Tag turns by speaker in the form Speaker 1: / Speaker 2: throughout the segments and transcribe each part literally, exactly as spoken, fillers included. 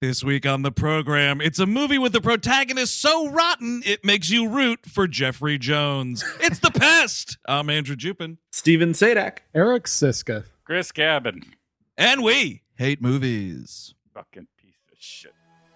Speaker 1: This week on the program, it's a movie with the protagonist so rotten it makes you root for Jeffrey Jones. It's The Pest. I'm Andrew Jupin.
Speaker 2: Steven Sadak.
Speaker 3: Eric Siska.
Speaker 4: Chris Cabin.
Speaker 1: And we hate movies.
Speaker 4: Fucking piece of shit.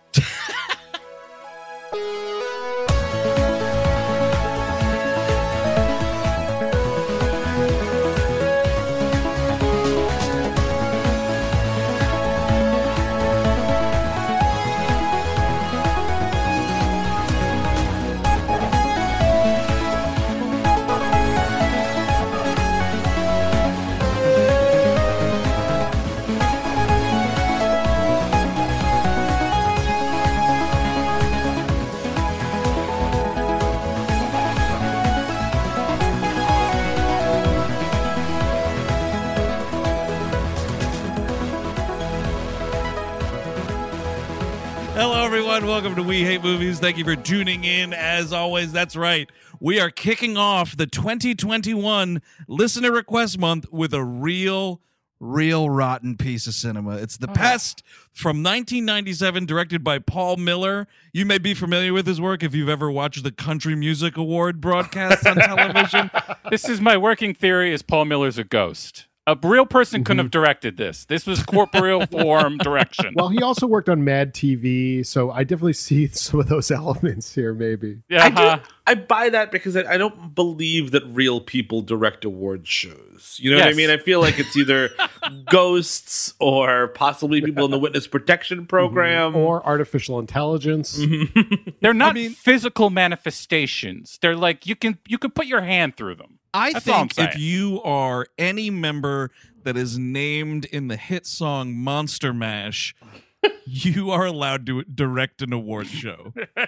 Speaker 1: Hello, everyone. Welcome to We Hate Movies. Thank you for tuning in. As always, that's right. We are kicking off the twenty twenty-one Listener Request Month with a real, real rotten piece of cinema. It's The Pest from nineteen ninety-seven, directed by Paul Miller. You may be familiar with his work if you've ever watched the Country Music Award broadcasts on television.
Speaker 4: This is my working theory is Paul Miller's a ghost. A real person couldn't have directed this. This was corporeal form direction.
Speaker 3: Well, he also worked on Mad T V, so I definitely see some of those elements here, maybe.
Speaker 4: Yeah,
Speaker 2: I, do, I buy that because I, I don't believe that real people direct award shows. You know
Speaker 4: Yes.
Speaker 2: what I mean? I feel like it's either ghosts or possibly people in the witness protection program.
Speaker 3: Or artificial intelligence.
Speaker 4: They're not
Speaker 1: I mean-
Speaker 4: physical manifestations. They're like you can you can put your hand through them.
Speaker 1: I
Speaker 4: That's all I'm
Speaker 1: think if
Speaker 4: saying.
Speaker 1: you are any member that is named in the hit song Monster Mash, you are allowed to direct an award show. Do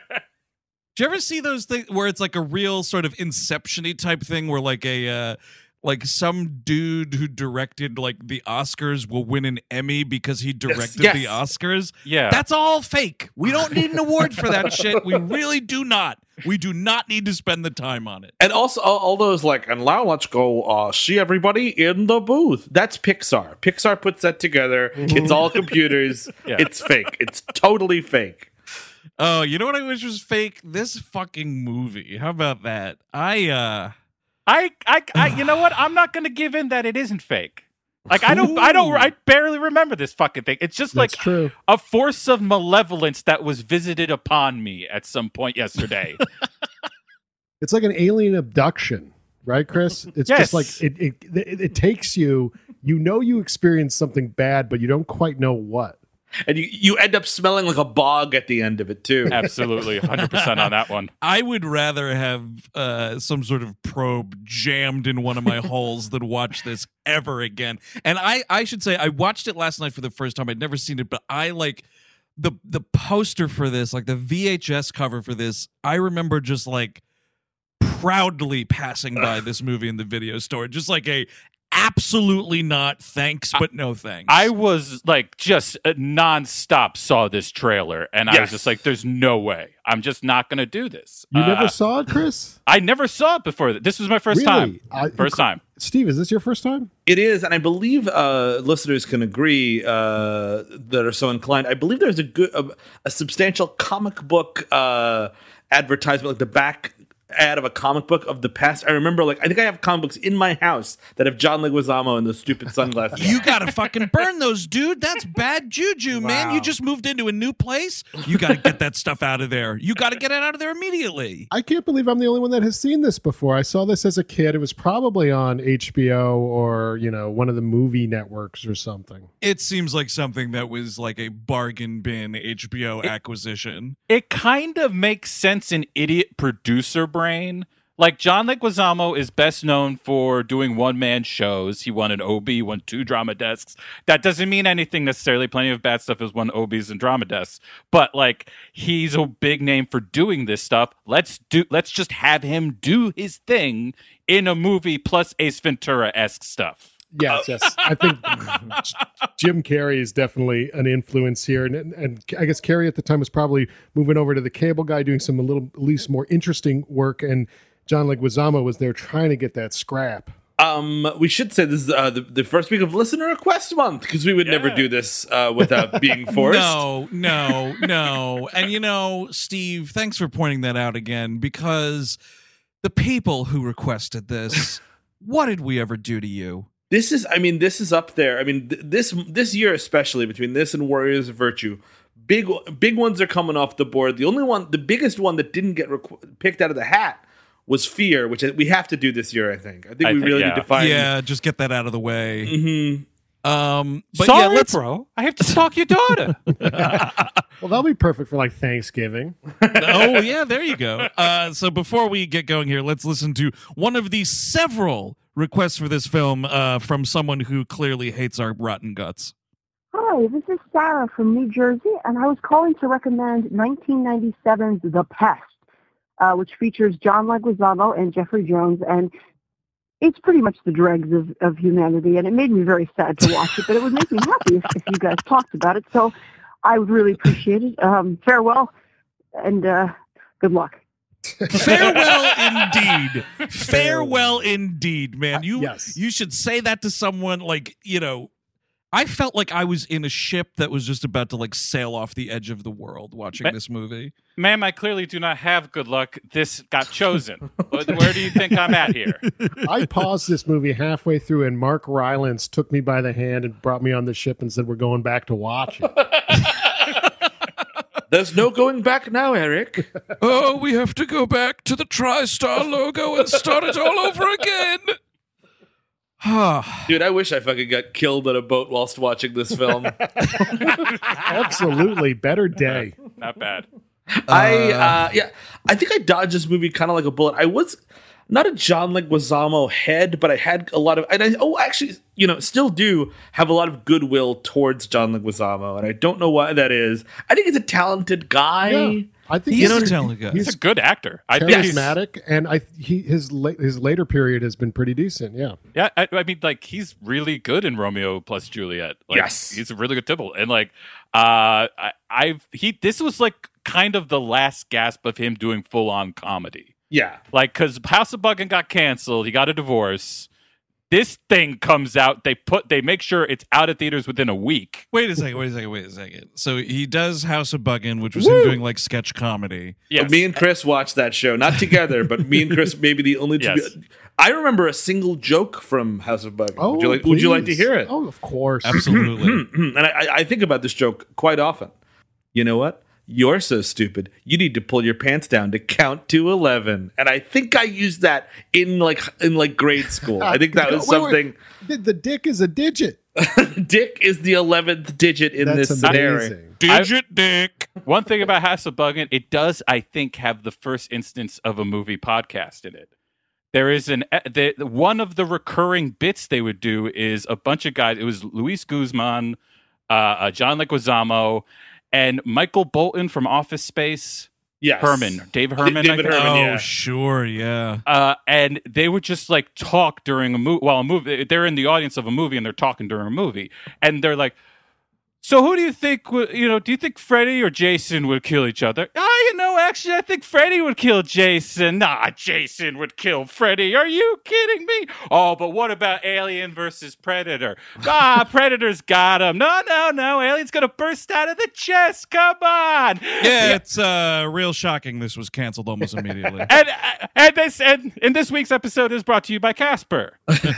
Speaker 1: you ever see those things where it's like a real sort of Inception-y type thing where like a uh, like some dude who directed like the Oscars will win an Emmy because he directed
Speaker 2: yes.
Speaker 1: the Oscars?
Speaker 4: Yeah.
Speaker 1: That's all fake. We don't need an award for that shit. We really do not. We do not need to spend the time on it.
Speaker 2: And also all, all those like, and now let's go uh, see everybody in the booth. That's Pixar. Pixar puts that together. It's all computers.
Speaker 4: Yeah.
Speaker 2: It's fake. It's totally fake.
Speaker 1: Oh, you know what I wish was fake? This fucking movie. How about that? I uh
Speaker 4: I, I, I, you know what? I'm not going to give in that it isn't fake. Like I don't, I don't, I barely remember this fucking thing. It's just
Speaker 3: That's
Speaker 4: like
Speaker 3: true.
Speaker 4: a force of malevolence that was visited upon me at some point yesterday.
Speaker 3: It's like an alien abduction, right, Chris? It's
Speaker 4: Yes.
Speaker 3: just like it, it, it, it takes you, you know you experienced something bad, but you don't quite know what.
Speaker 2: And you, you end up smelling like a bog at the end of it, too.
Speaker 4: Absolutely, one hundred percent on that one.
Speaker 1: I would rather have uh, some sort of probe jammed in one of my holes than watch this ever again. And I, I should say I watched it last night for the first time. I'd never seen it, but I like the the poster for this, like the V H S cover for this. I remember just like proudly passing by this movie in the video store, just like a absolutely not thanks, but no thanks.
Speaker 4: I was like just uh, nonstop saw this trailer, and I was
Speaker 2: Yes.
Speaker 4: just like, "There's no way. I'm just not going to do this."
Speaker 3: You
Speaker 4: Uh,
Speaker 3: never saw it, Chris?
Speaker 4: I never saw it before. This was my first
Speaker 3: Really?
Speaker 4: time.
Speaker 3: I-
Speaker 4: First time.
Speaker 3: Steve, is this your first time?
Speaker 2: It is, and I believe uh, listeners can agree uh, that are so inclined. I believe there's a good, a, a substantial comic book uh, advertisement, like the back ad of a comic book of The Pest. I remember, like, I think I have comic books in my house that have John Leguizamo and those stupid sunglasses.
Speaker 1: You gotta fucking burn those, dude. That's bad juju, man.
Speaker 3: Wow.
Speaker 1: You just moved into a new place. You gotta get that stuff out of there. You gotta get it out of there immediately.
Speaker 3: I can't believe I'm the only one that has seen this before. I saw this as a kid. It was probably on H B O or, you know, one of the movie networks or something.
Speaker 1: It seems like something that was like a bargain bin H B O acquisition.
Speaker 4: It kind of makes sense in idiot producer brain. Like, John Leguizamo is best known for doing one-man shows. He won an O B, won two drama desks. That doesn't mean anything necessarily. Plenty of bad stuff has won O Bs and drama desks. But, like, he's a big name for doing this stuff. Let's do. Let's just have him do his thing in a movie plus Ace Ventura-esque stuff.
Speaker 3: Yes, yes. I think Jim Carrey is definitely an influence here. And, and I guess Carrey at the time was probably moving over to the cable guy, doing some a little, at least more interesting work. And John Leguizamo was there trying to get that scrap.
Speaker 2: Um, we should say this is uh, the, the first week of listener request month because we would
Speaker 4: Yeah.
Speaker 2: never do this uh, without being forced.
Speaker 1: No, no, no. And you know, Steve, thanks for pointing that out again, because the people who requested this, what did we ever do to you?
Speaker 2: This is, I mean, this is up there. I mean, th- this this year especially, between this and Warriors of Virtue, big big ones are coming off the board. The only one, the biggest one that didn't get requ- picked out of the hat was Fear, which we have to do this year. I think. I think
Speaker 4: I
Speaker 2: we
Speaker 4: think,
Speaker 2: really
Speaker 4: yeah.
Speaker 2: need to find.
Speaker 1: Yeah, just get that out of the way.
Speaker 2: Mhm.
Speaker 1: Um, but
Speaker 4: Sorry,
Speaker 1: yeah, let's.
Speaker 4: bro. I have to stalk your daughter.
Speaker 3: Well, that'll be perfect for like Thanksgiving.
Speaker 1: Oh yeah, there you go. Uh, so before we get going here, let's listen to one of the several requests for this film uh, from someone who clearly hates our rotten guts.
Speaker 5: Hi, this is Sarah from New Jersey, and I was calling to recommend nineteen ninety-seven's The Pest, uh, which features John Leguizamo and Jeffrey Jones, and it's pretty much the dregs of, of humanity, and it made me very sad to watch it, but it would make me happy if, if you guys talked about it, so I would really appreciate it. Um, farewell, and uh, good luck.
Speaker 1: Farewell indeed. Farewell indeed, man. You
Speaker 3: Yes.
Speaker 1: you should say that to someone. Like, you know, I felt like I was in a ship that was just about to like sail off the edge of the world watching
Speaker 4: But-
Speaker 1: this movie.
Speaker 4: Ma'am, I clearly do not have good luck. This got chosen. Where where do you think I'm at here?
Speaker 3: I paused this movie halfway through, and Mark Rylance took me by the hand and brought me on the ship and said, "We're going back to watch it."
Speaker 2: There's no going back now, Eric.
Speaker 1: Oh, we have to go back to the TriStar logo and start it all over again. Ah.
Speaker 2: Dude, I wish I fucking got killed on a boat whilst watching this film.
Speaker 3: Absolutely, better day.
Speaker 4: Not bad.
Speaker 2: I uh, yeah, I think I dodged this movie kind of like a bullet. I was not a John Leguizamo head, but I had a lot of, and I oh actually, you know, still do have a lot of goodwill towards John Leguizamo, and I don't know why that is. I think he's a talented guy.
Speaker 3: Yeah, I think
Speaker 1: He's
Speaker 3: he's
Speaker 1: a talented guy.
Speaker 4: He's
Speaker 3: He's
Speaker 4: a good actor. I think he's,
Speaker 3: charismatic, and I he his la- his later period has been pretty decent. Yeah,
Speaker 4: yeah, I, I mean, like he's really good in Romeo plus Juliet. Like,
Speaker 2: Yes.
Speaker 4: he's a really good Tybalt, and like, uh, I, I've he. This was like kind of the last gasp of him doing full on comedy.
Speaker 2: Yeah.
Speaker 4: Like, because House of Buggin got canceled, he got a divorce. This thing comes out. They put they make sure it's out of theaters within a week.
Speaker 1: Wait a second, wait a second, wait a second. So he does House of Buggin', which was him doing like sketch comedy.
Speaker 4: Yes.
Speaker 2: Me and Chris watched that show, not together, but me and Chris maybe the only two.
Speaker 4: Yes.
Speaker 2: I remember a single joke from House of Buggin'.
Speaker 3: Oh,
Speaker 2: would you like? Would you like to
Speaker 3: please.
Speaker 2: hear it?
Speaker 3: Oh, of course.
Speaker 1: Absolutely.
Speaker 2: And I, I think about this joke quite often. You know what? You're so stupid. You need to pull your pants down to count to eleven. And I think I used that in like in like grade school. I think that was
Speaker 3: Wait, wait.
Speaker 2: something.
Speaker 3: The, the dick is a digit.
Speaker 2: Dick is the eleventh digit in
Speaker 3: That's
Speaker 2: this scenario.
Speaker 3: amazing.
Speaker 1: Digit dick.
Speaker 4: One thing about House of Buggin', it does, I think, have the first instance of a movie podcast in it. There is an the, one of the recurring bits they would do is a bunch of guys. It was Luis Guzman, uh, uh, John Leguizamo, and Michael Bolton from Office Space.
Speaker 2: Yes.
Speaker 4: Herman, Dave Herman.
Speaker 2: David
Speaker 4: I think.
Speaker 2: Herman,
Speaker 1: Oh,
Speaker 2: yeah.
Speaker 1: sure, yeah.
Speaker 4: Uh, and they would just like talk during a movie. Well, a movie. They're in the audience of a movie and they're talking during a movie, and they're like, "So who do you think? Would, you know, do you think Freddy or Jason would kill each other?" Ah, you know, actually, I think Freddy would kill Jason. Nah, Jason would kill Freddy. Are you kidding me? Oh, but what about Alien versus Predator? Ah, Predator's got him. No, no, no. Alien's gonna burst out of the chest. Come on.
Speaker 1: Yeah, it's uh, real shocking this was canceled almost immediately.
Speaker 4: And and this and in this week's episode is brought to you by Casper.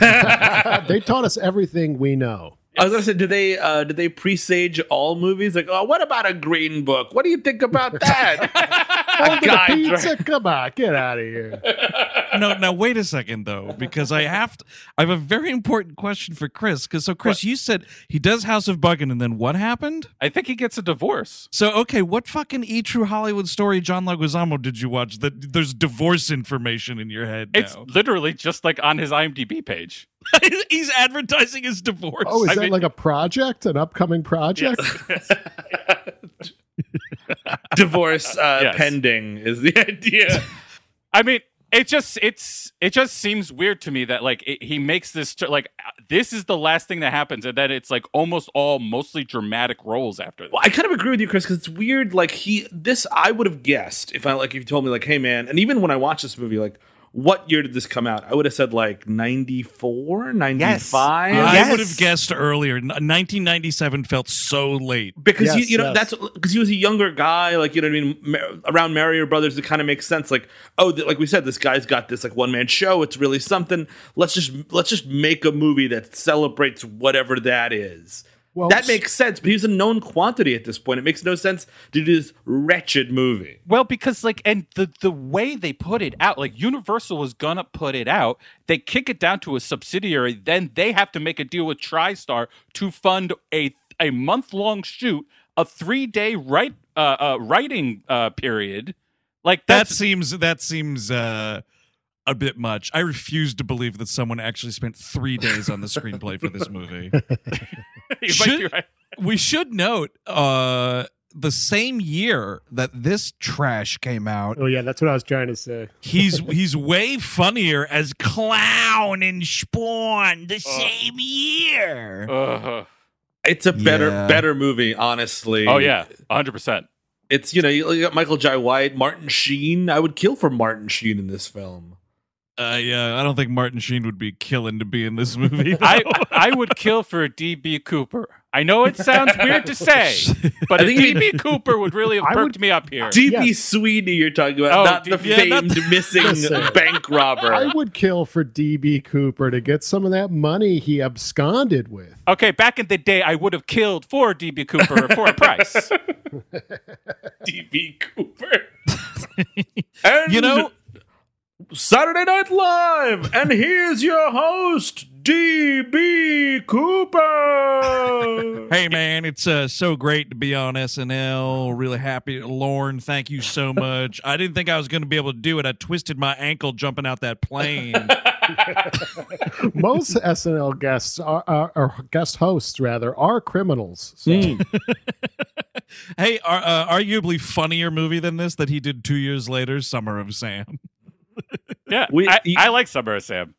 Speaker 3: They taught us everything we know.
Speaker 2: I was gonna say, did they uh, did they presage all movies? Like, oh, what about a Green Book? What do you think about that? a
Speaker 3: Over the
Speaker 2: guy
Speaker 3: pizza?
Speaker 2: dra-
Speaker 3: Come on, get out of here.
Speaker 1: No, now wait a second though, because I have to. I have a very important question for Chris. Because so, Chris, you said he does House of Buggin', and then what happened?
Speaker 4: I think he gets a divorce.
Speaker 1: So, okay, what fucking E True Hollywood story John Leguizamo did you watch that there's divorce information in your head now?
Speaker 4: It's literally just like on his IMDb page.
Speaker 1: He's advertising his divorce.
Speaker 3: Oh, is
Speaker 4: I
Speaker 3: that
Speaker 4: mean-
Speaker 3: like a project, an upcoming project?
Speaker 2: divorce uh,
Speaker 4: Yes.
Speaker 2: pending is the idea.
Speaker 4: I mean, it just it's it just seems weird to me that like it, he makes this like this is the last thing that happens, and then it's like almost all mostly dramatic roles after that.
Speaker 2: Well, I kind of agree with you, Chris, because it's weird. Like he, this I would have guessed if I like if you told me like, hey man, and even when I watch this movie, like what year did this come out? I would have said like ninety-four, ninety-five.
Speaker 1: I
Speaker 4: Yes.
Speaker 1: would have guessed earlier. N- nineteen ninety-seven felt so late.
Speaker 2: Because
Speaker 3: Yes,
Speaker 2: he, you know
Speaker 3: yes.
Speaker 2: that's because he was a younger guy, like you know what I mean. Ma- around Mario Brothers, it kind of makes sense. Like oh, th- like we said, this guy's got this like one man show. It's really something. Let's just let's just make a movie that celebrates whatever that is.
Speaker 3: Well,
Speaker 2: That makes sense, but he's a known quantity at this point. It makes no sense to do this wretched movie.
Speaker 4: Well, because like, and the the way they put it out, like Universal was gonna put it out, they kick it down to a subsidiary, then they have to make a deal with TriStar to fund a a month long shoot, a three day write uh, uh writing uh period. Like
Speaker 1: That
Speaker 4: that's
Speaker 1: seems that seems uh, a bit much. I refuse to believe that someone actually spent three days on the screenplay for this movie.
Speaker 4: you might
Speaker 1: Should-
Speaker 4: be right.
Speaker 1: We should note uh, the same year that this trash came out.
Speaker 3: Oh yeah, that's what I was trying to say.
Speaker 1: He's he's way funnier as Clown in Spawn the same year.
Speaker 4: Uh,
Speaker 2: It's a better
Speaker 1: Yeah.
Speaker 2: better movie, honestly.
Speaker 4: oh yeah, a hundred percent.
Speaker 2: It's you know you got Michael Jai White, Martin Sheen. I would kill for Martin Sheen in this film.
Speaker 1: Uh, yeah, I don't think Martin Sheen would be killing to be in this movie.
Speaker 4: I I would kill for a D B Cooper. I know it sounds weird to say, but
Speaker 2: I
Speaker 4: a
Speaker 2: think
Speaker 4: D
Speaker 2: he-
Speaker 4: B Cooper would really have
Speaker 3: I
Speaker 4: perked
Speaker 3: would-
Speaker 4: me up here.
Speaker 2: D B
Speaker 3: Yes.
Speaker 2: Sweeney, you're talking about,
Speaker 4: Oh,
Speaker 2: not
Speaker 4: D-
Speaker 2: the
Speaker 1: yeah, not
Speaker 2: famed missing
Speaker 3: Listen.
Speaker 2: bank robber.
Speaker 3: I would kill for D B Cooper to get some of that money he absconded with.
Speaker 4: Okay, back in the day, I would have killed for D B Cooper for a price.
Speaker 2: D B Cooper. And
Speaker 1: You know,
Speaker 2: Saturday Night Live, and here's your host, D B Cooper.
Speaker 1: hey man, it's uh, so great to be on S N L. Really happy, Lauren. Thank you so much. I didn't think I was going to be able to do it. I twisted my ankle jumping out that plane.
Speaker 3: Most S N L guests are, are, or guest hosts rather are criminals. So.
Speaker 2: Hmm.
Speaker 1: Hey, ar- uh, arguably funnier movie than this that he did two years later, Summer of Sam.
Speaker 4: Yeah,
Speaker 2: We-
Speaker 4: I,
Speaker 2: he-
Speaker 4: I like Summer of Sam.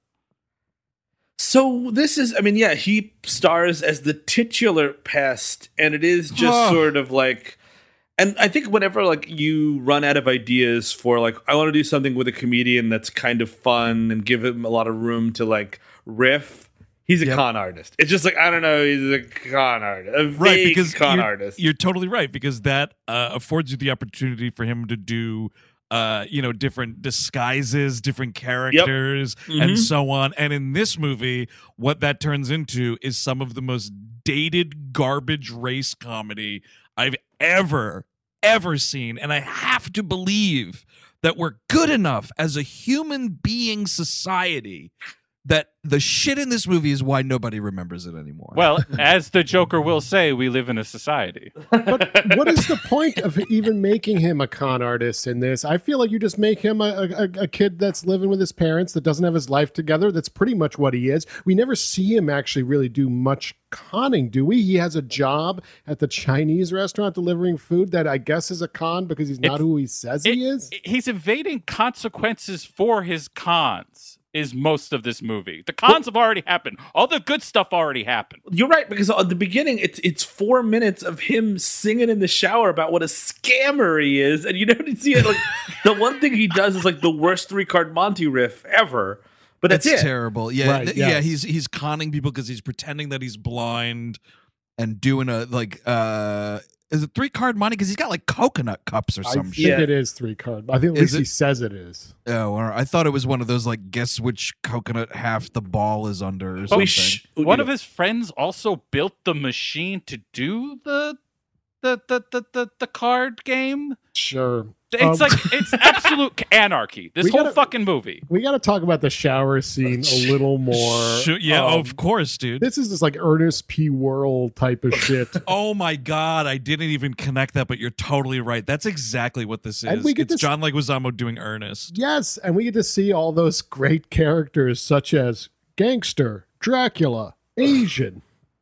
Speaker 2: So this is, I mean, yeah, he stars as the titular pest, and it is just
Speaker 1: Oh.
Speaker 2: sort of like, and I think whenever like you run out of ideas for like, I want to do something with a comedian that's kind of fun and give him a lot of room to like riff. He's a
Speaker 1: Yep.
Speaker 2: con artist. It's just like I don't know. He's a con artist, a
Speaker 1: Right,
Speaker 2: vague
Speaker 1: because
Speaker 2: con
Speaker 1: you're,
Speaker 2: artist.
Speaker 1: you're totally right, because that uh, affords you the opportunity for him to do uh, you know, different disguises, different characters, and
Speaker 2: Mhm.
Speaker 1: so on. And in this movie, what that turns into is some of the most dated garbage race comedy I've ever, ever seen. And I have to believe that we're good enough as a human being society that the shit in this movie is why nobody remembers it anymore.
Speaker 4: Well, as the Joker will say, we live in a society.
Speaker 3: But what is the point of even making him a con artist in this? I feel like you just make him a, a, a kid that's living with his parents that doesn't have his life together. That's pretty much what he is. We never see him actually really do much conning, do we? He has a job at the Chinese restaurant delivering food that I guess is a con because he's not
Speaker 4: It's-
Speaker 3: who he says
Speaker 4: It-
Speaker 3: he is.
Speaker 4: He's evading consequences for his cons, is most of this movie. The cons have already happened. All the good stuff already happened.
Speaker 2: You're right, because at the beginning it's it's four minutes of him singing in the shower about what a scammer he is, and you don't see it. Like the one thing he does is like the worst three card Monty riff ever. But that's,
Speaker 1: That's
Speaker 2: it.
Speaker 1: terrible. Yeah,
Speaker 3: Right,
Speaker 1: th-
Speaker 3: yes.
Speaker 1: yeah. He's he's conning people because he's pretending that he's blind and doing a like. uh Is it three card money? Because he's got like coconut cups or
Speaker 3: I
Speaker 1: some
Speaker 3: think
Speaker 1: shit.
Speaker 2: Yeah.
Speaker 3: it is three card. I think at
Speaker 1: Is
Speaker 3: least he
Speaker 1: it?
Speaker 3: says it is.
Speaker 1: Oh, or I thought it was one of those like guess which coconut half the ball is under or
Speaker 2: We
Speaker 1: something.
Speaker 2: sh-
Speaker 4: One
Speaker 2: you
Speaker 4: of
Speaker 2: know,
Speaker 4: his friends also built the machine to do the the the the the, the card game.
Speaker 3: Sure.
Speaker 4: It's
Speaker 3: Um,
Speaker 4: like it's absolute anarchy. This
Speaker 3: we
Speaker 4: whole
Speaker 3: gotta-
Speaker 4: fucking movie.
Speaker 3: we got to talk about the shower scene a little more.
Speaker 1: Shoot, yeah,
Speaker 3: Um,
Speaker 1: of course, dude.
Speaker 3: This is just like Ernest P. Worrell type of shit.
Speaker 1: Oh my god, I didn't even connect that, but you're totally right. That's exactly what this
Speaker 3: And
Speaker 1: is.
Speaker 3: we get
Speaker 1: It's
Speaker 3: this-
Speaker 1: John Leguizamo doing Ernest.
Speaker 3: Yes, and we get to see all those great characters such as Gangster, Dracula, Asian.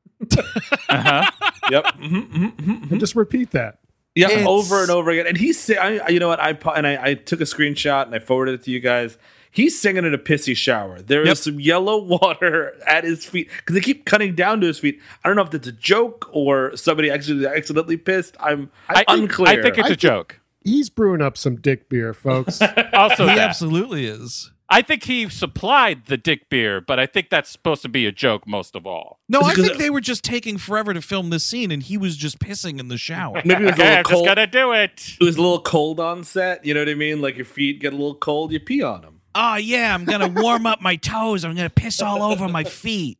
Speaker 4: Uh-huh.
Speaker 2: Yep. Mhm, mhm, mhm.
Speaker 3: And just repeat that.
Speaker 2: Yeah,
Speaker 1: It's-
Speaker 2: over and over again. And he's, si- I, I- you know what? I pa- and I, I took a screenshot and I forwarded it to you guys. He's singing in a pissy shower. There is
Speaker 1: Yep.
Speaker 2: some yellow water at his feet because they keep cutting down to his feet. I don't know if that's a joke or somebody actually accidentally pissed. I'm
Speaker 4: I,
Speaker 2: unclear.
Speaker 4: I think it's
Speaker 3: I
Speaker 4: a
Speaker 3: think-
Speaker 4: joke.
Speaker 3: He's brewing up some dick beer, folks.
Speaker 4: Also,
Speaker 1: He
Speaker 4: that.
Speaker 1: absolutely is.
Speaker 4: I think he supplied the dick beer, but I think that's supposed to be a joke most of all.
Speaker 1: No, I
Speaker 2: Because-
Speaker 1: think they were just taking forever to film this scene, and he was just pissing in the shower.
Speaker 2: Maybe it was a
Speaker 4: Okay,
Speaker 2: little
Speaker 4: I'm just
Speaker 2: cold.
Speaker 4: gonna do it.
Speaker 2: It was a little cold on set. You know what I mean? Like your feet get a little cold, you pee on them.
Speaker 1: Oh yeah, I'm gonna warm up my toes. I'm gonna piss all over my feet.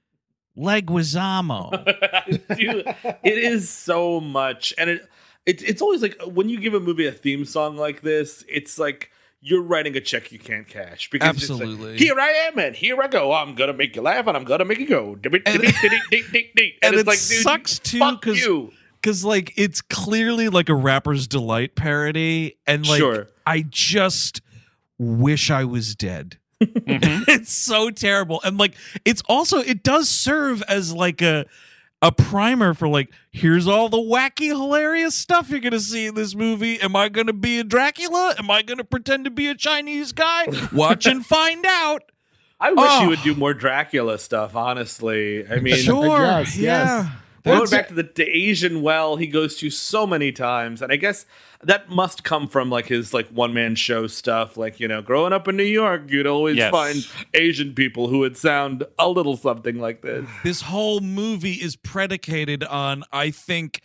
Speaker 1: Leguizamo.
Speaker 2: Dude, it is so much, and it, it it's always like when you give a movie a theme song like this, it's like you're writing a check you can't cash because it's like,
Speaker 1: Absolutely.
Speaker 2: here I am and here I go. I'm gonna make you laugh and I'm gonna make you go. And,
Speaker 1: And
Speaker 2: and
Speaker 1: it
Speaker 2: it's like, dude,
Speaker 1: sucks too
Speaker 2: fuck
Speaker 1: because
Speaker 2: you.
Speaker 1: because like it's clearly like a Rapper's Delight parody, and like
Speaker 2: Sure.
Speaker 1: I just wish I was dead.
Speaker 4: Mhm.
Speaker 1: It's so terrible, and like it's also it does serve as like a a primer for like here's all the wacky hilarious stuff you're gonna see in this movie. Am I gonna be a Dracula? Am I gonna pretend to be a Chinese guy? Watch and find out.
Speaker 2: I wish
Speaker 1: Oh.
Speaker 2: you would do more Dracula stuff. Honestly, I mean,
Speaker 1: Sure,
Speaker 3: guess,
Speaker 1: yeah.
Speaker 3: yes.
Speaker 2: going
Speaker 1: That's-
Speaker 2: back to the, the Asian well he goes to so many times, and I guess that must come from like his like one man show stuff. Like, you know, growing up in New York, you'd always
Speaker 4: Yes.
Speaker 2: find Asian people who would sound a little something like this.
Speaker 1: This whole movie is predicated on, I think,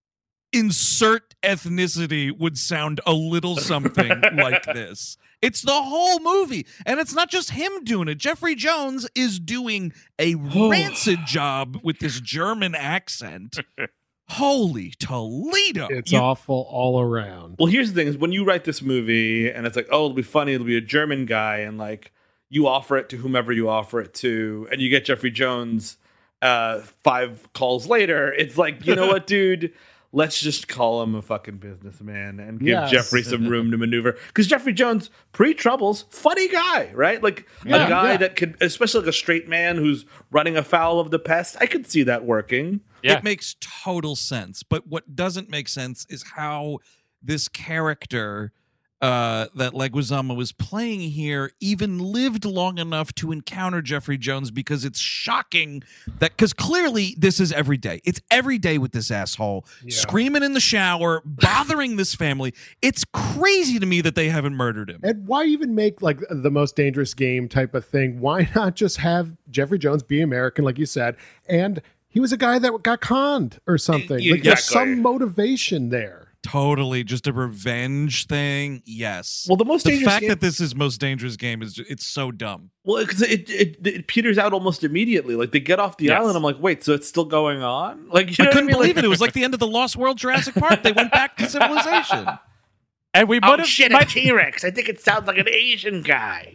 Speaker 1: insert ethnicity would sound a little something like this. It's the whole movie. And it's not just him doing it. Jeffrey Jones is doing a rancid job with this German accent. Holy Toledo.
Speaker 3: It's
Speaker 1: You-
Speaker 3: awful all around.
Speaker 2: Well, here's the thing: is when you write this movie, and it's like, oh, it'll be funny, it'll be a German guy, and like you offer it to whomever you offer it to, and you get Jeffrey Jones uh, five calls later. It's like, you know what, dude? Let's just call him a fucking businessman and give
Speaker 3: Yes.
Speaker 2: Jeffrey some room to maneuver. Because Jeffrey Jones, pre-troubles, funny guy, right? Like
Speaker 3: Yeah,
Speaker 2: a guy
Speaker 3: yeah.
Speaker 2: that could, especially like a straight man who's running afoul of the pest. I could see that working.
Speaker 4: Yeah.
Speaker 1: It makes total sense. But what doesn't make sense is how this character uh, that Leguizamo was playing here even lived long enough to encounter Jeffrey Jones, because it's shocking that, because clearly this is every day. It's every day with this asshole
Speaker 3: Yeah.
Speaker 1: screaming in the shower, bothering this family. It's crazy to me that they haven't murdered him.
Speaker 3: And why even make like the most dangerous game type of thing? Why not just have Jeffrey Jones be American, like you said, and he was a guy that got conned or something.
Speaker 2: Yeah,
Speaker 3: Like there's
Speaker 2: exactly.
Speaker 3: some motivation there.
Speaker 1: Totally, just a revenge thing. Yes.
Speaker 2: Well, the most
Speaker 1: the
Speaker 2: dangerous
Speaker 1: fact
Speaker 2: game-
Speaker 1: that this is most dangerous game is ju- it's so dumb.
Speaker 2: Well, because it, it it peters out almost immediately. Like they get off the
Speaker 4: Yes.
Speaker 2: island, I'm like, wait, so it's still going on? Like, you know
Speaker 1: I
Speaker 2: what
Speaker 1: couldn't
Speaker 2: mean?
Speaker 1: believe
Speaker 2: Like-
Speaker 1: it. It was like the end of the Lost World Jurassic Park. They went back to civilization.
Speaker 4: And we
Speaker 2: Oh
Speaker 4: would have
Speaker 2: shit, a T Rex! I think it sounds like an Asian guy.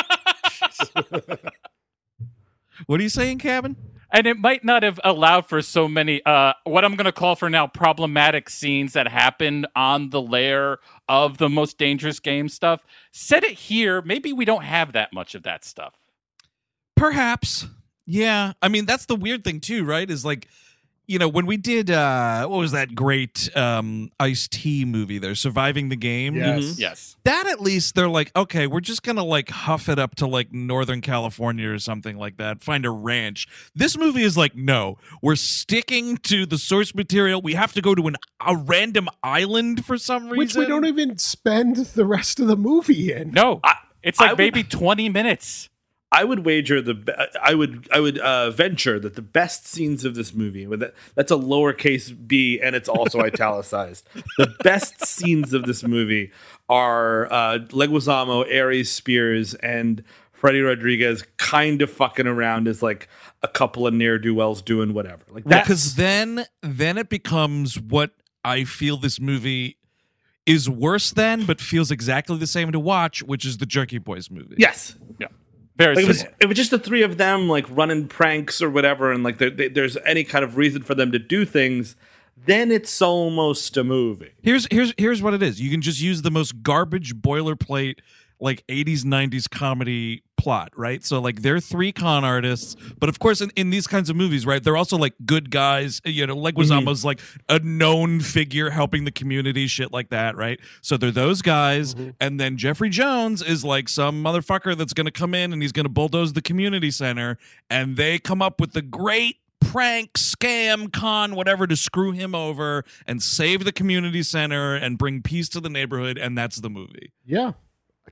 Speaker 1: What are you saying, Cabin?
Speaker 4: and it might not have allowed for so many uh what I'm going to call for now problematic scenes that happen on the layer of the most dangerous game stuff. Set it here, maybe we don't have that much of that stuff.
Speaker 1: Perhaps. Yeah. I mean, that's the weird thing too, right? Is like, you know, when we did uh what was that great um Ice-T movie there, Surviving the Game?
Speaker 3: Yes.
Speaker 2: Mhm.
Speaker 4: Yes.
Speaker 1: That at least they're like, okay, we're just gonna like huff it up to like Northern California or something like that, find a ranch. This movie is like, no, we're sticking to the source material. We have to go to an a random island for some reason.
Speaker 3: Which we don't even spend the rest of the movie in.
Speaker 4: No.
Speaker 2: I-
Speaker 4: it's like
Speaker 2: I would-
Speaker 4: maybe twenty minutes.
Speaker 2: I would wager the be- I would I would uh, venture that the best scenes of this movie, with that, that's a lowercase b and it's also italicized. The best scenes of this movie are uh, Leguizamo, Ares Spears, and Freddie Rodriguez kind of fucking around as like a couple of ne'er do wells doing whatever. Like that.
Speaker 1: because then then it becomes what I feel this movie is worse than, but feels exactly the same to watch, which is the Jerky Boys movie.
Speaker 2: Yes.
Speaker 4: Very
Speaker 2: Like if, it's,
Speaker 4: similar.
Speaker 2: if it's just the three of them like running pranks or whatever, and like there- there- there's any kind of reason for them to do things, then it's almost a movie.
Speaker 1: Here's here's here's what it is. You can just use the most garbage boilerplate like eighties nineties comedy plot, right? So like they're three con artists, but of course in, in these kinds of movies, right, they're also like good guys, you know, Leguizamo's like a known figure helping the community, shit like that, right? So they're those guys, and then Jeffrey Jones is like some motherfucker that's gonna come in and he's gonna bulldoze the community center, and they come up with the great prank, scam, con, whatever to screw him over and save the community center and bring peace to the neighborhood, and that's the movie.
Speaker 3: Yeah.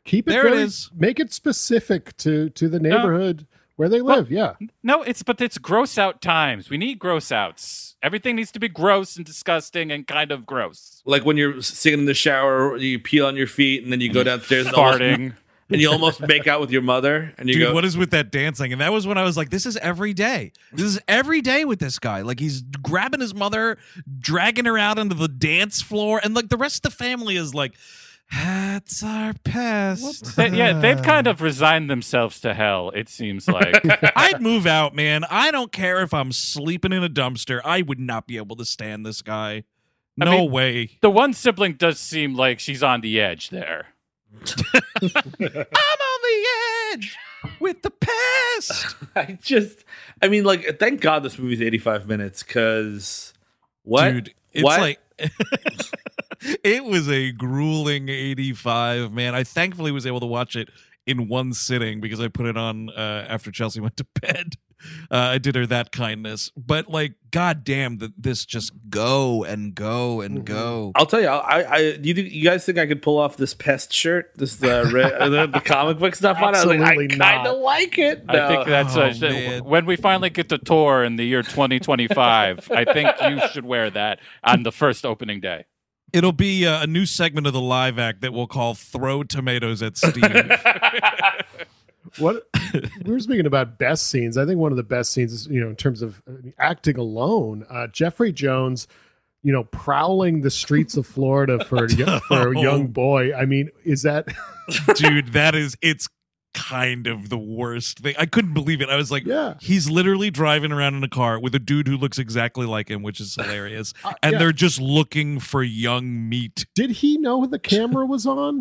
Speaker 3: Keep it
Speaker 1: There it
Speaker 3: very,
Speaker 1: is.
Speaker 3: Make it specific to to the neighborhood where they live. yeah.
Speaker 4: No, it's but it's gross out times. We need gross outs. Everything needs to be gross and disgusting and kind of gross.
Speaker 2: Like when you're sitting in the shower, you pee on your feet, and then you go downstairs and almost,
Speaker 4: Farting.
Speaker 2: and you almost make out with your mother, and you
Speaker 1: Dude,
Speaker 2: go,
Speaker 1: what is with that dancing? And that was when I was like, this is every day. This is every day with this guy. Like, he's grabbing his mother, dragging her out onto the dance floor, and like the rest of the family is like, that's our pest.
Speaker 4: They- yeah, they've kind of resigned themselves to hell, it seems like.
Speaker 1: I'd move out, man. I don't care if I'm sleeping in a dumpster. I would not be able to stand this guy.
Speaker 4: I
Speaker 1: No
Speaker 4: mean-
Speaker 1: way.
Speaker 4: The one sibling does seem like she's on the edge there.
Speaker 1: I'm on the edge with the pest.
Speaker 2: I just, I mean, like, thank God this movie's eighty-five minutes, because what?
Speaker 1: Dude, it's
Speaker 2: What?
Speaker 1: like it was a grueling eighty-five, man. I thankfully was able to watch it in one sitting because I put it on uh, after Chelsea went to bed. Uh, I did her that kindness, but like, goddamn, that this just go and go and go.
Speaker 2: I'll tell you, I, I, do you, think, you guys think I could pull off this pest shirt, this uh, re, the, the comic book stuff on it? I was like, I
Speaker 3: Absolutely
Speaker 2: kind
Speaker 3: not.
Speaker 2: of like it.
Speaker 4: I
Speaker 2: No.
Speaker 4: think that's
Speaker 1: Oh,
Speaker 4: uh,
Speaker 1: man.
Speaker 4: when we finally get to tour in the year twenty twenty-five. I think you should wear that on the first opening day.
Speaker 1: It'll be uh, a new segment of the live act that we'll call "Throw Tomatoes at Steve."
Speaker 3: What we were speaking about best scenes. I think one of the best scenes is, you know, in terms of uh, acting alone, uh, Jeffrey Jones, you know, prowling the streets of Florida for a yo- for a young boy. I mean, is that
Speaker 1: Dude, that is it's kind of the worst thing. I couldn't believe it. I was like,
Speaker 3: Yeah.
Speaker 1: he's literally driving around in a car with a dude who looks exactly like him, which is hilarious.
Speaker 3: Uh,
Speaker 1: and
Speaker 3: yeah.
Speaker 1: they're just looking for young meat.
Speaker 3: Did he know the camera was on?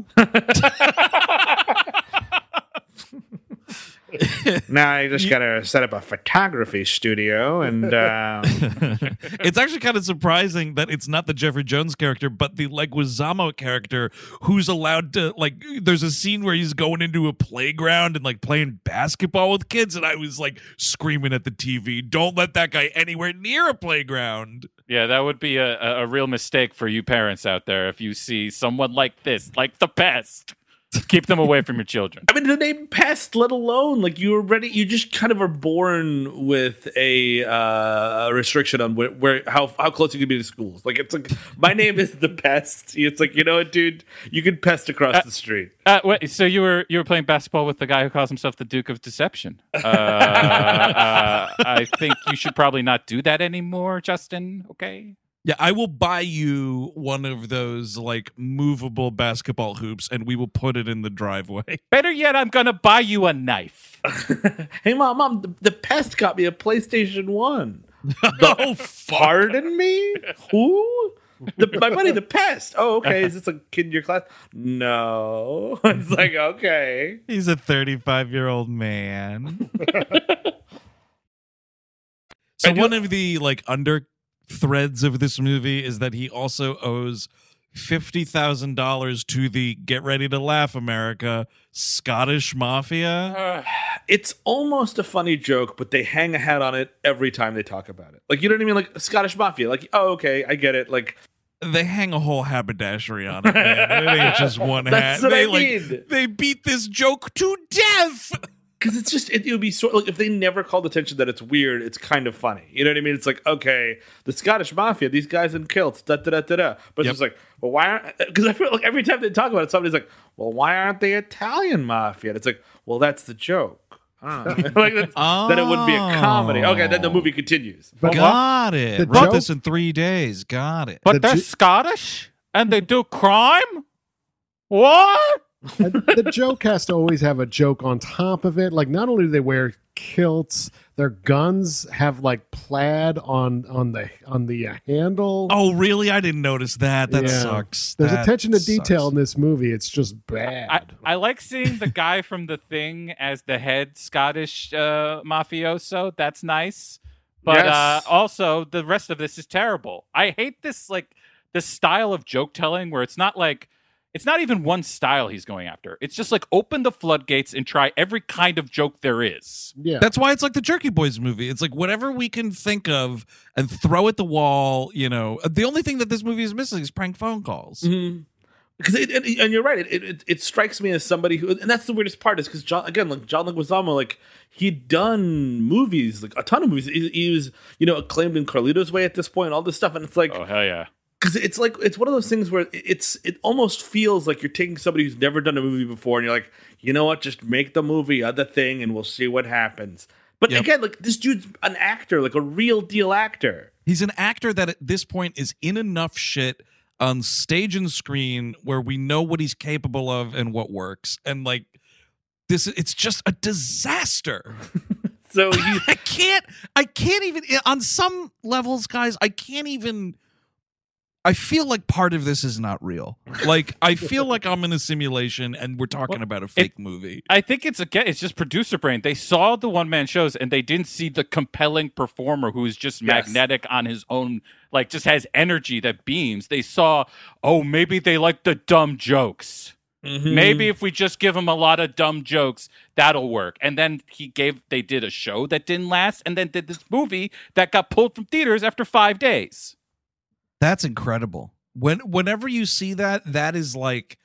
Speaker 2: Now you just got to set up a photography studio, and uh,
Speaker 1: It's actually kind of surprising that it's not the Jeffrey Jones character, but the Leguizamo character who's allowed to, like, there's a scene where he's going into a playground and like playing basketball with kids, and I was like screaming at the T V, don't let that guy anywhere near a playground.
Speaker 4: Yeah, that would be a, a a real mistake for you parents out there if you see someone like this, like the pest. Keep them away from your children.
Speaker 2: I mean, the name pest, let alone like you already, you just kind of are born with a, uh, a restriction on where, where how how close you can be to schools. Like it's like my name is the pest. It's like, you know what, dude, you can pest across
Speaker 4: Uh,
Speaker 2: the street.
Speaker 4: Uh, wait, so you were you were playing basketball with the guy who calls himself the Duke of Deception. Uh, uh, I think you should probably not do that anymore, Justin. Okay.
Speaker 1: Yeah, I will buy you one of those like movable basketball hoops and we will put it in the driveway.
Speaker 4: Better yet, I'm gonna buy you a knife.
Speaker 2: Hey, mom, mom, the, the pest got me a PlayStation One.
Speaker 1: Oh, fuck.
Speaker 2: Pardon me? Who? The, my buddy, the pest. Oh, okay. Is this a kid in your class? No. It's like, okay.
Speaker 1: He's a thirty-five year old man. So one of the like under threads of this movie is that he also owes fifty thousand dollars to the Get Ready to Laugh America Scottish Mafia.
Speaker 2: It's almost a funny joke, but they hang a hat on it every time they talk about it. Like, you know what I mean? Like Scottish Mafia. Like, oh, okay, I get it. Like,
Speaker 1: They hang a whole haberdashery on it, man. It ain't just one
Speaker 2: That's
Speaker 1: hat.
Speaker 2: what
Speaker 1: they
Speaker 2: I
Speaker 1: like
Speaker 2: mean.
Speaker 1: they beat this joke to death.
Speaker 2: because it's just it, it would be sort like if they never called attention that it's weird, it's kind of funny. You know what I mean? It's like, okay, the Scottish Mafia, these guys in kilts, da da da da da. But
Speaker 1: Yep.
Speaker 2: it's just like, well, why aren't? Because I feel like every time they talk about it, somebody's like, well, why aren't they Italian Mafia? And it's like, well, that's the joke. I don't know. like that's, Then it wouldn't be a comedy. Okay, then the movie continues.
Speaker 3: But
Speaker 1: Got it.
Speaker 3: The
Speaker 1: Wrote
Speaker 3: joke-
Speaker 1: this in three days. Got it.
Speaker 4: But
Speaker 3: The
Speaker 4: they're
Speaker 3: Ju-
Speaker 4: Scottish and they do crime? What?
Speaker 3: And the joke has to always have a joke on top of it. Like, not only do they wear kilts, their guns have like plaid on on the on the uh, handle.
Speaker 1: Oh, really? I didn't notice that. That
Speaker 3: Yeah.
Speaker 1: sucks.
Speaker 3: There's
Speaker 1: That
Speaker 3: attention to detail
Speaker 1: sucks.
Speaker 3: in this movie. It's just bad.
Speaker 4: I, I like seeing the guy from The Thing as the head Scottish uh, mafioso. That's nice. But
Speaker 2: Yes.
Speaker 4: uh, also, the rest of this is terrible. I hate this like this style of joke telling where it's not like it's not even one style he's going after. It's just like open the floodgates and try every kind of joke there is.
Speaker 3: yeah.
Speaker 1: That's why it's like the Jerky Boys movie. It's like whatever we can think of and throw at the wall. You know, the only thing that this movie is missing is prank phone calls.
Speaker 2: Mhm. Because it, it, and you're right, it, it it strikes me as somebody who, and that's the weirdest part, is because John, again, like John Leguizamo, like he'd done movies, like a ton of movies. He, he was, you know, acclaimed in Carlito's Way at this point, all this stuff, and it's like,
Speaker 4: Oh hell yeah!
Speaker 2: because it's like it's one of those things where it's it almost feels like you're taking somebody who's never done a movie before, and you're like, you know what, just make the movie other thing, and we'll see what happens. But
Speaker 1: Yep.
Speaker 2: again, like this dude's an actor, like a real deal actor.
Speaker 1: He's an actor that at this point is in enough shit on stage and screen where we know what he's capable of and what works. And like this, it's just a disaster.
Speaker 2: So he,
Speaker 1: I can't, I can't even, on some levels, guys, I can't even, I feel like part of this is not real. Like, I feel like I'm in a simulation and we're talking
Speaker 4: Well,
Speaker 1: about a fake movie.
Speaker 4: I think it's again, it's just producer brain. They saw the one man shows and they didn't see the compelling performer who is just
Speaker 2: Yes.
Speaker 4: magnetic on his own, like just has energy that beams. They saw, oh, maybe they like the dumb jokes.
Speaker 2: Mhm.
Speaker 4: Maybe if we just give him a lot of dumb jokes, that'll work. And then he gave, they did a show that didn't last, and then did this movie that got pulled from theaters after five days.
Speaker 1: That's incredible. When whenever you see that, that is like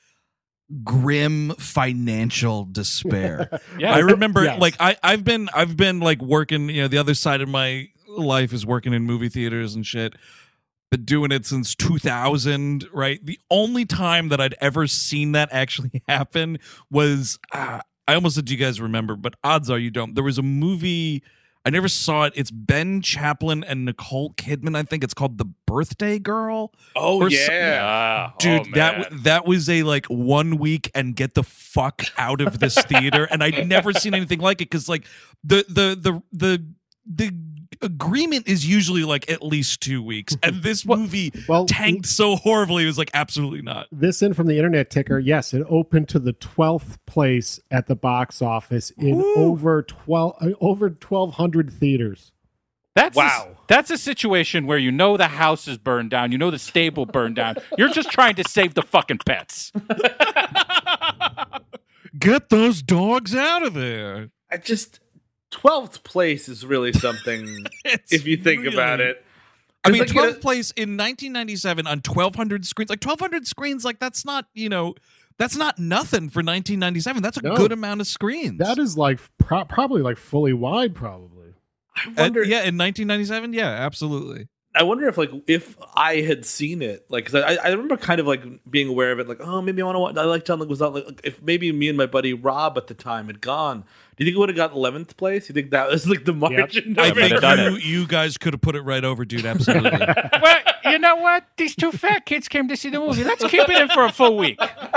Speaker 1: grim financial despair.
Speaker 4: Yeah.
Speaker 1: I remember
Speaker 3: Yes.
Speaker 1: like I, I've been I've been like working, you know, the other side of my life is working in movie theaters and shit. Been doing it since two thousand, right? The only time that I'd ever seen that actually happen was uh, I almost said, do you guys remember? But odds are you don't. There was a movie, I never saw it. It's Ben Chaplin and Nicole Kidman. I think it's called The Birthday Girl.
Speaker 2: Oh
Speaker 1: Or so-
Speaker 2: yeah.
Speaker 4: Ah,
Speaker 1: Dude,
Speaker 4: oh,
Speaker 1: that
Speaker 4: man.
Speaker 1: w- that was a like one week and get the fuck out of this theater, and I'd never seen anything like it because like the the the the the agreement is usually like at least two weeks, and this movie
Speaker 3: Well,
Speaker 1: tanked so horribly. It was like absolutely not.
Speaker 3: this in from the internet ticker. Yes, it opened to the twelfth place at the box office in
Speaker 1: Woo.
Speaker 3: over twelve uh, over twelve hundred theaters.
Speaker 4: That's
Speaker 2: Wow.
Speaker 4: A, that's a situation where you know the house is burned down, you know the stable burned down. You're just trying to save the fucking pets.
Speaker 1: Get those dogs out of there.
Speaker 2: I just twelfth place is really something
Speaker 1: It's
Speaker 2: if you think about
Speaker 1: really-
Speaker 2: it.
Speaker 1: I
Speaker 2: It's
Speaker 1: mean,
Speaker 2: like, you know-
Speaker 1: twelfth place in nineteen ninety-seven on twelve hundred screens. Like twelve hundred screens, like that's not, you know, that's not nothing for nineteen ninety-seven. That's a
Speaker 3: No.
Speaker 1: good amount of screens.
Speaker 3: That is like pro- probably like fully wide, probably.
Speaker 2: I
Speaker 1: Uh,
Speaker 2: wonder.
Speaker 1: yeah, in nineteen ninety-seven, yeah, absolutely.
Speaker 2: I wonder if like if I had seen it, like 'cause I, I remember kind of like being aware of it, like oh maybe I want to watch. I like John Leguizamo. Like if maybe me and my buddy Rob at the time had gone, do you think it would have got eleventh place? You think that was like the margin?
Speaker 1: I
Speaker 2: of
Speaker 4: might
Speaker 1: think
Speaker 2: it?
Speaker 4: have done
Speaker 1: you, you guys could have put it right over, dude. Absolutely.
Speaker 4: Well, you know what? These two fat kids came to see the movie. Let's keep it in for a full week.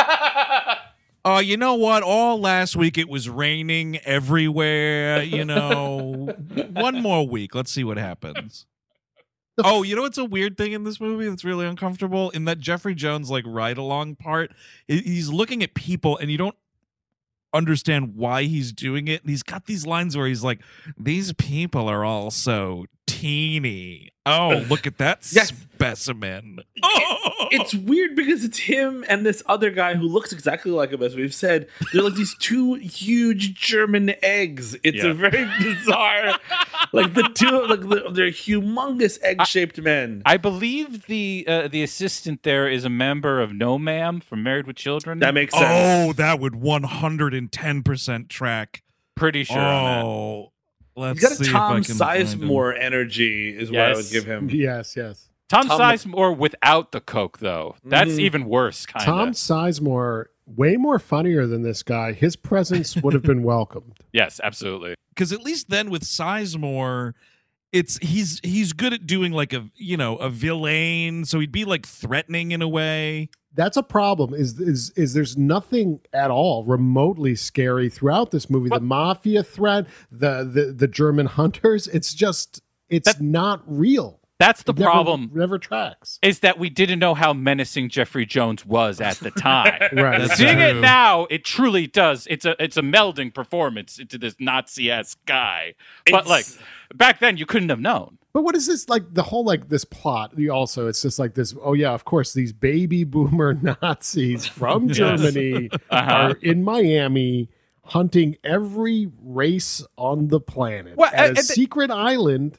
Speaker 1: Oh, you know what? All last week it was raining everywhere. You know, one more week. Let's see what happens. Oh, you know what's a weird thing in this movie that's really uncomfortable? In that Jeffrey Jones like ride along part, he- he's looking at people and you don't understand why he's doing it. And he's got these lines where he's like, "These people are all so teeny. Oh, look at that
Speaker 2: Yes.
Speaker 1: specimen." Oh.
Speaker 2: It's weird because it's him and this other guy who looks exactly like him, as we've said. They're like these two huge German eggs. It's
Speaker 4: Yeah.
Speaker 2: a very bizarre, like the two, like the, they're humongous egg-shaped men.
Speaker 4: I believe the uh, the assistant there is a member of No Ma'am from Married with Children.
Speaker 2: That makes sense.
Speaker 1: Oh, that would one hundred ten percent track.
Speaker 4: Pretty sure on
Speaker 1: Oh, let's
Speaker 2: He's got
Speaker 1: see
Speaker 2: a
Speaker 1: if I
Speaker 2: Tom
Speaker 1: can find him.
Speaker 2: Sizemore energy, is what I
Speaker 4: Yes.
Speaker 2: would give him.
Speaker 3: Yes, yes.
Speaker 4: that. Tom,
Speaker 2: Tom-
Speaker 4: Sizemore without the coke, though. That's
Speaker 2: Mhm.
Speaker 4: even worse, kind
Speaker 3: Tom
Speaker 4: of.
Speaker 3: Sizemore, way more funnier than this guy. His presence would have been welcomed.
Speaker 4: Yes, absolutely.
Speaker 1: Because at least then with Sizemore, it's he's he's good at doing like a you know a villain, so he'd be like threatening in a way.
Speaker 3: That's a problem. Is is is there's nothing at all remotely scary throughout this movie.
Speaker 4: What?
Speaker 3: The mafia threat, the the the German hunters. It's just it's
Speaker 4: That-
Speaker 3: not real.
Speaker 4: That's the
Speaker 3: It never-
Speaker 4: problem.
Speaker 3: Never tracks.
Speaker 4: Is that we didn't know how menacing Jeffrey Jones was at the time.
Speaker 3: Right.
Speaker 1: That's
Speaker 4: Seeing it
Speaker 1: true.
Speaker 4: now, it truly does. It's a it's a melding performance into this Nazi-esque guy. But
Speaker 2: It's-
Speaker 4: like back then, you couldn't have known.
Speaker 3: But what is this like? The whole like this plot. You also, it's just like this. Oh yeah, of course, these baby boomer Nazis from
Speaker 1: Yes.
Speaker 3: Germany
Speaker 4: Uh-huh.
Speaker 3: are in Miami hunting every race on the planet
Speaker 4: Well,
Speaker 3: at
Speaker 4: and-
Speaker 3: a
Speaker 4: and the-
Speaker 3: secret island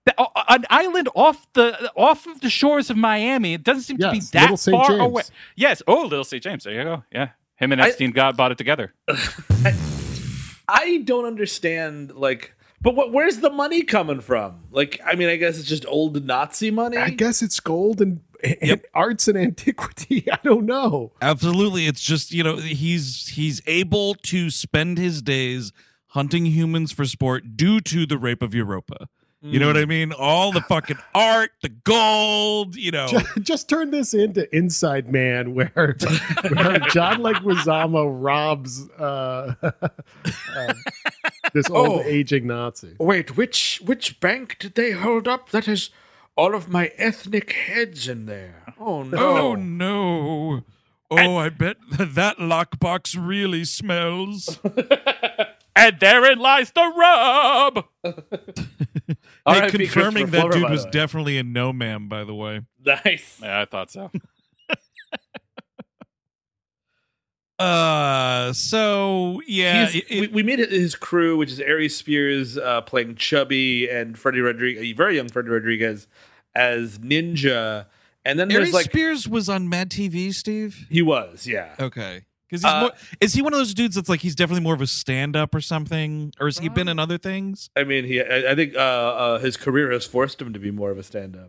Speaker 4: The- uh, an island off the off of the shores of Miami. It doesn't seem to be
Speaker 3: Yes,
Speaker 4: that
Speaker 3: Little Saint
Speaker 4: far
Speaker 3: James.
Speaker 4: away. Yes. Oh, Little Saint James. There you go. Yeah. Him and
Speaker 2: I-
Speaker 4: Epstein got bought it together.
Speaker 2: I don't understand, like, but what, where's the money coming from? Like, I mean, I guess it's just old Nazi money.
Speaker 3: I guess it's gold and, and arts and antiquity. I don't know.
Speaker 1: Absolutely. It's just, you know, he's he's able to spend his days hunting humans for sport due to the rape of Europa. You know what I mean? All the fucking art, the gold, you know.
Speaker 3: Just, just turn this into Inside Man, where, where John Leguizamo robs uh, uh, this old
Speaker 2: Oh.
Speaker 3: aging Nazi.
Speaker 2: Wait, which which bank did they hold up that has all of my ethnic heads in there? Oh no!
Speaker 1: Oh no. Oh, I bet that lockbox really smells.
Speaker 4: And therein lies the rub.
Speaker 1: Hey,
Speaker 2: R I P
Speaker 1: confirming
Speaker 2: Christopher
Speaker 1: that
Speaker 2: Plummer,
Speaker 1: dude
Speaker 2: by
Speaker 1: was
Speaker 2: the way.
Speaker 1: definitely a no man, by the way.
Speaker 2: Nice.
Speaker 4: Yeah, I thought so.
Speaker 1: Uh, so yeah,
Speaker 2: He's-
Speaker 1: it-
Speaker 2: we, we made it his crew, which is Aries Spears uh, playing Chubby and Freddie Rodriguez, a very young Freddie Rodriguez as Ninja, and then
Speaker 1: Aries
Speaker 2: there's like
Speaker 1: Spears was on Mad T V, Steve.
Speaker 2: he was, yeah.
Speaker 1: Okay, because he's
Speaker 2: Uh,
Speaker 1: more. Is he one of those dudes that's like he's definitely more of a stand-up or something, or has he been in other things?
Speaker 2: I mean, he. I, I think uh, uh, his career has forced him to be more of a stand-up.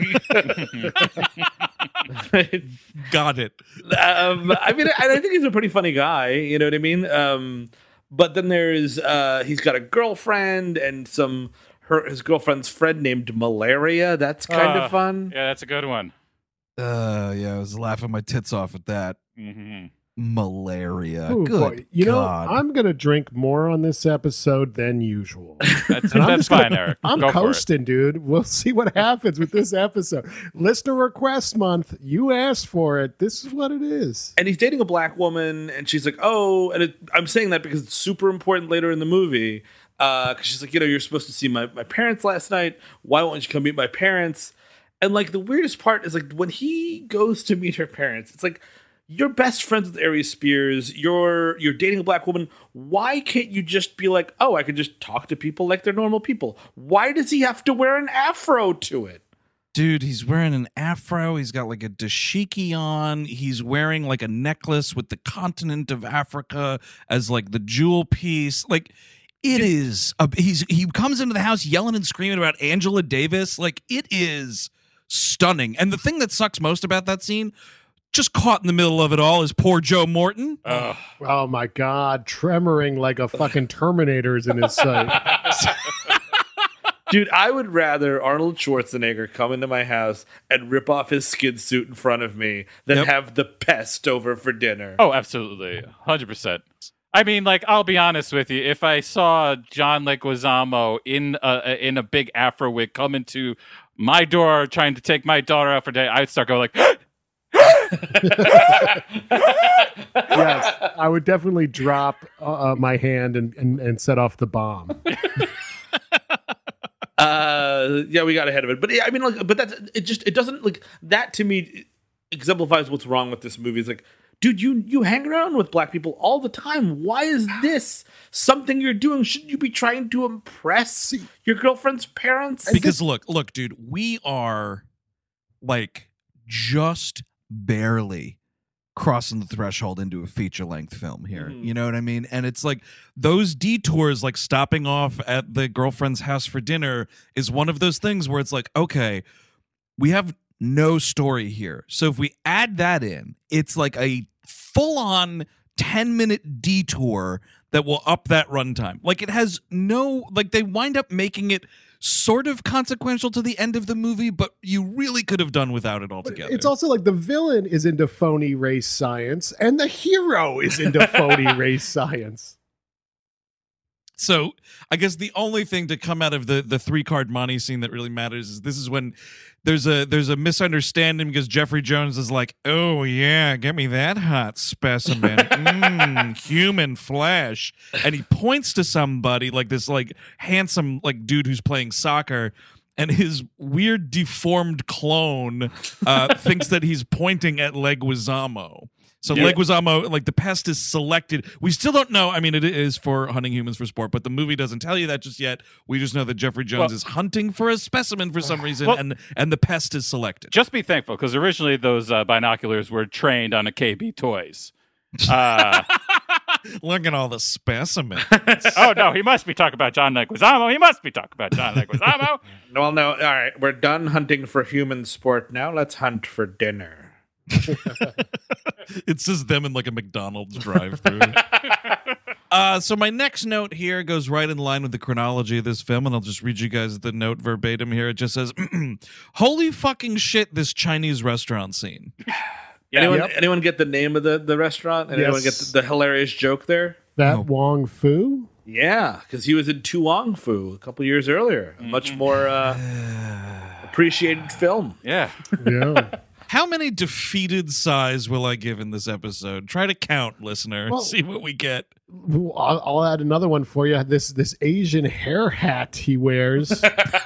Speaker 1: Got it.
Speaker 2: um, I mean, I, I think he's a pretty funny guy. You know what I mean? Um, but then there's uh, he's got a girlfriend and some her his girlfriend's friend named Malaria. That's kind
Speaker 4: Uh,
Speaker 2: of fun.
Speaker 4: Yeah, that's a good one.
Speaker 1: Uh, yeah, I was laughing my tits off at that.
Speaker 4: hmm
Speaker 1: Malaria.
Speaker 3: Ooh,
Speaker 1: Good
Speaker 3: boy. You
Speaker 1: God.
Speaker 3: know, I'm going to drink more on this episode than usual.
Speaker 4: That's,
Speaker 3: And I'm
Speaker 4: that's
Speaker 3: just gonna-
Speaker 4: fine, Eric.
Speaker 3: I'm
Speaker 4: Go for it.
Speaker 3: coasting, dude. We'll see what happens with this episode. Listener request month. You asked for it. This is what it is.
Speaker 2: And he's dating a black woman, and she's like, "Oh," and it, I'm saying that because it's super important later in the movie. Because she's like, "You know, you're supposed to see my my parents last night. Why won't you come meet my parents?" And like the weirdest part is like when he goes to meet her parents, it's like you're best friends with Aries Spears. You're you're dating a black woman. Why can't you just be like, "Oh, I could just talk to people like they're normal people"? Why does he have to wear an afro to it?
Speaker 1: Dude, he's wearing an afro. He's got like a dashiki on. He's wearing like a necklace with the continent of Africa as like the jewel piece. Like it is. A, he's he comes into the house yelling and screaming about Angela Davis. Like it is stunning. And the thing that sucks most about that scene, just caught in the middle of it all, is poor Joe Morton.
Speaker 4: Ugh.
Speaker 3: Oh my God, tremoring like a fucking Terminator is in his sight.
Speaker 2: Dude, I would rather Arnold Schwarzenegger come into my house and rip off his skin suit in front of me than
Speaker 1: Yep.
Speaker 2: have the pest over for dinner.
Speaker 4: Oh, absolutely. one hundred percent. I mean, like, I'll be honest with you. If I saw John Leguizamo in a, in a big afro wig come into my door trying to take my daughter out for a day, I'd start going like,
Speaker 3: Yes, I would definitely drop uh, uh, my hand and, and, and set off the bomb.
Speaker 2: Uh, yeah, we got ahead of it, but yeah, I mean, like, but that's it. Just it doesn't like that to me exemplifies what's wrong with this movie. It's like, dude, you you hang around with black people all the time. Why is this something you're doing? Shouldn't you be trying to impress your girlfriend's parents?
Speaker 1: Because look, look, dude, we are like just barely crossing the threshold into a feature length film here.
Speaker 2: Mhm.
Speaker 1: You know what I mean? And it's like those detours, like stopping off at the girlfriend's house for dinner, is one of those things where it's like, okay, we have no story here. So if we add that in, it's like a full on ten minute detour that will up that runtime. Like it has no, like they wind up making it sort of consequential to the end of the movie, but you really could have done without it altogether.
Speaker 3: It's also like the villain is into phony race science and the hero is into phony race science.
Speaker 1: So I guess the only thing to come out of the the three card money scene that really matters is this is when there's a there's a misunderstanding because Jeffrey Jones is like, oh yeah, get me that hot specimen, mm, human flesh, and he points to somebody like this like handsome like dude who's playing soccer. And his weird deformed clone uh, thinks that he's pointing at Leguizamo. So
Speaker 2: Yeah.
Speaker 1: Leguizamo, like the pest is selected. We still don't know. I mean, it is for hunting humans for sport, but the movie doesn't tell you that just yet. We just know that Jeffrey Jones
Speaker 4: Well-
Speaker 1: is hunting for a specimen for some reason,
Speaker 4: Well-
Speaker 1: and and the pest is selected.
Speaker 4: Just be thankful, because originally those uh, binoculars were trained on a K B Toys. Uh,
Speaker 1: Look at all the specimens.
Speaker 4: oh no, he must be talking about John Leguizamo. He must be talking about John Leguizamo.
Speaker 2: Well, no. All right, we're done hunting for human sport. Now let's hunt for dinner.
Speaker 1: It's just them in like a McDonald's drive-through. uh, so my next note here goes right in line with the chronology of this film, and I'll just read you guys the note verbatim here. It just says, "Holy fucking shit! This Chinese restaurant scene."
Speaker 4: Yeah.
Speaker 2: anyone,
Speaker 3: Yep.
Speaker 2: anyone get the name of the, the restaurant? And anyone get
Speaker 3: Yes.
Speaker 2: the, the hilarious joke there?
Speaker 3: That
Speaker 1: Oh.
Speaker 3: Wong Fu?
Speaker 2: Yeah, because he was in Tu Wong Fu a couple years earlier. A much more uh, appreciated film.
Speaker 4: Yeah.
Speaker 3: Yeah.
Speaker 1: How many defeated sighs will I give in this episode? Try to count, listener.
Speaker 3: Well-
Speaker 1: See what we get.
Speaker 3: I'll, I'll add another one for you. This this Asian hair hat he wears.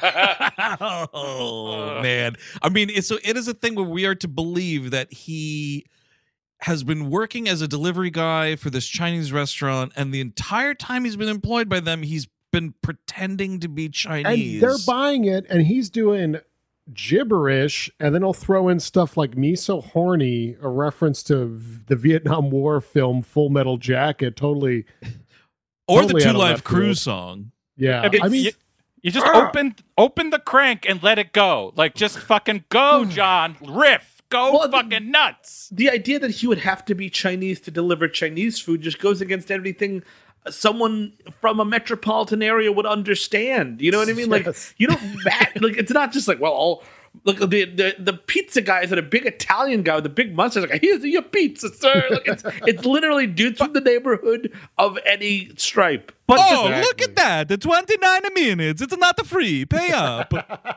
Speaker 1: Oh man! I mean, it's so it is a thing where we are to believe that he has been working as a delivery guy for this Chinese restaurant, and the entire time he's been employed by them, he's been pretending to be
Speaker 3: And
Speaker 1: Chinese.
Speaker 3: they're buying it, and he's doing gibberish, and then he'll throw in stuff like "Me So Horny," a reference to v- the Vietnam War film Full Metal Jacket. Totally,
Speaker 1: or
Speaker 3: totally
Speaker 1: the
Speaker 3: out
Speaker 1: Two
Speaker 3: of
Speaker 1: Live
Speaker 3: left
Speaker 1: Crew
Speaker 3: field.
Speaker 1: song.
Speaker 3: yeah. I mean,
Speaker 4: you, you just open open the crank and let it go. Like, just fucking go, John. Riff. Go
Speaker 2: Well, the-
Speaker 4: fucking nuts.
Speaker 2: The idea that he would have to be Chinese to deliver Chinese food just goes against everything someone from a metropolitan area would understand. You know what I mean? Like,
Speaker 3: Yes.
Speaker 2: you don't mat- like it's not just like, well, all look, the, the the pizza guy is a big Italian guy with a big mustache. Like, here's your pizza, sir. Like, it's it's literally dudes from the neighborhood of any stripe.
Speaker 4: But
Speaker 1: Oh,
Speaker 4: just-
Speaker 1: look at that! The twenty-nine minutes. It's not free. Pay up.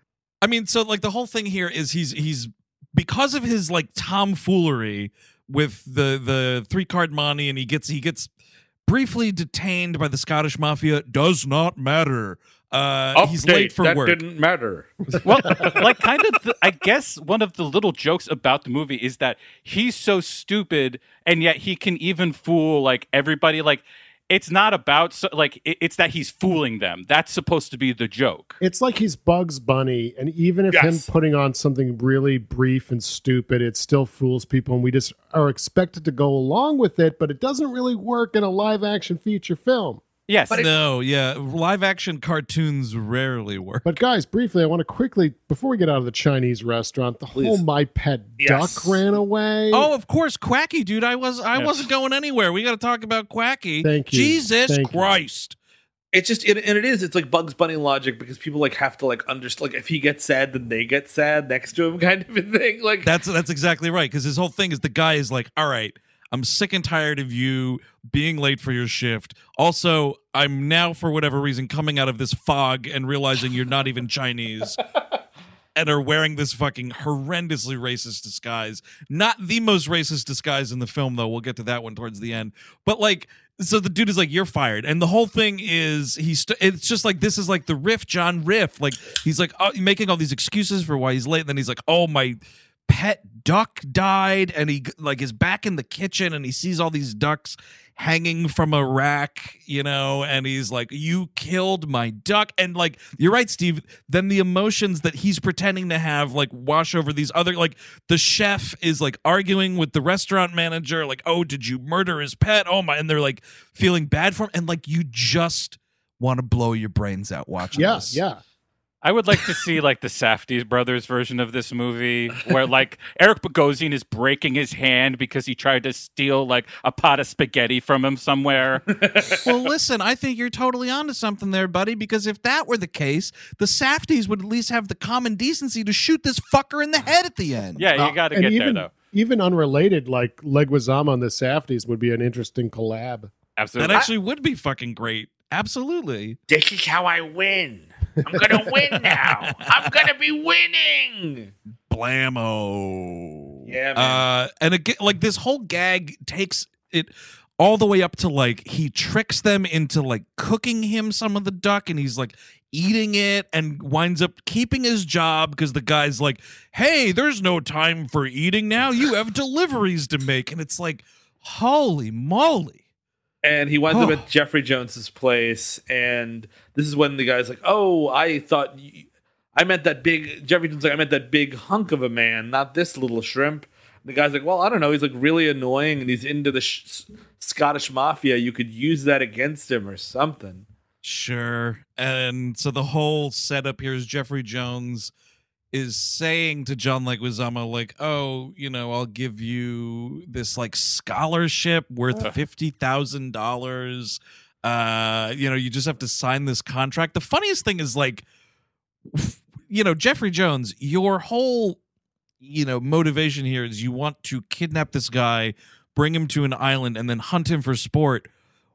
Speaker 1: I mean, so like the whole thing here is he's he's because of his like tomfoolery with the the three card money, and he gets he gets briefly detained by the Scottish mafia. Does not matter. Uh, he's late for
Speaker 2: that
Speaker 1: work.
Speaker 2: didn't matter.
Speaker 4: well, like, kind of, the, I guess one of the little jokes about the movie is that he's so stupid, and yet he can even fool like everybody. Like, it's not about so, like it, it's that he's fooling them. That's supposed to be the joke.
Speaker 3: it's like he's Bugs Bunny, and even if
Speaker 2: Yes.
Speaker 3: him putting on something really brief and stupid, it still fools people, and we just are expected to go along with it. But it doesn't really work in a live action feature film.
Speaker 4: Yes,
Speaker 1: No, yeah, live action cartoons rarely work.
Speaker 3: But guys, briefly, I want to quickly, before we get out of the Chinese restaurant, the whole
Speaker 2: Please.
Speaker 3: My Pet
Speaker 2: Yes.
Speaker 3: Duck ran away.
Speaker 1: Oh, of course, Quacky, dude. I was I
Speaker 4: Yeah.
Speaker 1: wasn't going anywhere. We got to talk about Quacky.
Speaker 3: Thank you.
Speaker 1: Jesus
Speaker 3: Thank you.
Speaker 1: Christ.
Speaker 2: It's just it, and it is. It's like Bugs Bunny logic because people like have to like understand. Like if he gets sad, then they get sad next to him, kind of a thing. Like
Speaker 1: That's that's exactly right. Because his whole thing is the guy is like, all right, I'm sick and tired of you being late for your shift. Also, I'm now for whatever reason coming out of this fog and realizing you're not even Chinese. And are wearing this fucking horrendously racist disguise. Not the most racist disguise in the film, though. We'll get to that one towards the end. But like, so the dude is like, "You're fired," and the whole thing is he's. St- it's just like this is like the riff, John Riff. Like he's like uh, making all these excuses for why he's late. And then he's like, "Oh, my pet duck died," and he like is back in the kitchen and he sees all these ducks hanging from a rack, you know, and he's like, "You killed my duck." And like, you're right, Steve. Then the emotions that he's pretending to have like wash over these other, like the chef is like arguing with the restaurant manager, like, "Oh, did you murder his pet? Oh my," and they're like feeling bad for him. And like, you just want to blow your brains out watching
Speaker 3: yeah,
Speaker 1: this.
Speaker 3: yeah.
Speaker 4: I would like to see like the Safdie brothers version of this movie, where like Eric Bogosian is breaking his hand because he tried to steal like a pot of spaghetti from him somewhere.
Speaker 1: Well, listen, I think you're totally onto something there, buddy, because if that were the case, the Safdies would at least have the common decency to shoot this fucker in the head at the end.
Speaker 4: Yeah,
Speaker 3: Uh,
Speaker 4: you got to
Speaker 3: and
Speaker 4: get
Speaker 3: even,
Speaker 4: there though.
Speaker 3: Even unrelated, like Leguizamo and the Safdies would be an interesting collab.
Speaker 1: That
Speaker 4: Absolutely.
Speaker 1: actually would be fucking great. Absolutely.
Speaker 2: this is how I win. I'm gonna win now. I'm gonna be winning.
Speaker 1: Blammo.
Speaker 2: Yeah, man.
Speaker 1: Uh, and again, like this whole gag takes it all the way up to like he tricks them into like cooking him some of the duck, and he's like eating it and winds up keeping his job because the guy's like, hey, there's no time for eating now. You have deliveries to make. And it's like, holy moly.
Speaker 2: And he winds
Speaker 1: Oh.
Speaker 2: up at Jeffrey Jones's place, and this is when the guy's like, "Oh, I thought you, I meant that big." Jeffrey Jones like, "I meant that big hunk of a man, not this little shrimp." And the guy's like, "Well, I don't know. He's like really annoying, and he's into the sh- Scottish mafia. You could use that against him or something."
Speaker 1: Sure. And so the whole setup here is Jeffrey Jones is saying to John Leguizamo, like, oh, you know, I'll give you this like scholarship worth fifty thousand dollars. Uh, you know, you just have to sign this contract. The funniest thing is like, you know, Jeffrey Jones, your whole, you know, motivation here is you want to kidnap this guy, bring him to an island, and then hunt him for sport.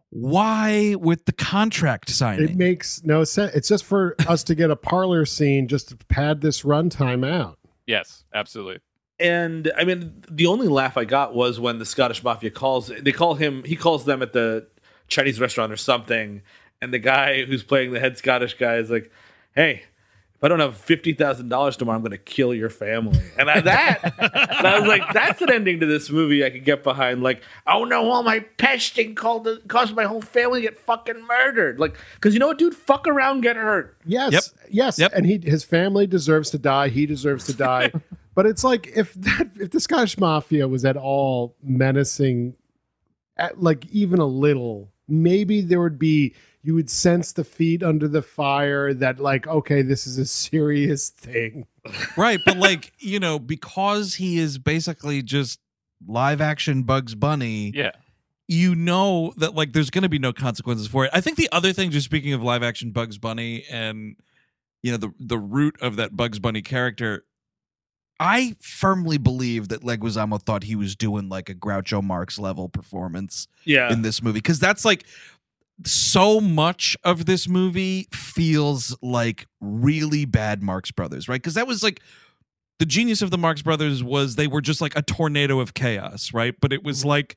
Speaker 1: Why with the contract signing?
Speaker 3: It makes no sense. It's just for us to get a parlor scene just to pad this runtime out.
Speaker 4: Yes, absolutely.
Speaker 2: And I mean, the only laugh I got was when the Scottish mafia calls. They call him. He calls them at the Chinese restaurant or something, and the guy who's playing the head Scottish guy is like, "Hey, if I don't have fifty thousand dollars tomorrow, I'm going to kill your family." And I, that, and I was like, "That's an ending to this movie I could get behind." Like, "Oh no, all my pesting called the, caused my whole family to get fucking murdered." Like, because you know what, dude, fuck around, get hurt.
Speaker 3: Yes,
Speaker 1: Yep.
Speaker 3: yes,
Speaker 1: Yep.
Speaker 3: and he his family deserves to die. He deserves to die. But it's like if that if the Scottish mafia was at all menacing, at like even a little, maybe there would be you would sense the feet under the fire that like, okay, this is a serious thing.
Speaker 1: Right, but like, you know, because he is basically just live action Bugs Bunny,
Speaker 4: Yeah.
Speaker 1: you know that like there's going to be no consequences for it. I think the other thing, just speaking of live action Bugs Bunny and, you know, the the root of that Bugs Bunny character, I firmly believe that Leguizamo thought he was doing like a Groucho Marx level performance
Speaker 2: Yeah,
Speaker 1: in this movie, because that's like so much of this movie feels like really bad Marx Brothers, right? Because that was like the genius of the Marx Brothers was they were just like a tornado of chaos, right? But it was like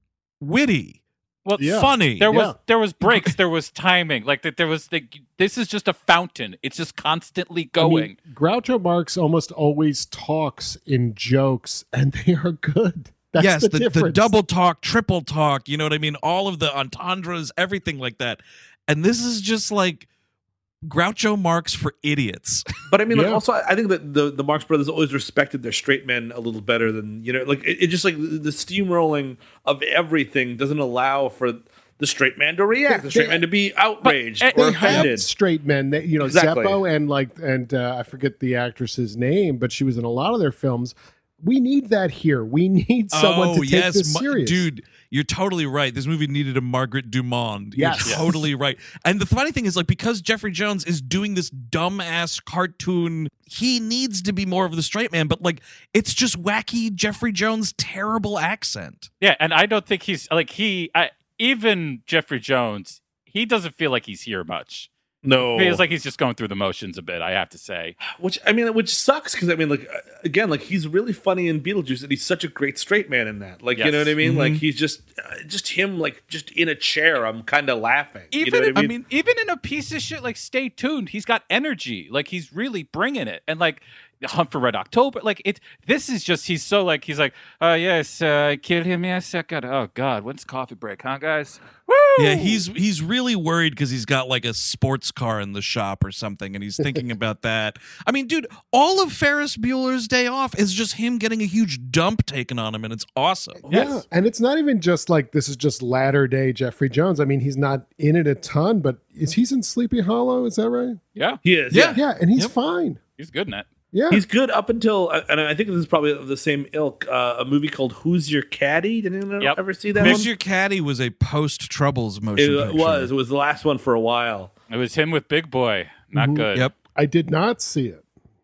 Speaker 1: witty,
Speaker 4: Well,
Speaker 3: Yeah.
Speaker 1: funny.
Speaker 4: there was
Speaker 3: Yeah.
Speaker 4: there was breaks, there was timing, like that. There was the, this is just a fountain. It's just constantly
Speaker 3: I mean,
Speaker 4: going.
Speaker 3: Groucho Marx almost always talks in jokes, and they are good. That's
Speaker 1: yes,
Speaker 3: the,
Speaker 1: the, the
Speaker 3: difference.
Speaker 1: double talk, triple talk, you know what I mean? All of the entendres, everything like that. And this is just like Groucho Marx for idiots.
Speaker 2: but I mean, like,
Speaker 3: Yeah.
Speaker 2: also, I think that the the Marx Brothers always respected their straight men a little better than, you know, like it, it just like the, the steamrolling of everything doesn't allow for the straight man to react, the straight
Speaker 3: They-
Speaker 2: man to be outraged
Speaker 4: But,
Speaker 2: or
Speaker 3: They have
Speaker 2: offended.
Speaker 3: straight men, that, you know,
Speaker 2: Exactly.
Speaker 3: Zeppo and like, and uh, I forget the actress's name, but she was in a lot of their films. We need that here. We need someone
Speaker 1: oh,
Speaker 3: to take
Speaker 1: yes,
Speaker 3: this
Speaker 1: Ma-
Speaker 3: serious.
Speaker 1: dude, you're totally right. This movie needed a Margaret Dumont. You're
Speaker 3: Yes. Yes.
Speaker 1: totally right. And the funny thing is, like, because Jeffrey Jones is doing this dumbass cartoon, he needs to be more of the straight man. But like, it's just wacky Jeffrey Jones' terrible accent.
Speaker 4: Yeah, and I don't think he's like he. I, even Jeffrey Jones, he doesn't feel like he's here much.
Speaker 2: No,
Speaker 4: It feels like he's just going through the motions a bit. I have to say.
Speaker 2: which I mean, which sucks because I mean, like uh, again, like he's really funny in Beetlejuice, and he's such a great straight man in that. Like, you
Speaker 4: Yes.
Speaker 2: know what I mean?
Speaker 1: Mhm.
Speaker 2: Like he's just, uh, just him, like just in a chair. I'm kind of laughing.
Speaker 4: Even
Speaker 2: you know what
Speaker 4: if-
Speaker 2: I
Speaker 4: I
Speaker 2: mean?
Speaker 4: mean, even in a piece of shit like Stay Tuned, he's got energy. Like he's really bringing it, and like Hunt for Red October. Like it. This is just he's so like he's like, oh yes, uh, I killed him. Yes, I got. Oh God, when's coffee break, huh, guys? Woo!
Speaker 1: Yeah, he's he's really worried because he's got like a sports car in the shop or something, and he's thinking about that. I mean, dude, all of Ferris Bueller's Day Off is just him getting a huge dump taken on him, and it's awesome.
Speaker 3: Yeah,
Speaker 4: Yes.
Speaker 3: and it's not even just like this is just latter day Jeffrey Jones. I mean, he's not in it a ton, but is he's in Sleepy Hollow? Is that right?
Speaker 4: yeah,
Speaker 2: he is.
Speaker 1: Yeah.
Speaker 3: Yeah, and he's
Speaker 1: Yep.
Speaker 3: fine.
Speaker 4: he's good in it.
Speaker 3: Yeah,
Speaker 2: He's good up until, and I think this is probably of the same ilk. Uh, a movie called Who's Your Caddy? Did anyone
Speaker 4: Yep.
Speaker 2: ever see that
Speaker 1: Who's
Speaker 2: one?
Speaker 1: Your Caddy was a post Troubles motion
Speaker 2: It
Speaker 1: picture.
Speaker 2: was. It was the last one for a while.
Speaker 4: It was him with Big Boy. Not
Speaker 3: Mhm.
Speaker 4: good.
Speaker 1: Yep.
Speaker 3: I did not see it.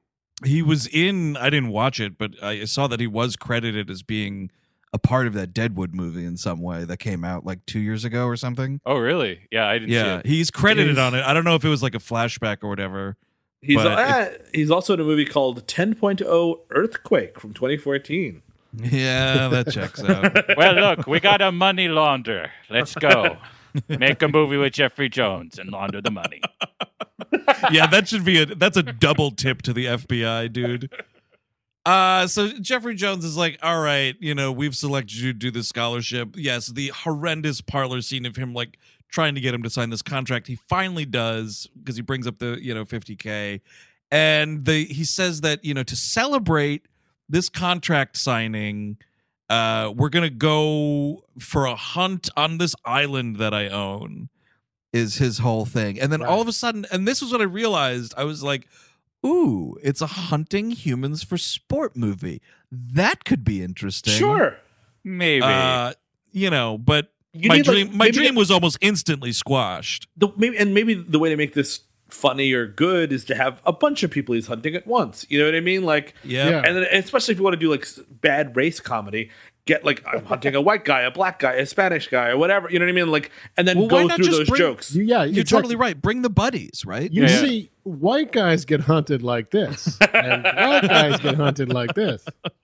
Speaker 1: He was in, I didn't watch it, but I saw that he was credited as being a part of that Deadwood movie in some way that came out like two years ago or something.
Speaker 4: Oh really? Yeah, I didn't
Speaker 1: Yeah,
Speaker 4: see it.
Speaker 1: he's credited
Speaker 3: He's-
Speaker 1: on it. I don't know if it was like a flashback or whatever.
Speaker 2: He's
Speaker 1: But
Speaker 2: uh, he's also in a movie called ten point oh Earthquake from twenty fourteen.
Speaker 1: Yeah, that checks out.
Speaker 4: Well, look, we got a money launder. Let's go. Make a movie with Jeffrey Jones and launder the money.
Speaker 1: Yeah, that should be a that's a double tip to the F B I, dude. Uh, so Jeffrey Jones is like, all right, you know, we've selected you to do this scholarship. Yes, the horrendous parlor scene of him like trying to get him to sign this contract. He finally does because he brings up the, you know, fifty K. And the he says that, you know, to celebrate this contract signing, uh, we're gonna go for a hunt on this island that I own, is his whole thing. And then
Speaker 3: Right.
Speaker 1: all of a sudden, and this was what I realized, I was like, ooh, it's a hunting humans for sport movie. That could be interesting.
Speaker 2: Sure.
Speaker 4: Maybe.
Speaker 1: Uh, you know, but
Speaker 2: You
Speaker 1: my
Speaker 2: need, like,
Speaker 1: dream my
Speaker 2: maybe-
Speaker 1: dream was almost instantly squashed.
Speaker 2: The, maybe, and maybe the way to make this funny or good is to have a bunch of people he's hunting at once. You know what I mean? Like,
Speaker 1: Yeah.
Speaker 3: Yeah.
Speaker 2: and then especially if you want to do like s- bad race comedy, get like I'm hunting a white guy, a black guy, a Spanish guy, or whatever. You know what I mean? Like, and then
Speaker 1: Well, why
Speaker 2: go
Speaker 1: not
Speaker 2: through
Speaker 1: just
Speaker 2: those
Speaker 1: bring-
Speaker 2: jokes.
Speaker 3: You- yeah,
Speaker 1: You're
Speaker 3: exactly.
Speaker 1: totally right. Bring the buddies, right?
Speaker 3: You
Speaker 4: Yeah.
Speaker 3: see white guys get hunted like this, and white guys get hunted like this.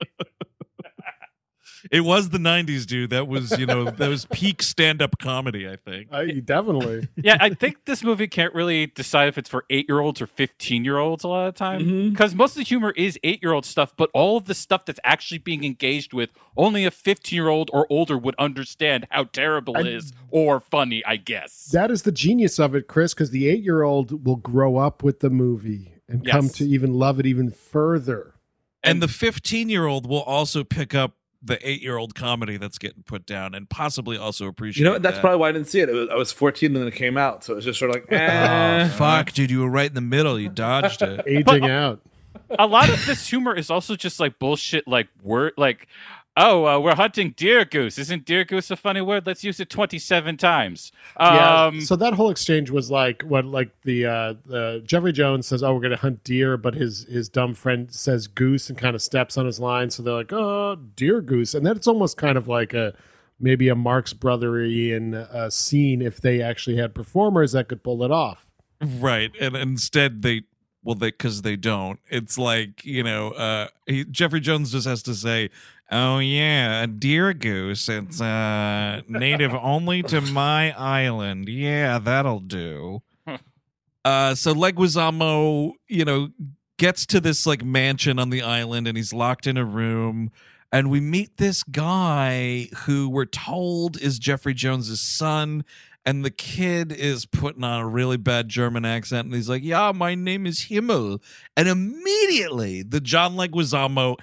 Speaker 1: It was the nineties, dude. That was, you know, that was peak stand-up comedy, I think.
Speaker 3: I, definitely.
Speaker 4: Yeah, I think this movie can't really decide if it's for eight-year-olds or fifteen-year-olds a lot of the time.
Speaker 2: Mhm.
Speaker 4: Because most of the humor is eight-year-old stuff, but all of the stuff that's actually being engaged with, only a fifteen-year-old or older would understand how terrible it
Speaker 3: I-
Speaker 4: is or funny, I guess.
Speaker 3: That is the genius of it, Chris, because the eight-year-old will grow up with the movie and come
Speaker 4: Yes.
Speaker 3: to even love it even further.
Speaker 1: And the fifteen-year-old will also pick up the eight-year-old comedy that's getting put down and possibly also appreciate
Speaker 2: You know, that's
Speaker 1: that.
Speaker 2: probably why I didn't see it. it was, I was fourteen when it came out, so it was just sort of like,
Speaker 1: Oh,
Speaker 2: eh.
Speaker 1: fuck, dude. You were right in the middle. You dodged it.
Speaker 3: Aging out.
Speaker 4: A lot of this humor is also just like bullshit, like word, like, oh, uh, we're hunting deer goose. Isn't deer goose a funny word? Let's use it twenty-seven times.
Speaker 3: Yeah.
Speaker 4: Um,
Speaker 3: So that whole exchange was like what, like the uh, the Jeffrey Jones says, "Oh, we're gonna hunt deer," but his his dumb friend says goose and kind of steps on his line. So they're like, "Oh, deer goose," and that's almost kind of like a maybe a Marx Brotherian uh, scene if they actually had performers that could pull it off.
Speaker 1: Right. And instead they well they because they don't. It's like, you know, uh he, Jeffrey Jones just has to say, oh yeah, a deer goose. It's uh native only to my island. Yeah, that'll do. uh so Leguizamo, you know, gets to this like mansion on the island and he's locked in a room. And we meet this guy who we're told is Jeffrey Jones's son. And the kid is putting on a really bad German accent. And he's like, yeah, my name is Himmel. And immediately the John Leguizamo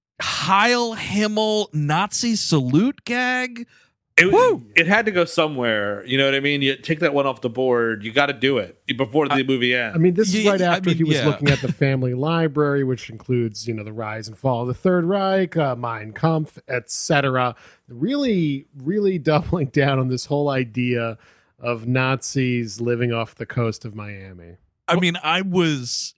Speaker 1: Heil Himmel Nazi salute gag.
Speaker 2: It, it had to go somewhere. You know what I mean? You take that one off the board. You got to do it before the movie ends.
Speaker 3: I mean, this is
Speaker 1: Yeah,
Speaker 3: right
Speaker 1: I
Speaker 3: after
Speaker 1: mean,
Speaker 3: he was
Speaker 1: yeah.
Speaker 3: looking at the family library, which includes, you know, the rise and fall of the Third Reich, uh, Mein Kampf, et cetera. Really, really doubling down on this whole idea of Nazis living off the coast of Miami.
Speaker 1: I mean, I was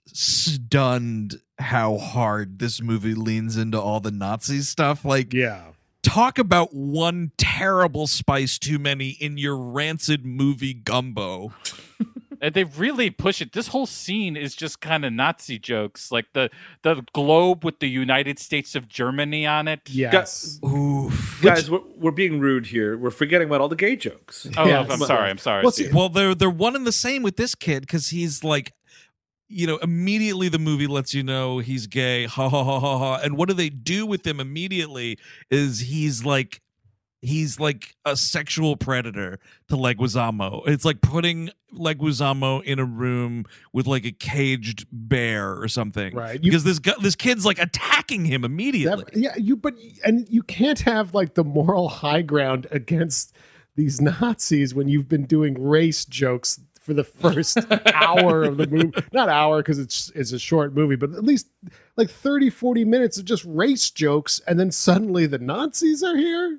Speaker 1: stunned how hard this movie leans into all the Nazi stuff. Like,
Speaker 3: Yeah.
Speaker 1: talk about one terrible spice too many in your rancid movie gumbo.
Speaker 4: and they really push it. This whole scene is just kind of Nazi jokes, like the the globe with the United States of Germany on it.
Speaker 3: Yes.
Speaker 1: Oof.
Speaker 2: Guys, we're, we're being rude here. We're forgetting about all the gay jokes.
Speaker 4: Oh,
Speaker 3: Yes.
Speaker 4: I'm sorry. I'm sorry.
Speaker 3: Well,
Speaker 4: Steve.
Speaker 3: see-
Speaker 1: Well, they're they're one and the same with this kid because he's like, you know, immediately the movie lets you know he's gay. Ha ha ha ha ha. And what do they do with him immediately? Is he's like, he's like a sexual predator to Leguizamo. It's like putting Leguizamo in a room with like a caged bear or something,
Speaker 3: Right. You-
Speaker 1: because this guy, this kid's like attacking him immediately.
Speaker 3: That- yeah, you but and you can't have like the moral high ground against these Nazis when you've been doing race jokes for the first hour of the movie. Not hour because it's it's a short movie, but at least like thirty, forty minutes of just race jokes, and then suddenly the Nazis are here.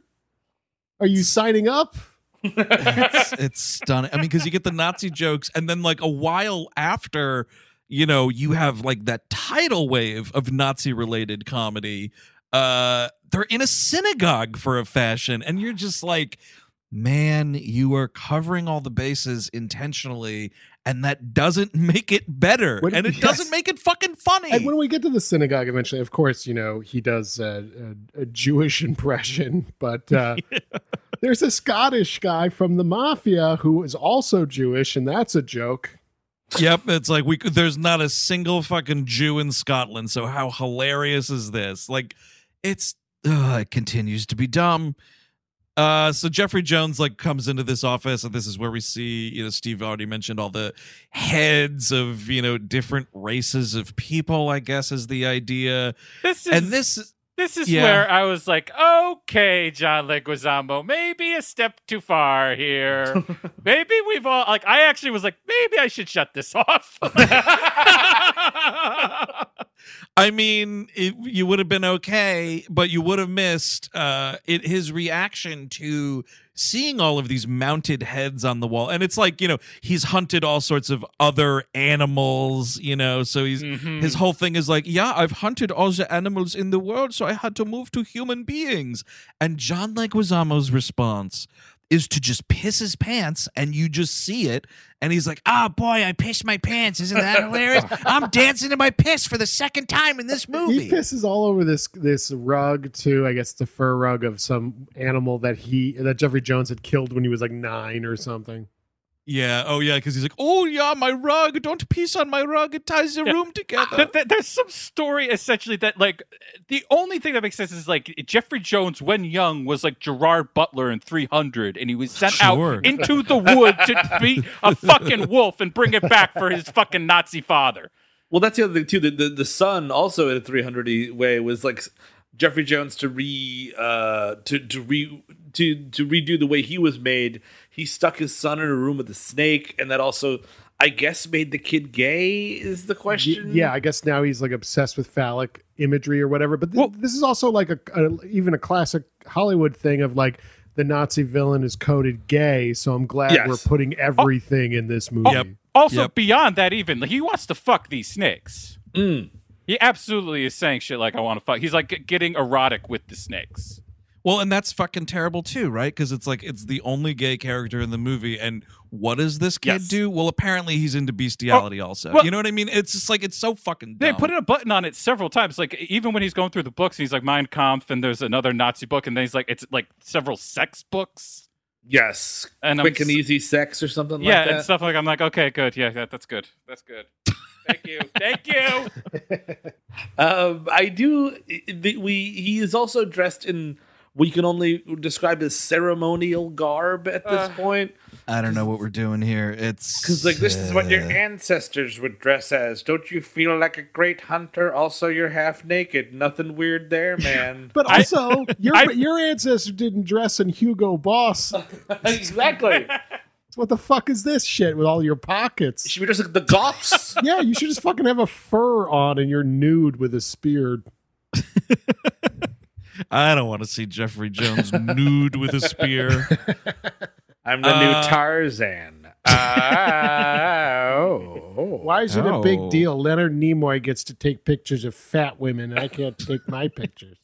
Speaker 3: Are you signing up?
Speaker 1: it's, it's stunning. I mean, because you get the Nazi jokes, and then like a while after, you know, you have like that tidal wave of Nazi-related comedy. Uh, they're in a synagogue for a fashion, and you're just like, man, you are covering all the bases intentionally, and that doesn't make it better,
Speaker 3: When-
Speaker 1: and it
Speaker 3: yes.
Speaker 1: doesn't make it fucking funny.
Speaker 3: And when we get to the synagogue eventually, of course, you know, he does a, a, a Jewish impression, but uh, there's a Scottish guy from the mafia who is also Jewish, and that's a joke.
Speaker 1: Yep, it's like we could, there's not a single fucking Jew in Scotland, so how hilarious is this? Like, it's uh, it continues to be dumb. Uh, so Jeffrey Jones like comes into this office, and this is where we see, you know, Steve already mentioned all the heads of, you know, different races of people, I guess is the idea.
Speaker 4: This is
Speaker 1: And this
Speaker 4: This is
Speaker 1: Yeah.
Speaker 4: where I was like, okay, John Leguizamo, maybe a step too far here. Maybe we've all, like, I actually was like, maybe I should shut this off.
Speaker 1: I mean, it, you would have been okay, but you would have missed uh, it, his reaction to seeing all of these mounted heads on the wall. And it's like, you know, he's hunted all sorts of other animals, you know, so he's
Speaker 4: Mhm.
Speaker 1: his whole thing is like, yeah, I've hunted all the animals in the world, so I had to move to human beings. And John Leguizamo's response is to just piss his pants, and you just see it, and he's like, oh boy, I pissed my pants, isn't that hilarious? I'm dancing in my piss for the second time in this movie.
Speaker 3: He pisses all over this this rug too. I guess the fur rug of some animal that he that Jeffrey Jones had killed when he was like nine or something.
Speaker 1: Yeah. Oh, yeah. Because he's like, oh, yeah, my rug. Don't piss on my rug. It ties the
Speaker 4: Yeah.
Speaker 1: room together.
Speaker 4: Th- th- there's some story essentially that, like, the only thing that makes sense is like Jeffrey Jones, when young, was like Gerard Butler in three hundred, and he was sent
Speaker 1: Sure.
Speaker 4: out into the wood to be a fucking wolf and bring it back for his fucking Nazi father.
Speaker 2: Well, that's the other thing too. The the, the son also in a three hundred way was like Jeffrey Jones to re uh to to re to to redo the way he was made. He stuck his son in a room with a snake, and that also, I guess, made the kid gay. Is the
Speaker 3: Y-
Speaker 2: question?
Speaker 3: Yeah, I guess now he's like obsessed with phallic imagery or whatever. But th-
Speaker 4: Well-
Speaker 3: this is also like a, a even a classic Hollywood thing of like the Nazi villain is coded gay. So I'm glad
Speaker 2: Yes.
Speaker 3: we're putting everything in this movie.
Speaker 1: Yep.
Speaker 4: Also,
Speaker 1: Yep.
Speaker 4: beyond that, even he wants to fuck these snakes.
Speaker 2: Mm.
Speaker 4: He absolutely is saying shit like, "I want to fuck." He's like getting erotic with the snakes.
Speaker 1: Well, and that's fucking terrible too, right? Because it's like it's the only gay character in the movie, and what does this kid
Speaker 4: Yes.
Speaker 1: do? Well, apparently he's into bestiality also.
Speaker 4: well-
Speaker 1: you know what I mean? It's just like it's so fucking
Speaker 4: They
Speaker 1: dumb.
Speaker 4: put a button on it several times. Like even when he's going through the books, he's like Mein Kampf, and there's another Nazi book, and then he's like, it's like several sex books.
Speaker 2: Yes.
Speaker 4: And
Speaker 2: Quick
Speaker 4: I'm
Speaker 2: and
Speaker 4: s-
Speaker 2: easy sex or something
Speaker 4: yeah,
Speaker 2: like that.
Speaker 4: and stuff like I'm like, okay, good, yeah, that, that's good, that's good. Thank you, thank you.
Speaker 2: Um, I do. The, we he is also dressed in what you can only describe as ceremonial garb at this
Speaker 4: Uh,
Speaker 2: point.
Speaker 1: I don't know what we're doing here. It's
Speaker 2: Because like this is what your
Speaker 1: uh,
Speaker 2: ancestors would dress as. Don't you feel like a great hunter? Also, you're half naked. Nothing weird there, man.
Speaker 3: But
Speaker 4: I-
Speaker 3: also, your
Speaker 4: I-
Speaker 3: your ancestor didn't dress in Hugo Boss.
Speaker 2: Exactly.
Speaker 3: What the fuck is this shit with all your pockets?
Speaker 2: Should we just like the Goths?
Speaker 3: Yeah, you should just fucking have a fur on and you're nude with a spear.
Speaker 1: I don't want to see Jeffrey Jones nude with a spear.
Speaker 2: I'm the
Speaker 1: Uh,
Speaker 2: new Tarzan. Ah, oh.
Speaker 3: Why is it a big
Speaker 1: Oh.
Speaker 3: deal? Leonard Nimoy gets to take pictures of fat women and I can't take my pictures.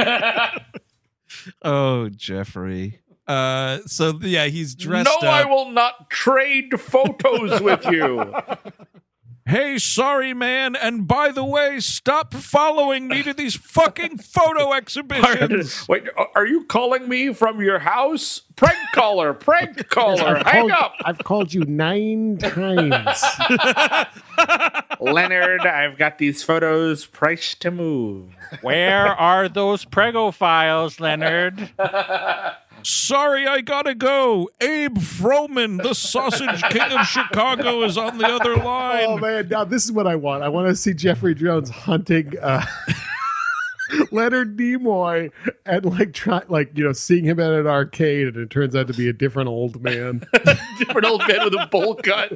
Speaker 1: Oh, Jeffrey. Uh, so yeah, he's dressed
Speaker 2: No,
Speaker 1: up.
Speaker 2: I will not trade photos with you.
Speaker 1: Hey, sorry, man. And by the way, stop following me to these fucking photo exhibitions.
Speaker 2: Wait, are you calling me from your house? Prank caller, prank caller.
Speaker 3: I've
Speaker 2: Hang
Speaker 3: called,
Speaker 2: up.
Speaker 3: I've called you nine times.
Speaker 2: Leonard, I've got these photos priced to move.
Speaker 4: Where are those prego files, Leonard?
Speaker 1: Sorry, I gotta go. Abe Froman, the sausage king of Chicago, is on the other line.
Speaker 3: Oh man, now this is what I want. I want to see Jeffrey Jones hunting uh, Leonard Nimoy and like try like you know seeing him at an arcade and it turns out to be a different old man.
Speaker 2: Different old man with a bowl cut.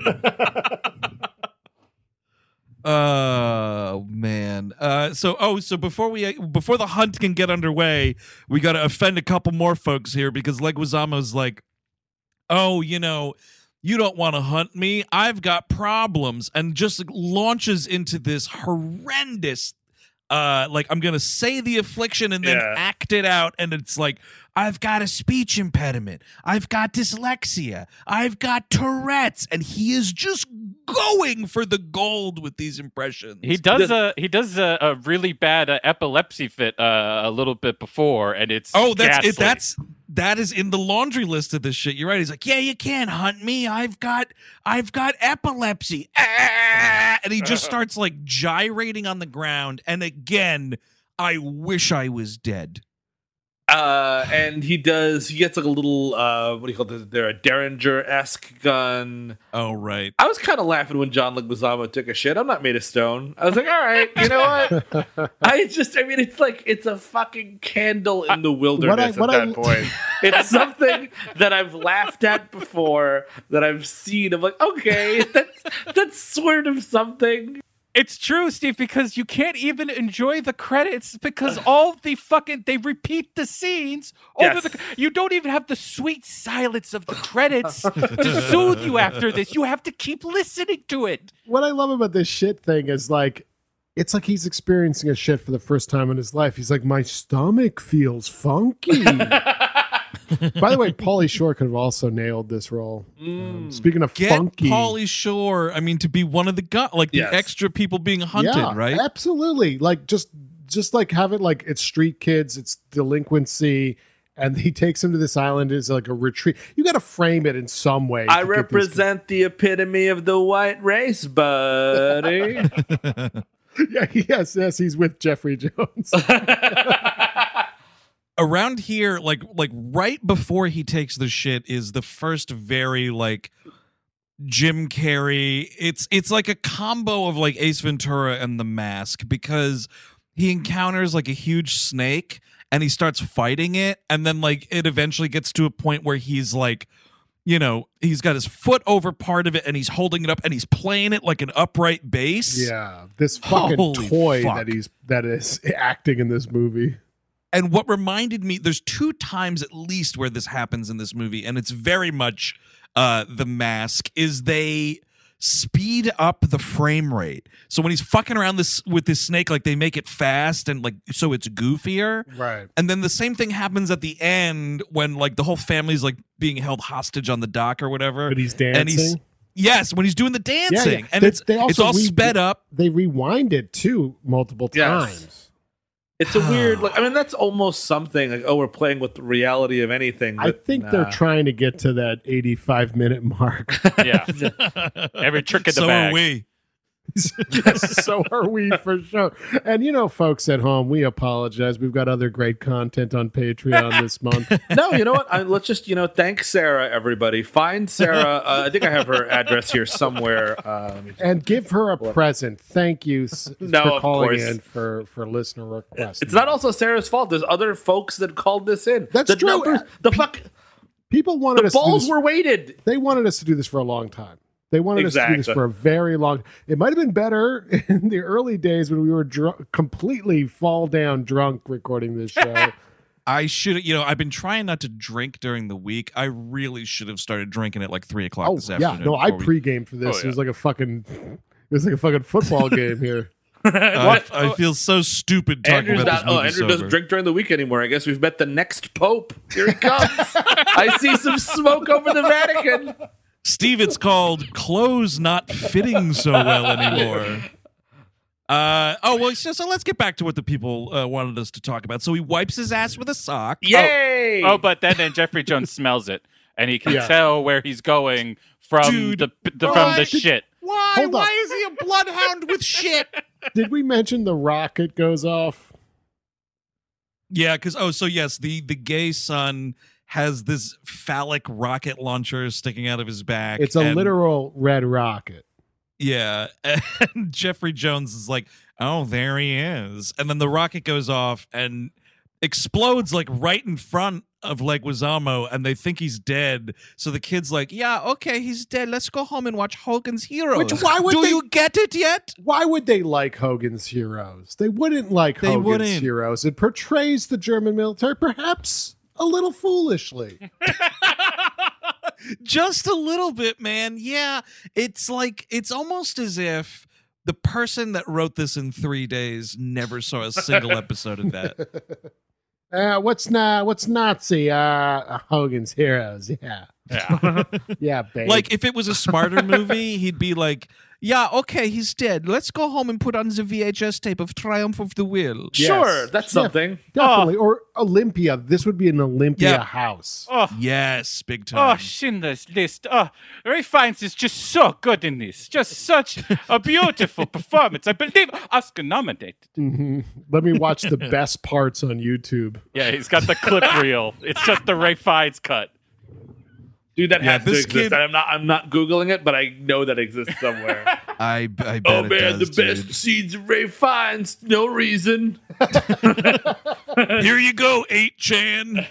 Speaker 1: Oh man. Uh, so oh, so before we before the hunt can get underway, we got to offend a couple more folks here because Leguizamo's like, oh, you know, you don't want to hunt me. I've got problems, and just like, launches into this horrendous. Uh, like I'm gonna say the affliction and then
Speaker 2: Yeah.
Speaker 1: act it out, and it's like I've got a speech impediment, I've got dyslexia, I've got Tourette's, and he is just going for the gold with these impressions.
Speaker 4: He does a he does a, a really bad uh, epilepsy fit uh, a little bit before, and it's
Speaker 1: Oh, that's
Speaker 4: ghastly.
Speaker 1: it. That's that is in the laundry list of this shit. You're right. He's like, yeah, you can't hunt me. I've got, I've got epilepsy. Ah! And he just starts like gyrating on the ground. And again, I wish I was dead.
Speaker 2: Uh, and he does, he gets like a little, uh, what do you call this? They're a Derringer-esque gun.
Speaker 1: Oh, right.
Speaker 2: I was kind of laughing when John Leguizamo took a shit. I'm not made of stone. I was like, all right, you know what? I just, I mean, it's like, it's a fucking candle in the wilderness
Speaker 3: I, what
Speaker 2: at
Speaker 3: I,
Speaker 2: that point. It's something that I've laughed at before, that I've seen. I'm like, okay, that's, that's sort of something.
Speaker 4: It's true, Steve, because you can't even enjoy the credits because all the fucking they repeat the scenes over
Speaker 2: Yes.
Speaker 4: the. You don't even have the sweet silence of the credits to soothe you after this. You have to keep listening to it.
Speaker 3: What I love about this shit thing is like, it's like he's experiencing a shit for the first time in his life. He's like, my stomach feels funky. By the way, Pauly Shore could have also nailed this role. Um, speaking of
Speaker 1: Get
Speaker 3: funky,
Speaker 1: Pauly Shore, I mean, to be one of the gu- like the
Speaker 2: Yes.
Speaker 1: extra people being hunted,
Speaker 3: yeah,
Speaker 1: right?
Speaker 3: Absolutely. Like just, just like have it like it's street kids, it's delinquency, and he takes him to this island as like a retreat. You got to frame it in some way.
Speaker 2: I
Speaker 3: to get these-
Speaker 2: represent the epitome of the white race, buddy.
Speaker 3: Yeah, yes, yes, he's with Jeffrey Jones.
Speaker 1: Around here, like like right before he takes the shit is the first very like Jim Carrey. It's it's like a combo of like Ace Ventura and The Mask, because he encounters like a huge snake and he starts fighting it, and then like it eventually gets to a point where he's like, you know, he's got his foot over part of it and he's holding it up and he's playing it like an upright bass.
Speaker 3: Yeah, this fucking
Speaker 1: Holy
Speaker 3: toy
Speaker 1: fuck.
Speaker 3: that he's that is acting in this movie.
Speaker 1: And what reminded me, there's two times at least where this happens in this movie, and it's very much uh, The Mask, is they speed up the frame rate. So when he's fucking around this with this snake, like they make it fast and like so it's goofier.
Speaker 3: Right.
Speaker 1: And then the same thing happens at the end when like the whole family's like being held hostage on the dock or whatever.
Speaker 3: But he's dancing.
Speaker 1: And he's yes, when he's doing the dancing,
Speaker 3: yeah.
Speaker 1: and
Speaker 3: They-
Speaker 1: it's
Speaker 3: they also
Speaker 1: it's all
Speaker 3: re-
Speaker 1: sped up.
Speaker 3: They rewind it too multiple
Speaker 2: Yes.
Speaker 3: times.
Speaker 2: It's a weird, like, I mean, that's almost something like, oh, we're playing with the reality of anything.
Speaker 3: I
Speaker 2: but
Speaker 3: think
Speaker 2: nah.
Speaker 3: they're trying to get to that eighty-five minute mark.
Speaker 4: Yeah, every trick in the
Speaker 1: so
Speaker 4: bag.
Speaker 1: are we.
Speaker 3: Yes, so are we for sure. And you know, folks at home, we apologize. We've got other great content on Patreon this month.
Speaker 2: No, you know what? I, let's just, you know, thank Sarah, everybody. Find Sarah. Uh, I think I have her address here somewhere. Uh, let me just-
Speaker 3: And give her a present. Thank you s-
Speaker 2: No,
Speaker 3: for
Speaker 2: of
Speaker 3: calling
Speaker 2: course.
Speaker 3: in for, for listener requests.
Speaker 2: it's not also Sarah's fault. There's other folks that called this in.
Speaker 3: That's
Speaker 2: the
Speaker 3: true.
Speaker 2: Numbers, the fuck,
Speaker 3: People wanted
Speaker 2: the
Speaker 3: us to do
Speaker 2: balls
Speaker 3: this.
Speaker 2: were weighted.
Speaker 3: They wanted us to do this for a long time. They wanted us to do this
Speaker 2: Exactly.
Speaker 3: for a very long. It might have been better in the early days when we were dr- completely fall down drunk recording this show.
Speaker 1: I should, you know, I've been trying not to drink during the week. I really should have started drinking at like three o'clock
Speaker 3: Oh
Speaker 1: this
Speaker 3: yeah,
Speaker 1: afternoon.
Speaker 3: no, I
Speaker 1: before we-
Speaker 3: pre-gamed for this.
Speaker 4: Oh,
Speaker 3: It was like a fucking, it was like a fucking football game here.
Speaker 1: I, I feel so stupid talking
Speaker 2: Andrew's
Speaker 1: about
Speaker 2: not.
Speaker 1: this
Speaker 2: Oh,
Speaker 1: movie
Speaker 2: Andrew
Speaker 1: sober.
Speaker 2: doesn't drink during the week anymore. I guess we've met the next pope. Here he comes. I see some smoke over the Vatican.
Speaker 1: Steve, it's called Clothes Not Fitting So Well Anymore. Uh, oh, well, so, so let's get back to what the people uh, wanted us to talk about. So he wipes his ass with a sock.
Speaker 2: Yay!
Speaker 4: Oh, but then, then Jeffrey Jones smells it, and he can
Speaker 3: Yeah.
Speaker 4: tell where he's going from
Speaker 1: Dude,
Speaker 4: the, the
Speaker 1: why
Speaker 4: from the
Speaker 1: did-
Speaker 4: shit.
Speaker 1: Why?
Speaker 3: Hold
Speaker 1: Why
Speaker 3: up.
Speaker 1: is he a bloodhound with shit?
Speaker 3: Did we mention the rocket goes off?
Speaker 1: Yeah, because, oh, so yes, the, the gay son has this phallic rocket launcher sticking out of his back.
Speaker 3: It's a
Speaker 1: and-
Speaker 3: literal red rocket.
Speaker 1: Yeah, and Jeffrey Jones is like, oh, there he is. And then the rocket goes off and explodes like right in front of Leguizamo, and they think he's dead. So the kid's like, yeah, okay, he's dead. Let's go home and watch Hogan's Heroes.
Speaker 3: Which- why would
Speaker 1: Do
Speaker 3: they-
Speaker 1: you get it yet?
Speaker 3: Why would they like Hogan's Heroes? They wouldn't like
Speaker 1: They
Speaker 3: Hogan's
Speaker 1: wouldn't.
Speaker 3: Heroes. It portrays the German military, perhaps a little foolishly.
Speaker 1: Just a little bit, man. Yeah, it's like, it's almost as if the person that wrote this in three days never saw a single episode of that.
Speaker 3: Uh, what's na- What's Nazi? Uh, Hogan's Heroes. Yeah.
Speaker 4: Yeah.
Speaker 3: Yeah, babe.
Speaker 1: Like if it was a smarter movie, he'd be like, "Yeah, okay, he's dead. Let's go home and put on the V H S tape of Triumph of the Will."
Speaker 3: Yes.
Speaker 2: Sure, that's
Speaker 3: Yeah.
Speaker 2: something.
Speaker 3: Definitely. Or Olympia. This would be an Olympia
Speaker 1: Yeah.
Speaker 3: house.
Speaker 4: Oh,
Speaker 1: Yes, big
Speaker 4: oh,
Speaker 1: time.
Speaker 4: Schindler's List. Oh, Ray Fiennes is just so good in this. Just such a beautiful performance. I believe Oscar nominated.
Speaker 3: hmm Let me watch the best parts on YouTube.
Speaker 4: Yeah, he's got the clip reel. It's just the Ray Fiennes cut.
Speaker 2: Dude, that
Speaker 1: Yeah,
Speaker 2: has to
Speaker 1: this
Speaker 2: exist.
Speaker 1: kid-
Speaker 2: I'm not. I'm not googling it, but I know that exists somewhere.
Speaker 1: I, I bet
Speaker 2: oh
Speaker 1: it
Speaker 2: man,
Speaker 1: does,
Speaker 2: the best
Speaker 1: dude.
Speaker 2: scenes of Ray Fiennes. No reason.
Speaker 1: Here you go, eight Chan.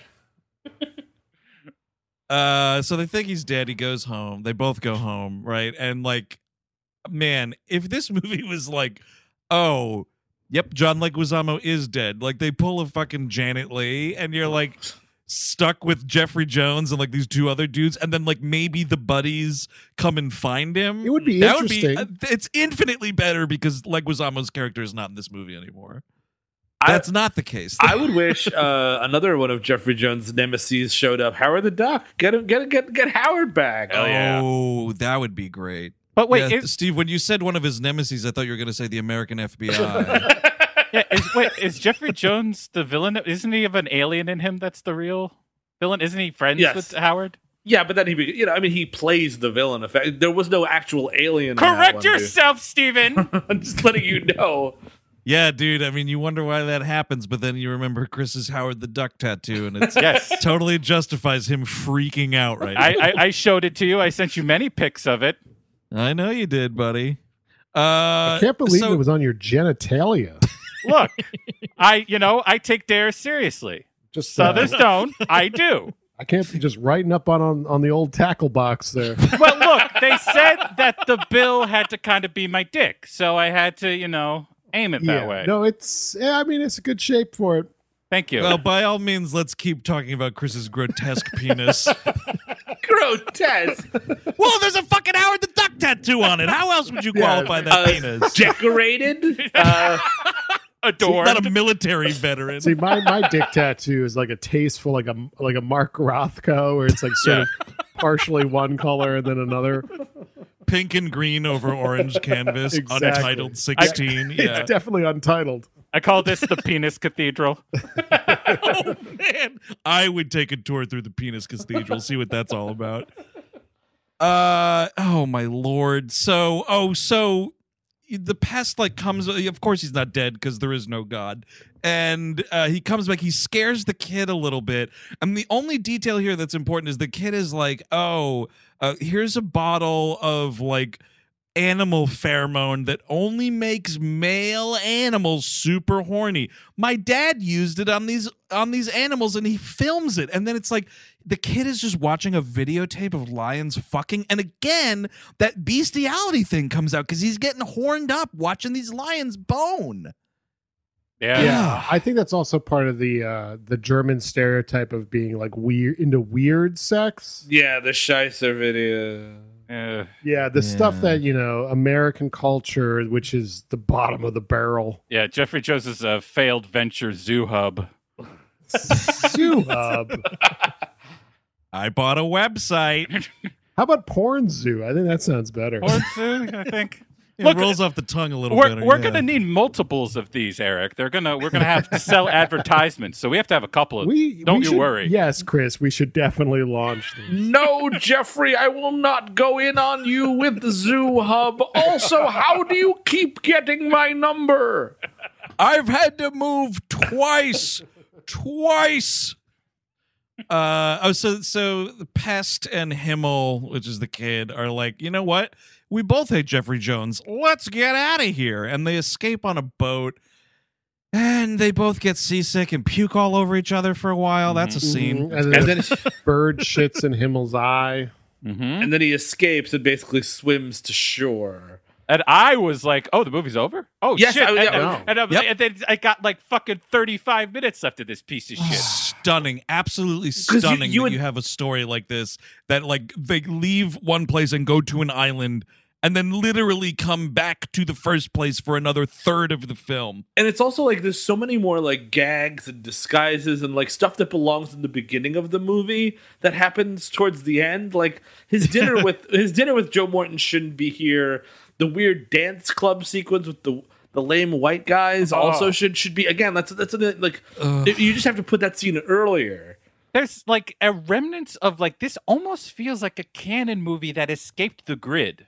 Speaker 1: Uh, so they think he's dead. He goes home. They both go home, right? And like, man, if this movie was like, oh, yep, John Leguizamo is dead. Like they pull a fucking Janet Leigh, and you're like stuck with Jeffrey Jones and like these two other dudes, and then like maybe the buddies come and find him.
Speaker 3: It would be
Speaker 1: That
Speaker 3: interesting.
Speaker 1: Would be, uh, it's infinitely better because Leguizamo's character is not in this movie anymore.
Speaker 2: I-
Speaker 1: That's not the case.
Speaker 2: I would wish uh, another one of Jeffrey Jones' nemesis showed up. Howard the Duck. Get him. Get get get Howard back.
Speaker 4: Hell yeah.
Speaker 1: Oh, that would be great.
Speaker 4: But wait,
Speaker 1: Yeah,
Speaker 4: is,
Speaker 1: Steve, when you said one of his nemesis, I thought you were going to say the American F B I.
Speaker 4: yeah, is, wait, is Jeffrey Jones the villain? Isn't he of an alien in him that's the real villain? Isn't he friends
Speaker 2: Yes.
Speaker 4: with Howard?
Speaker 2: Yeah, but then he, be- you know, I mean, he plays the villain. Effect. There was no actual alien. in that
Speaker 4: Correct
Speaker 2: one, dude.
Speaker 4: yourself, Steven.
Speaker 2: I'm just letting you know.
Speaker 1: Yeah, dude. I mean, you wonder why that happens, but then you remember Chris's Howard the Duck tattoo, and it's
Speaker 4: Yes.
Speaker 1: totally justifies him freaking out right now.
Speaker 4: I, I, I showed it to you. I sent you many pics of it.
Speaker 1: I know you did, buddy. Uh,
Speaker 3: I can't believe
Speaker 1: so,
Speaker 3: it was on your genitalia.
Speaker 4: Look, I you know I take dares seriously.
Speaker 3: Just uh,
Speaker 4: Others don't. I do.
Speaker 3: I can't be just writing up on, on on the old tackle box there.
Speaker 4: Well, look, they said that the bill had to kind of be my dick, so I had to, you know, aim it that
Speaker 3: yeah.
Speaker 4: way.
Speaker 3: No, it's. Yeah, I mean, it's a good shape for it.
Speaker 4: Thank you.
Speaker 1: Well, by all means, let's keep talking about Chris's grotesque penis.
Speaker 2: Grotesque.
Speaker 1: Well, there's a fucking Howard the Duck tattoo on it. How else would you
Speaker 3: Yeah.
Speaker 1: qualify that
Speaker 2: Uh,
Speaker 1: penis?
Speaker 2: Decorated. Uh,
Speaker 4: Adorned.
Speaker 1: Not a military veteran.
Speaker 3: See, my, my dick tattoo is like a tasteful, like a like a Mark Rothko, where it's like sort
Speaker 4: Yeah.
Speaker 3: of partially one color and then another.
Speaker 1: Pink and green over orange canvas,
Speaker 3: Exactly.
Speaker 1: untitled sixteen. yeah.
Speaker 3: It's definitely untitled.
Speaker 4: I call this the penis cathedral.
Speaker 1: Oh man, I would take a tour through the Penis Cathedral, see what that's all about. Uh oh my lord. So oh so the pest like comes. Of course he's not dead because there is no God, and uh, he comes back. He scares the kid a little bit, and the only detail here that's important is the kid is like, oh, uh, here's a bottle of like animal pheromone that only makes male animals super horny. My dad used it on these on these animals and he films it, and then it's like the kid is just watching a videotape of lions fucking, and again that bestiality thing comes out because he's getting horned up watching these lions bone.
Speaker 4: Yeah.
Speaker 3: Yeah, I think that's also part of the uh, the German stereotype of being like weird into weird sex.
Speaker 2: yeah, the Scheisser video.
Speaker 4: Uh,
Speaker 3: Yeah, the stuff
Speaker 1: Yeah.
Speaker 3: that you know American culture, which is the bottom of the barrel.
Speaker 4: yeah. Jeffrey Jones is a failed venture zoo hub.
Speaker 3: Zoo Hub.
Speaker 1: I bought a website.
Speaker 3: How about Porn Zoo? I think that sounds better.
Speaker 4: Porn zoo, I think.
Speaker 1: It
Speaker 4: Look,
Speaker 1: rolls off the tongue a little
Speaker 4: We're,
Speaker 1: better.
Speaker 4: we're
Speaker 1: yeah.
Speaker 4: gonna need multiples of these, Eric. They're gonna we're gonna have to sell advertisements, so we have to have a couple of.
Speaker 3: We
Speaker 4: don't
Speaker 3: we
Speaker 4: you
Speaker 3: should-
Speaker 4: worry.
Speaker 3: Yes, Chris, we should definitely launch these.
Speaker 2: No, Jeffrey, I will not go in on you with the Zoo Hub. Also, how do you keep getting my number?
Speaker 1: I've had to move twice. twice. Uh oh, so so the Pest and Himmel, which is the kid, are like, you know what? We both hate Jeffrey Jones. Let's get out of here. And they escape on a boat. And they both get seasick and puke all over each other for a while. That's a scene.
Speaker 3: Mhm. And then,
Speaker 2: And then,
Speaker 3: a bird shits in Himmel's eye.
Speaker 4: Mm-hmm.
Speaker 2: and then he escapes and basically swims to shore.
Speaker 4: And I was like, "Oh, the movie's over." Oh
Speaker 2: Yes,
Speaker 4: shit!
Speaker 2: I-
Speaker 4: and,
Speaker 2: yeah,
Speaker 4: and-
Speaker 3: no.
Speaker 4: and, I-
Speaker 1: Yep.
Speaker 4: and then I got like fucking thirty-five minutes left of this piece of shit.
Speaker 1: Stunning, absolutely
Speaker 2: you-
Speaker 1: stunning
Speaker 2: you
Speaker 1: that
Speaker 2: would-
Speaker 1: you have a story like this that like they leave one place and go to an island and then literally come back to the first place for another third of the film.
Speaker 2: And it's also like there's so many more like gags and disguises and like stuff that belongs in the beginning of the movie that happens towards the end. Like his dinner with his dinner with Joe Morton shouldn't be here. The weird dance club sequence with the the lame white guys also
Speaker 4: Oh.
Speaker 2: should should be again. That's that's a, like it- you just have to put that scene earlier.
Speaker 4: There's like a remnants of like this almost feels like a canon movie that escaped the grid.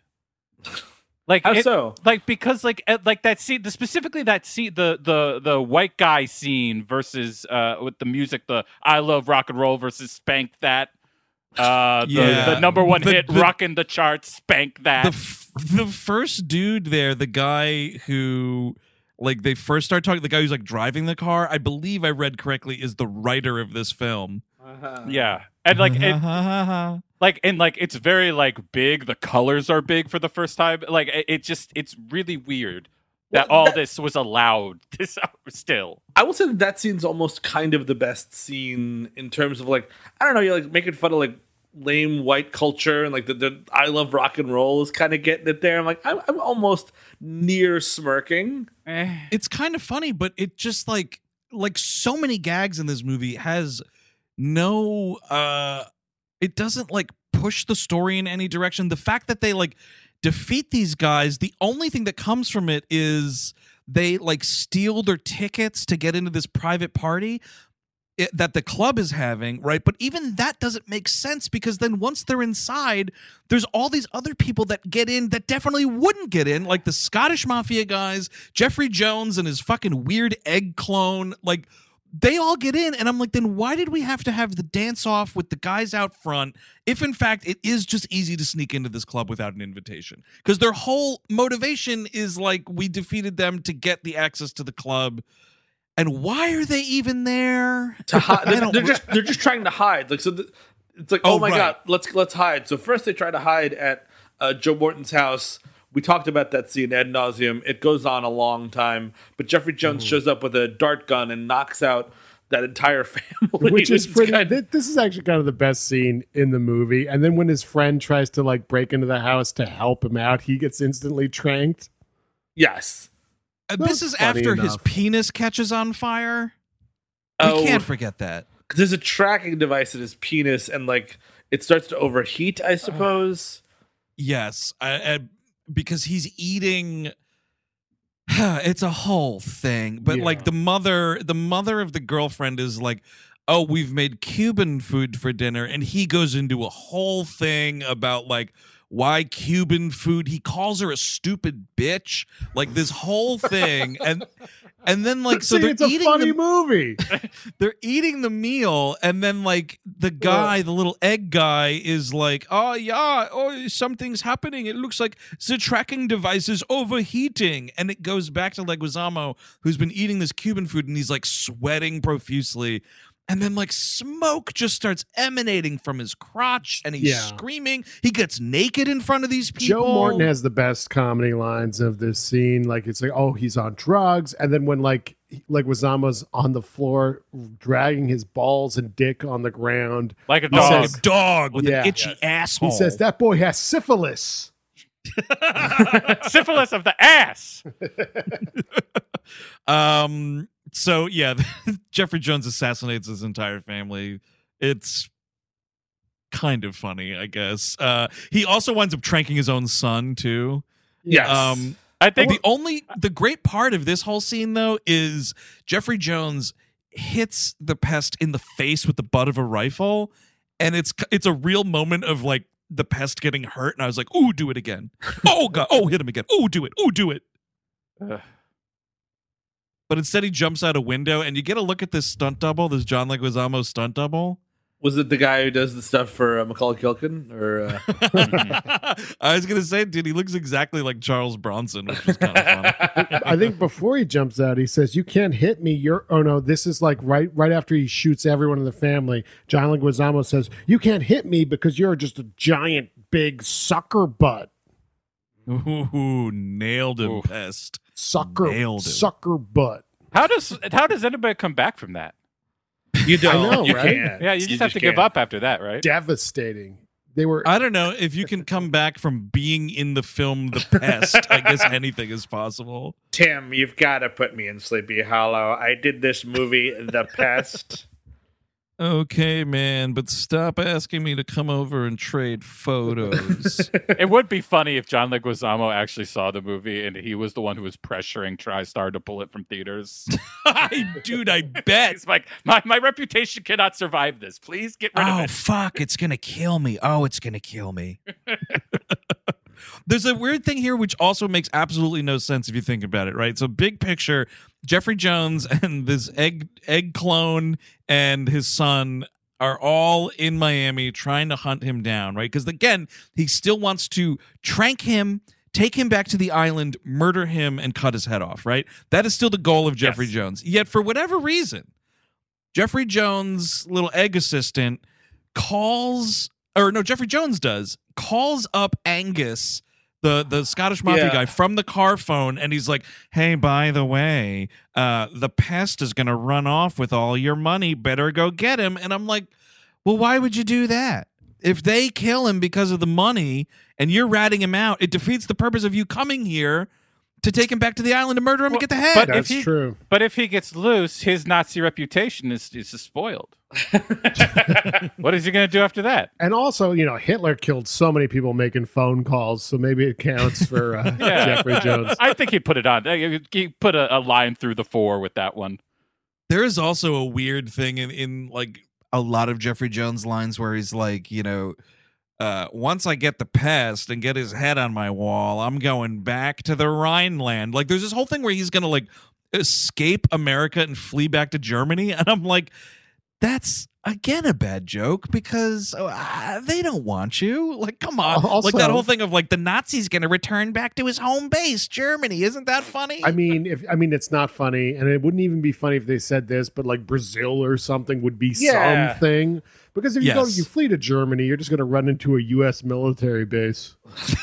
Speaker 4: Like
Speaker 2: How
Speaker 4: it-
Speaker 2: so?
Speaker 4: Like because like at, like that scene, the, specifically that scene, the the the white guy scene versus uh with the music, the I Love Rock and Roll versus Spank That. Uh, the,
Speaker 1: Yeah.
Speaker 4: the number one
Speaker 1: The-
Speaker 4: hit,
Speaker 1: the-
Speaker 4: rocking the charts, Spank That.
Speaker 1: The f- the first dude there, the guy who like they first start talking, the guy who's like driving the car, I believe I read correctly, is the writer of this film.
Speaker 4: yeah, and like it, like and like it's very like big. The colors are big for the first time. Like it, it just it's really weird that
Speaker 2: Well,
Speaker 4: all
Speaker 2: that-
Speaker 4: this was allowed. This still.
Speaker 2: I will say that that scene's almost kind of the best scene in terms of like I don't know, you're like making fun of like lame white culture and like the, the I love rock and roll is kind of getting it there. I'm like I'm, I'm almost near smirking.
Speaker 4: Eh.
Speaker 1: It's kind of funny, but it just like like so many gags in this movie has no uh it doesn't like push the story in any direction. The fact that they like defeat these guys, the only thing that comes from it is they like steal their tickets to get into this private party it, that the club is having, right? But even that doesn't make sense because then once they're inside, there's all these other people that get in that definitely wouldn't get in, like the Scottish Mafia guys, Jeffrey Jones and his fucking weird egg clone, like they all get in, and I'm like, then why did we have to have the dance off with the guys out front if in fact it is just easy to sneak into this club without an invitation? Because their whole motivation is like we defeated them to get the access to the club. And why are they even there?
Speaker 2: To hide,
Speaker 1: I
Speaker 2: they're,
Speaker 1: don't-
Speaker 2: they're just they're just trying to hide. Like so, the, it's like oh,
Speaker 1: Oh,
Speaker 2: my
Speaker 1: right.
Speaker 2: god, let's let's hide. So first they try to hide at uh, Joe Morton's house. We talked about that scene ad nauseum. It goes on a long time, but Jeffrey Jones shows up with a dart gun and knocks out that entire family,
Speaker 3: Which is
Speaker 2: It's
Speaker 3: pretty.
Speaker 2: kind of-
Speaker 3: thi- This is actually kind of the best scene in the movie. And then when his friend tries to like break into the house to help him out, he gets instantly tranked.
Speaker 2: yes.
Speaker 1: Uh,
Speaker 3: That's
Speaker 1: this is
Speaker 3: funny
Speaker 1: after his
Speaker 3: enough.
Speaker 1: penis catches on fire.
Speaker 2: Oh.
Speaker 1: We can't forget that.
Speaker 2: There's a tracking device in his penis, and like it starts to overheat. I suppose.
Speaker 1: Yes, I, I, because he's eating. It's a whole thing, but
Speaker 3: Yeah.
Speaker 1: like the mother, the mother of the girlfriend is like, "Oh, we've made Cuban food for dinner," and he goes into a whole thing about like why Cuban food. He calls her a stupid bitch, like this whole thing, and and then like so
Speaker 3: See,
Speaker 1: they're
Speaker 3: it's a
Speaker 1: eating
Speaker 3: funny
Speaker 1: the,
Speaker 3: movie.
Speaker 1: they're eating the meal, and then like the guy, the little egg guy, is like, "Oh yeah, oh something's happening. It looks like the tracking device is overheating." And it goes back to Leguizamo, who's been eating this Cuban food, and he's like sweating profusely. And then like smoke just starts emanating from his crotch, and he's
Speaker 3: Yeah.
Speaker 1: screaming. He gets naked in front of these people.
Speaker 3: Joe Morton has the best comedy lines of this scene. Like it's like, oh, he's on drugs, and then when like like Wazamo's on the floor dragging his balls and dick on the ground,
Speaker 4: Like a
Speaker 3: He
Speaker 1: Oh,
Speaker 4: dog.
Speaker 3: says-
Speaker 1: a dog with
Speaker 3: Yeah.
Speaker 1: an itchy asshole.
Speaker 3: he says that boy has syphilis.
Speaker 4: Syphilis of the ass.
Speaker 1: Um. So yeah, Jeffrey Jones assassinates his entire family. It's kind of funny, I guess. Uh, he also winds up tranking his own son too.
Speaker 2: Yes.
Speaker 1: Um,
Speaker 4: I think
Speaker 1: the only the great part of this whole scene though is Jeffrey Jones hits the pest in the face with the butt of a rifle, and it's it's a real moment of like the pest getting hurt, and I was like, "Ooh, do it again! Oh god! Oh, hit him again! Ooh, do it! Ooh, do it!"
Speaker 4: Ugh.
Speaker 1: But instead, he jumps out a window, and you get a look at this stunt double, this John Leguizamo stunt double.
Speaker 2: Was it the guy who does the stuff for uh, Macaulay Culkin? Or uh...
Speaker 1: I was gonna say, dude, he looks exactly like Charles Bronson, which is kind of funny.
Speaker 3: I think before he jumps out, he says, "You can't hit me. You're." Oh no, this is like right right after he shoots everyone in the family. John Leguizamo says, "You can't hit me because you're just a giant, big sucker butt,
Speaker 1: Ooh, nailed him,
Speaker 4: Oof.
Speaker 1: pest.
Speaker 3: sucker,
Speaker 1: Nailed him.
Speaker 3: sucker butt."
Speaker 4: how does how does anybody come back from that?
Speaker 2: You don't.
Speaker 3: I know,
Speaker 2: you
Speaker 3: right?
Speaker 2: can't.
Speaker 4: Yeah, you just have to give
Speaker 2: can't.
Speaker 4: up after that, right?
Speaker 3: Devastating. They were.
Speaker 1: I don't know if you can come back from being in the film The Pest. I guess anything is possible.
Speaker 2: Tim, you've got to put me in Sleepy Hollow. I did this movie, The Pest.
Speaker 1: Okay, man, but stop asking me to come over and trade photos.
Speaker 4: It would be funny if John Leguizamo actually saw the movie and he was the one who was pressuring TriStar to pull it from theaters.
Speaker 1: I, dude, I bet.
Speaker 4: He's like, my, my reputation cannot survive this. Please get rid of
Speaker 1: Oh,
Speaker 4: it.
Speaker 1: fuck, it's going to kill me. Oh, it's going to kill me. There's a weird thing here which also makes absolutely no sense if you think about it, right? So big picture, Jeffrey Jones and this egg egg clone and his son are all in Miami trying to hunt him down, right? Because again, he still wants to trank him, take him back to the island, murder him, and cut his head off, right? That is still the goal of Jeffrey
Speaker 4: Yes.
Speaker 1: Jones. Yet for whatever reason, Jeffrey Jones' little egg assistant calls, or no, Jeffrey Jones does, calls up Angus, the the Scottish Mafia
Speaker 2: Yeah.
Speaker 1: guy, from the car phone, and he's like, hey, by the way, uh, the pest is going to run off with all your money. Better go get him. And I'm like, well, why would you do that? If they kill him because of the money and you're ratting him out, it defeats the purpose of you coming here to take him back to the island to murder him
Speaker 4: Well,
Speaker 1: and get the head.
Speaker 4: but
Speaker 3: That's
Speaker 4: if he,
Speaker 3: true.
Speaker 4: But if he gets loose, his Nazi reputation is, is spoiled. What is he going to do after that?
Speaker 3: And also, you know, Hitler killed so many people making phone calls, so maybe it counts for uh,
Speaker 4: Yeah.
Speaker 3: Jeffrey Jones.
Speaker 4: I think he put it on. He put a, a line through the four with that one.
Speaker 1: There is also a weird thing in, in like a lot of Jeffrey Jones lines where he's like, you know, uh, once I get the pest and get his head on my wall, I'm going back to the Rhineland. Like, there's this whole thing where he's going to like escape America and flee back to Germany. And I'm like, that's again a bad joke because uh, they don't want you. Like, come on.
Speaker 3: Also-
Speaker 1: like that whole thing of like the Nazi's going to return back to his home base, Germany. Isn't that funny?
Speaker 3: I mean, if I mean, it's not funny, and it wouldn't even be funny if they said this, but like Brazil or something would be
Speaker 2: Yeah.
Speaker 3: something. Because if you go,
Speaker 1: Yes.
Speaker 3: you flee to Germany, you're just going to run into a U S military base.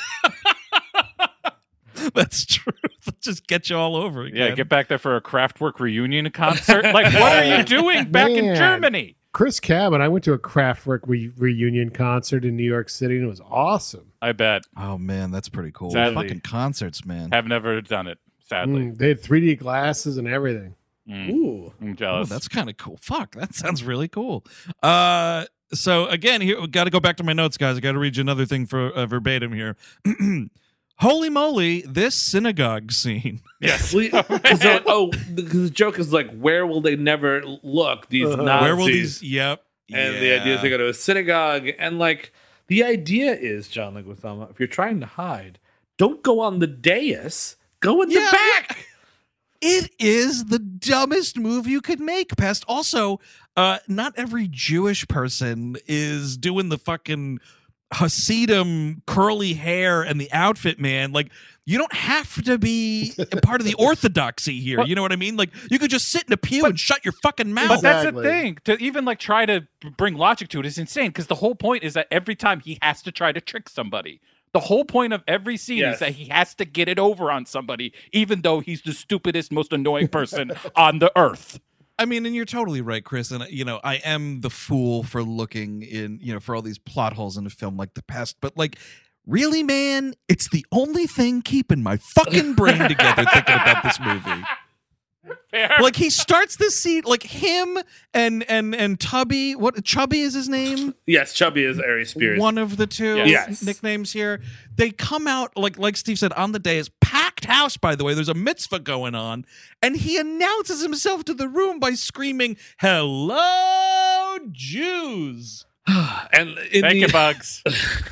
Speaker 1: That's true. Just get you all over again.
Speaker 4: Yeah, get back there for a Kraftwerk reunion concert. Like, what are you doing back in
Speaker 3: Man.
Speaker 4: Germany?
Speaker 3: Chris Cabin, I went to a Kraftwerk re- reunion concert in New York City, and it was awesome.
Speaker 4: I bet.
Speaker 1: Oh man, that's pretty cool.
Speaker 4: Sadly.
Speaker 1: Fucking concerts, man.
Speaker 4: Have never done it, sadly.
Speaker 3: Mm, they had three D glasses and everything.
Speaker 4: Mm,
Speaker 2: Ooh.
Speaker 4: I'm
Speaker 1: Oh,
Speaker 4: jealous.
Speaker 1: that's kind of cool. Fuck, that sounds really cool. Uh, so again, here we got to go back to my notes, guys. I got to read you another thing for uh, verbatim here. Holy moly, this synagogue scene.
Speaker 4: yes.
Speaker 2: We- 'cause they're like, oh, because the joke is like, where will they never look? These
Speaker 3: Uh-huh.
Speaker 2: Nazis.
Speaker 1: Where will these? Yep.
Speaker 2: And the
Speaker 1: Yeah.
Speaker 2: idea is they go to a synagogue, and like the idea is, John Leguizamo, if you're trying to hide, don't go on the dais, go in
Speaker 1: Yeah,
Speaker 2: the back.
Speaker 1: It is the dumbest move you could make, Pest. Also, uh, not every Jewish person is doing the fucking Hasidim curly hair and the outfit, man. Like, you don't have to be a part of the orthodoxy here.
Speaker 4: But-
Speaker 1: You know what I mean? Like, you could just sit in a pew
Speaker 4: But-
Speaker 1: and shut your fucking mouth.
Speaker 4: But that's the
Speaker 3: Exactly.
Speaker 4: thing. To even like try to b- bring logic to it is insane because the whole point is that every time he has to try to trick somebody. The whole point of every scene
Speaker 2: Yes.
Speaker 4: is that he has to get it over on somebody, even though he's the stupidest, most annoying person on the earth.
Speaker 1: I mean, and you're totally right, Chris. And, you know, I am the fool for looking in, you know, for all these plot holes in a film like The Pest. But, like, really, man, it's the only thing keeping my fucking brain together thinking about this movie.
Speaker 4: Fair.
Speaker 1: Like, he starts this scene, like, him and and and Tubby, what, Chubby is his name?
Speaker 2: Yes, Chubby is Ari Spears.
Speaker 1: One of the two
Speaker 2: Yes.
Speaker 1: nicknames here. They come out, like like Steve said, on the day. It's packed house, by the way. There's a mitzvah going on. And he announces himself to the room by screaming, "Hello, Jews."
Speaker 2: and in
Speaker 4: Thank
Speaker 2: the,
Speaker 4: you, Bugs.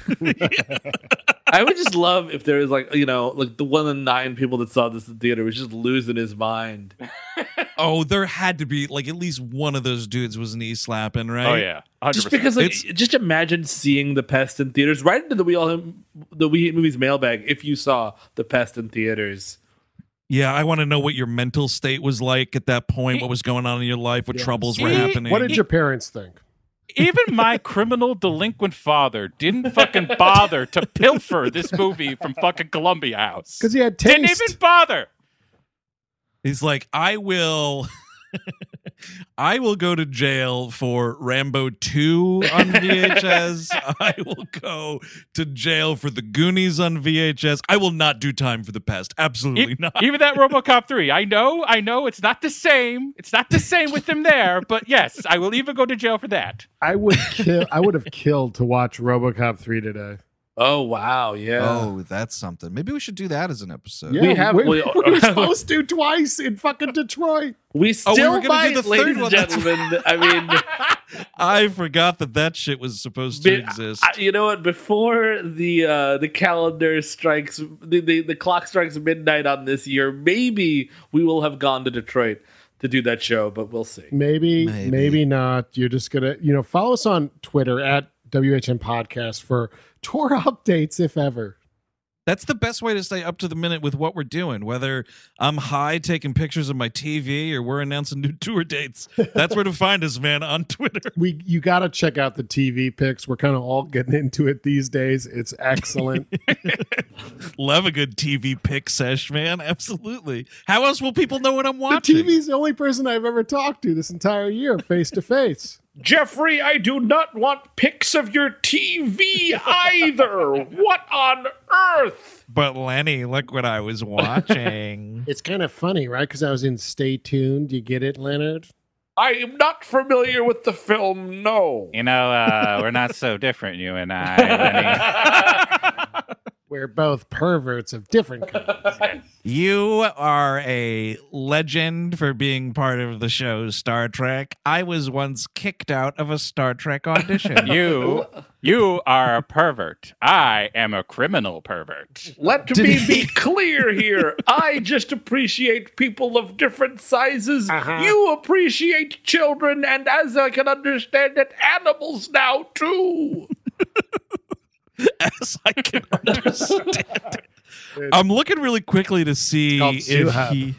Speaker 2: I would just love if there was like, you know, like the one of the nine people that saw this in theater was just losing his mind.
Speaker 1: Oh, there had to be, like, at least one of those dudes was knee slapping, right?
Speaker 4: Oh yeah, one hundred
Speaker 2: Just
Speaker 4: percent.
Speaker 2: because, like,
Speaker 1: It's-
Speaker 2: just imagine seeing The Pest in theaters. Right into the We All the We Hate Movies mailbag if you saw The Pest in theaters.
Speaker 1: Yeah, I want to know what your mental state was like at that point, what was going on in your life, what
Speaker 3: Yes.
Speaker 1: troubles were
Speaker 4: He-
Speaker 1: happening.
Speaker 3: What did your parents think?
Speaker 4: Even my criminal delinquent father didn't fucking bother to pilfer this movie from fucking Columbia House.
Speaker 3: Because he had
Speaker 4: Didn't
Speaker 3: taste.
Speaker 4: even bother.
Speaker 1: He's like, I will I will go to jail for Rambo two on V H S. I will go to jail for The Goonies on V H S. I will not do time for the pest. Absolutely
Speaker 4: E-
Speaker 1: not.
Speaker 4: Even that RoboCop three. I know, I know it's not the same. It's not the same with them there, but yes, I will even go to jail for that.
Speaker 3: I would kill. I would have killed to watch RoboCop three today.
Speaker 2: Oh wow, yeah.
Speaker 1: Oh, that's something. Maybe we should do that as an episode.
Speaker 3: Yeah,
Speaker 2: We have-
Speaker 3: we,
Speaker 2: we-
Speaker 3: we were supposed to twice in fucking Detroit.
Speaker 2: We
Speaker 1: Oh, we
Speaker 2: still
Speaker 1: were gonna
Speaker 2: might,
Speaker 1: do the
Speaker 2: ladies
Speaker 1: third
Speaker 2: and
Speaker 1: one. That's
Speaker 2: gentlemen. I mean,
Speaker 1: I forgot that that shit was supposed to
Speaker 2: Be-
Speaker 1: exist.
Speaker 2: I- you know what? Before the uh, the calendar strikes, the, the the clock strikes midnight on this year, maybe we will have gone to Detroit to do that show, but we'll see.
Speaker 3: Maybe,
Speaker 1: Maybe.
Speaker 3: maybe, not. You're just gonna, you know, follow us on Twitter at W H M Podcast for tour updates, if ever.
Speaker 1: That's the best way to stay up to the minute with what we're doing, whether I'm high taking pictures of my T V or we're announcing new tour dates. That's where to find us, man, on Twitter.
Speaker 3: We, you got to check out the T V pics. We're kind of all getting into it these days. It's excellent.
Speaker 1: Love a good T V pick sesh, man. Absolutely. How else will people know what I'm
Speaker 3: The
Speaker 1: watching?
Speaker 3: T V's the only person I've ever talked to this entire year, face to face.
Speaker 2: Jeffrey, I do not want pics of your T V either. What on earth?
Speaker 1: But Lenny, look what I was watching.
Speaker 3: It's kind of funny, right? Because I was in Stay Tuned. You get it, Leonard?
Speaker 2: I am not familiar with the film. No.
Speaker 4: You know, uh, we're not so different, you and I. Lenny.
Speaker 3: We're both perverts of different kinds.
Speaker 1: You are a legend for being part of the show Star Trek. I was once kicked out of a Star Trek audition.
Speaker 4: You, you are a pervert. I am a criminal pervert.
Speaker 2: Let me be clear here. I just appreciate people of different sizes.
Speaker 3: Uh-huh.
Speaker 2: You appreciate children, and as I can understand it, animals now too.
Speaker 1: As I can understand it. I'm looking really quickly to see
Speaker 3: called
Speaker 1: if
Speaker 3: Zoo-Hub.
Speaker 1: he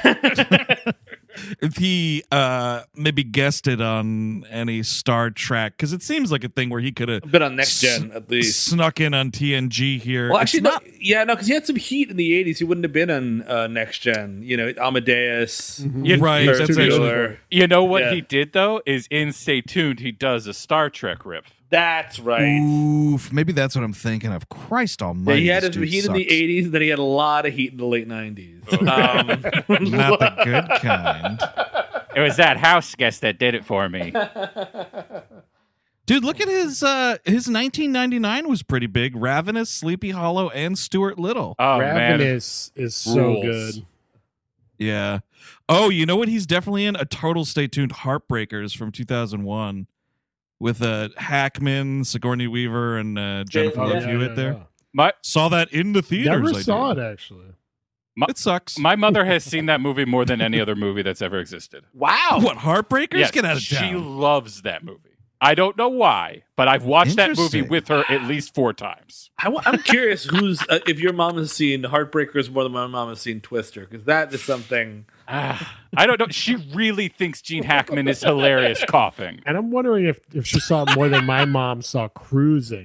Speaker 1: if he uh maybe guessed it on any Star Trek, because it seems like a thing where he could have
Speaker 2: A bit on next gen, at least.
Speaker 1: snuck in on T N G here.
Speaker 2: Well,
Speaker 1: It's
Speaker 2: actually,
Speaker 1: not
Speaker 2: no, yeah, no, because he had some heat in the eighties. He wouldn't have been on uh, next gen. You know, Amadeus,
Speaker 4: You,
Speaker 1: right.
Speaker 2: Ferris
Speaker 1: That's actually
Speaker 2: Bueller.
Speaker 4: you know what
Speaker 2: Yeah.
Speaker 4: he did though is in Stay Tuned. He does a Star Trek riff.
Speaker 2: That's right.
Speaker 1: Oof, maybe that's what I'm thinking of. Christ
Speaker 2: Yeah,
Speaker 1: almighty.
Speaker 2: he had
Speaker 1: this
Speaker 2: his
Speaker 1: dude
Speaker 2: heat in the
Speaker 1: sucks.
Speaker 2: eighties, and then he had a lot of heat in the late nineties. Um,
Speaker 1: Not the good kind.
Speaker 4: It was that house guest that did it for me.
Speaker 1: Dude, look at his uh his nineteen ninety-nine was pretty big. Ravenous, Sleepy Hollow, and Stuart Little.
Speaker 4: Oh man,
Speaker 3: Ravenous is so
Speaker 4: Rules.
Speaker 3: good.
Speaker 1: Yeah. Oh, you know what he's definitely in? A total Stay Tuned Heartbreakers from two thousand one with uh Hackman, Sigourney Weaver, and uh, Jennifer
Speaker 2: Oh,
Speaker 1: Love
Speaker 2: yeah,
Speaker 1: Hewitt there.
Speaker 4: my
Speaker 1: Saw that in the theaters.
Speaker 3: Never
Speaker 1: I
Speaker 3: saw
Speaker 1: did.
Speaker 3: it, actually.
Speaker 1: It sucks.
Speaker 4: my mother has seen that movie more than any other movie that's ever existed.
Speaker 2: wow.
Speaker 1: What, Heartbreakers?
Speaker 4: Yes,
Speaker 1: Get out of
Speaker 4: she
Speaker 1: town.
Speaker 4: loves that movie. I don't know why, but I've watched that movie
Speaker 1: Interesting.
Speaker 4: with her at least four times.
Speaker 2: I, am curious who's uh, if your mom has seen Heartbreakers more than my mom has seen Twister, because that is something.
Speaker 4: Ah, I don't know. She really thinks Gene Hackman is hilarious coughing.
Speaker 3: And I'm wondering if, if she saw it more than my mom saw Cruising.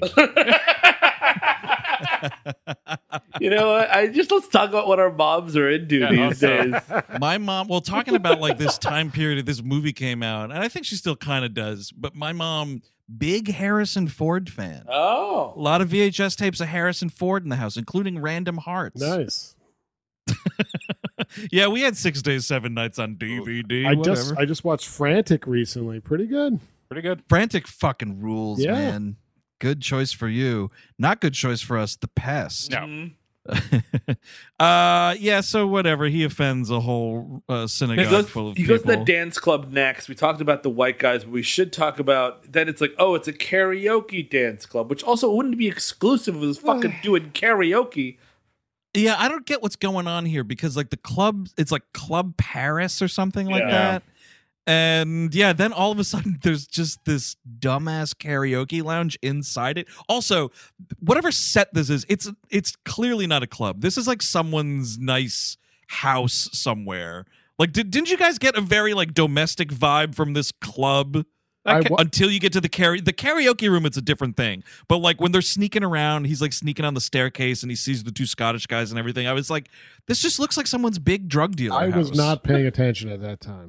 Speaker 2: You know, what? I just let's talk about what our moms are into
Speaker 4: Yeah,
Speaker 2: these
Speaker 4: also-
Speaker 2: days.
Speaker 1: My mom, well, talking about like this time period this movie came out, and I think she still kind of does, but my mom, big Harrison Ford fan. A
Speaker 2: Oh,
Speaker 1: lot of V H S tapes of Harrison Ford in the house, including Random Hearts.
Speaker 3: Nice.
Speaker 1: Yeah, we had Six Days, Seven Nights on D V D.
Speaker 3: I
Speaker 1: whatever.
Speaker 3: just I just watched Frantic recently. Pretty good.
Speaker 4: Pretty good.
Speaker 1: Frantic fucking rules,
Speaker 3: Yeah.
Speaker 1: man. Good choice for you. Not good choice for us, The Pest.
Speaker 4: No.
Speaker 2: Mhm.
Speaker 1: uh, yeah, so whatever. He offends a whole uh, synagogue
Speaker 2: He goes,
Speaker 1: full of
Speaker 2: he
Speaker 1: people.
Speaker 2: goes to the dance club next. We talked about the white guys, but we should talk about then it's like, oh, it's a karaoke dance club, which also wouldn't be exclusive of this fucking doing karaoke.
Speaker 1: Yeah, I don't get what's going on here because like the club, it's like Club Paris or something like
Speaker 2: Yeah.
Speaker 1: that. And yeah, then all of a sudden there's just this dumbass karaoke lounge inside it. Also, whatever set this is, it's it's clearly not a club. This is like someone's nice house somewhere. Like, did, didn't you guys get a very like domestic vibe from this club?
Speaker 3: I
Speaker 4: Okay.
Speaker 3: wa-
Speaker 1: Until you get to the karaoke, the karaoke room, it's a different thing. But like when they're sneaking around, he's like sneaking on the staircase and he sees the two Scottish guys and everything. I was like, this just looks like someone's big drug dealer.
Speaker 3: I was
Speaker 1: house.
Speaker 3: not paying attention at that time.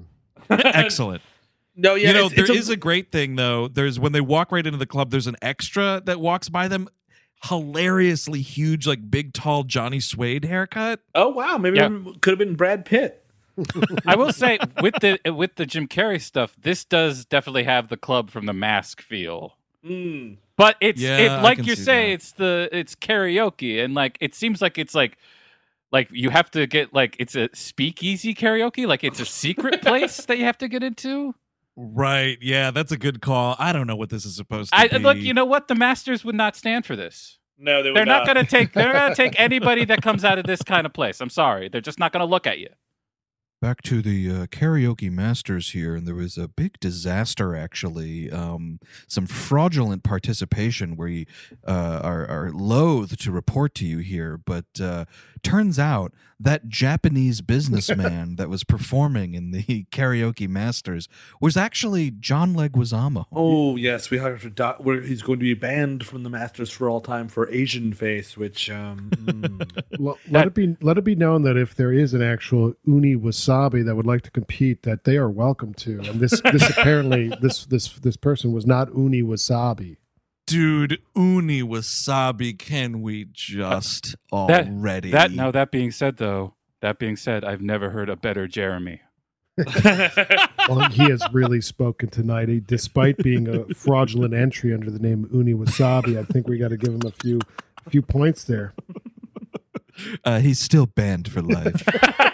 Speaker 1: Excellent.
Speaker 2: No, yeah,
Speaker 1: you know,
Speaker 2: it's,
Speaker 1: there
Speaker 2: it's a-
Speaker 1: is a great thing though. There's when they walk right into the club, there's an extra that walks by them, hilariously huge, like big, tall Johnny Suede haircut.
Speaker 2: Oh wow, maybe
Speaker 4: Yeah.
Speaker 2: it could have been Brad Pitt.
Speaker 4: I will say with the with the Jim Carrey stuff, this does definitely have the Club from The Mask feel.
Speaker 2: Mm.
Speaker 4: But it's
Speaker 1: Yeah,
Speaker 4: it
Speaker 1: I
Speaker 4: like
Speaker 1: can
Speaker 4: you
Speaker 1: see
Speaker 4: say,
Speaker 1: that.
Speaker 4: it's the it's karaoke, and like it seems like it's like like you have to get like it's a speakeasy karaoke, like it's a secret place that you have to get into.
Speaker 1: Right. Yeah, that's a good call. I don't know what this is supposed to
Speaker 4: I
Speaker 1: be.
Speaker 4: look, you know what? The Masters would not stand for this.
Speaker 2: No, they would
Speaker 4: They're not
Speaker 2: not.
Speaker 4: going to take. They're going to take anybody that comes out of this kind of place. I'm sorry, they're just not going to look at you.
Speaker 1: Back to the uh, karaoke masters here, and there was a big disaster actually. Um, some fraudulent participation where you uh, are, are loath to report to you here, but uh, turns out that Japanese businessman that was performing in the karaoke masters was actually John Leguizamo.
Speaker 2: Oh yes, we have to. Do- where he's going to be banned from the Masters for all time for Asian face, which um, mm.
Speaker 3: Well, let
Speaker 4: That-
Speaker 3: it be let it be known that if there is an actual uni wasabi that would like to compete, that they are welcome to. And this this apparently this this this person was not uni wasabi.
Speaker 1: Dude, uni wasabi, can we just
Speaker 4: That
Speaker 1: already?
Speaker 4: that now that being said, though, that being said, I've never heard a better Jeremy.
Speaker 3: Well, he has really spoken tonight. He, despite being a fraudulent entry under the name Uni Wasabi, I think we got to give him a few few points there.
Speaker 1: Uh, he's still banned for life.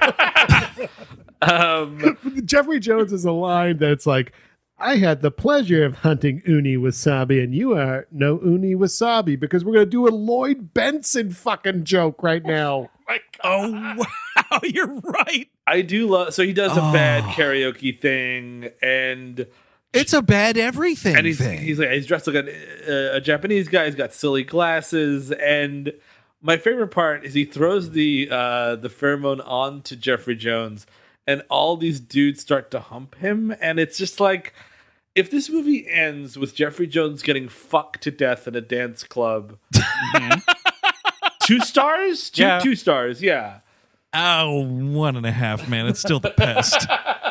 Speaker 2: um,
Speaker 3: Jeffrey Jones is a line that's like, I had the pleasure of hunting Uni Wasabi, and you are no Uni Wasabi, because we're going to do a Lloyd Benson fucking joke right now.
Speaker 1: Oh, wow, you're right.
Speaker 2: I do love. So he does a bad
Speaker 1: Oh.
Speaker 2: karaoke thing, and
Speaker 1: It's a bad everything
Speaker 2: and he's
Speaker 1: thing.
Speaker 2: he's like he's dressed like a, a Japanese guy. He's got silly glasses, and my favorite part is he throws the uh, the pheromone on to Jeffrey Jones, and all these dudes start to hump him, and it's just like, if this movie ends with Jeffrey Jones getting fucked to death in a dance club, two stars, two
Speaker 4: Yeah.
Speaker 2: two stars, yeah.
Speaker 1: Oh, one and a half, man. It's still the pest.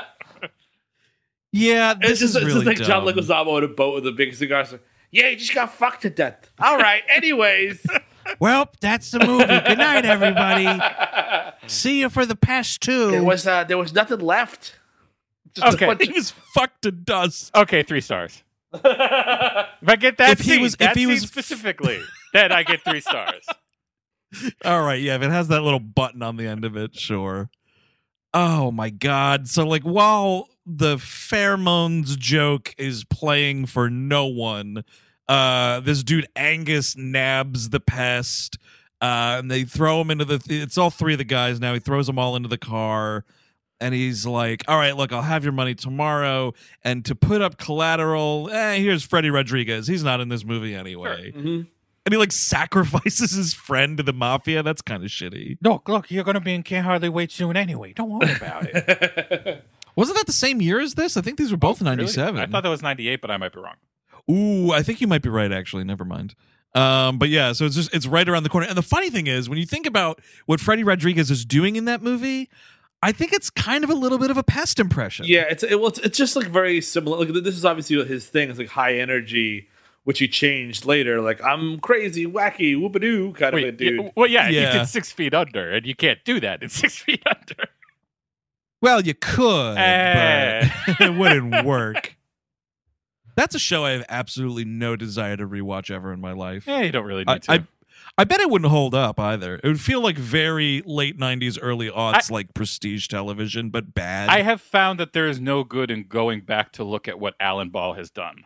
Speaker 1: Yeah, this
Speaker 2: It's just,
Speaker 1: is
Speaker 2: it's
Speaker 1: really
Speaker 2: just like John
Speaker 1: dumb.
Speaker 2: Leguizamo in a boat with a big cigar. So, yeah, he just got fucked to death. All right, anyways.
Speaker 1: Well, that's the movie. Good night, everybody. See you for the pest two.
Speaker 2: There was uh, there was nothing left. Just a
Speaker 4: Okay.
Speaker 2: bunch
Speaker 1: he was fucked to dust.
Speaker 4: Okay, three stars. If I get that
Speaker 1: If he
Speaker 4: scene,
Speaker 1: was- if
Speaker 4: that
Speaker 1: he
Speaker 4: scene
Speaker 1: was-
Speaker 4: specifically, then I get three stars.
Speaker 1: All right, yeah, if it has that little button on the end of it, sure. Oh my god. So like while the pheromones joke is playing for no one, uh this dude Angus nabs the pest, uh and they throw him into the it's all three of the guys now. He throws them all into the car. And he's like, all right, look, I'll have your money tomorrow. And to put up collateral, eh, here's Freddie Rodriguez. He's not in this movie anyway.
Speaker 2: Mhm.
Speaker 1: And he like sacrifices his friend to the mafia. That's kind of shitty.
Speaker 4: Look, look, you're going to be in Can't Hardly Wait soon anyway. Don't worry about it.
Speaker 1: Wasn't that the same year as this? I think these were both
Speaker 4: Really?
Speaker 1: ninety-seven.
Speaker 4: I thought that was ninety-eight, but I might be wrong.
Speaker 1: Ooh, I think you might be right, actually. Never mind. Um, but yeah, so it's just it's right around the corner. And the funny thing is, when you think about what Freddie Rodriguez is doing in that movie, I think it's kind of a little bit of a pest impression.
Speaker 2: Yeah, it's it, well, it's, it's just like very similar. Like this is obviously his thing. It's like high energy, which he changed later. Like I'm crazy, wacky, whoop-a-doo kind of a
Speaker 4: Wait,
Speaker 2: dude.
Speaker 4: yeah, well, yeah,
Speaker 1: Yeah.
Speaker 4: he did Six Feet Under, and you can't do that in Six Feet Under.
Speaker 1: Well, you could,
Speaker 4: Eh.
Speaker 1: but it wouldn't work. That's a show I have absolutely no desire to rewatch ever in my life.
Speaker 4: Yeah, you don't really need
Speaker 1: I,
Speaker 4: to.
Speaker 1: I I bet it wouldn't hold up either. It would feel like very late nineties, early aughts,
Speaker 4: I-
Speaker 1: like prestige television, but bad.
Speaker 4: I have found that there is no good in going back to look at what Alan Ball has done.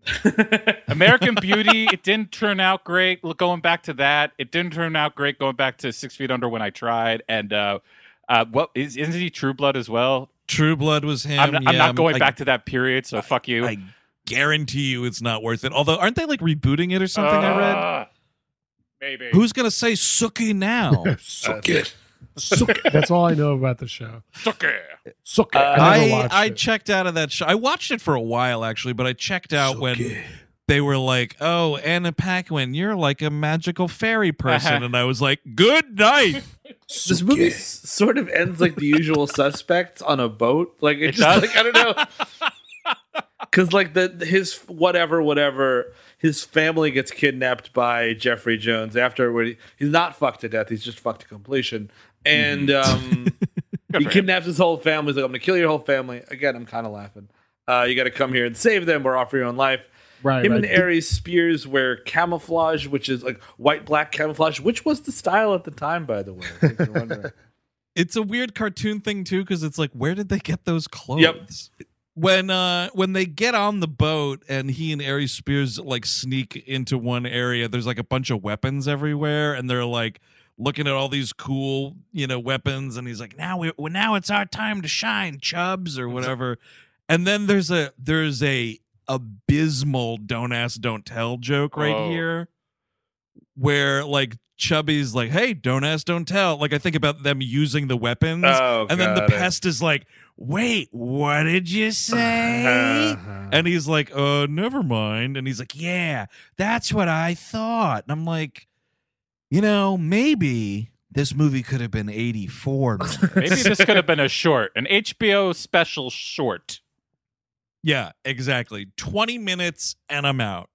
Speaker 4: American Beauty, it didn't turn out great. Look, going back to that, it didn't turn out great. Going back to Six Feet Under when I tried, and uh, uh, what is isn't he True Blood as well?
Speaker 1: True Blood was him.
Speaker 4: I'm not, I'm
Speaker 1: yeah,
Speaker 4: not going
Speaker 1: I-
Speaker 4: back to that period, so fuck you.
Speaker 1: I guarantee you it's not worth it. Although, aren't they like rebooting it or something? I read.
Speaker 4: Uh, Maybe.
Speaker 1: Who's gonna say Sookie now?
Speaker 3: Suck it. Suck it. That's all I know about the show.
Speaker 4: Sucker?
Speaker 3: Suck it.
Speaker 2: Uh,
Speaker 3: I never
Speaker 1: I
Speaker 3: watched
Speaker 1: I
Speaker 3: it.
Speaker 1: checked out of that show. I watched it for a while actually, but I checked out when they were like, "Oh, Anna Paquin, you're like a magical fairy person,"
Speaker 4: Uh-huh.
Speaker 1: and I was like, "Good night."
Speaker 2: This movie s- sort of ends like The Usual Suspects on a boat. Like it,
Speaker 4: It
Speaker 2: just
Speaker 4: does?
Speaker 2: like I don't know, because like the his whatever whatever his family gets kidnapped by Jeffrey Jones after where he, he's not fucked to death. He's just fucked to completion, and um, he
Speaker 4: for
Speaker 2: kidnaps his whole family. He's like, I'm gonna kill your whole family. Again, I'm kind of laughing. Uh, you got to come here and save them or offer your own life.
Speaker 3: Right,
Speaker 2: Him
Speaker 3: right.
Speaker 2: and Ares Spears wear camouflage, which is like white black camouflage, which was the style at the time, by the way. in case you're wondering.
Speaker 1: It's a weird cartoon thing too, because it's like, where did they get those clothes?
Speaker 2: Yep.
Speaker 1: When uh when they get on the boat and he and Ares Spears like sneak into one area, there's like a bunch of weapons everywhere, and they're like looking at all these cool, you know, weapons, and he's like, now we well, now it's our time to shine, chubs, or whatever. And then there's a there's a abysmal don't ask, don't tell joke right
Speaker 4: Oh.
Speaker 1: here, where like Chubby's like, hey, don't ask, don't tell. Like I think about them using the weapons,
Speaker 2: Oh,
Speaker 1: and then the
Speaker 2: got it.
Speaker 1: pest is like, wait, what did you say? And he's like, uh, never mind. And he's like, yeah, that's what I thought. And I'm like, you know, maybe this movie could have been eighty-four minutes.
Speaker 4: Maybe this could have been a short, an H B O special short.
Speaker 1: Yeah, exactly. twenty minutes and I'm out.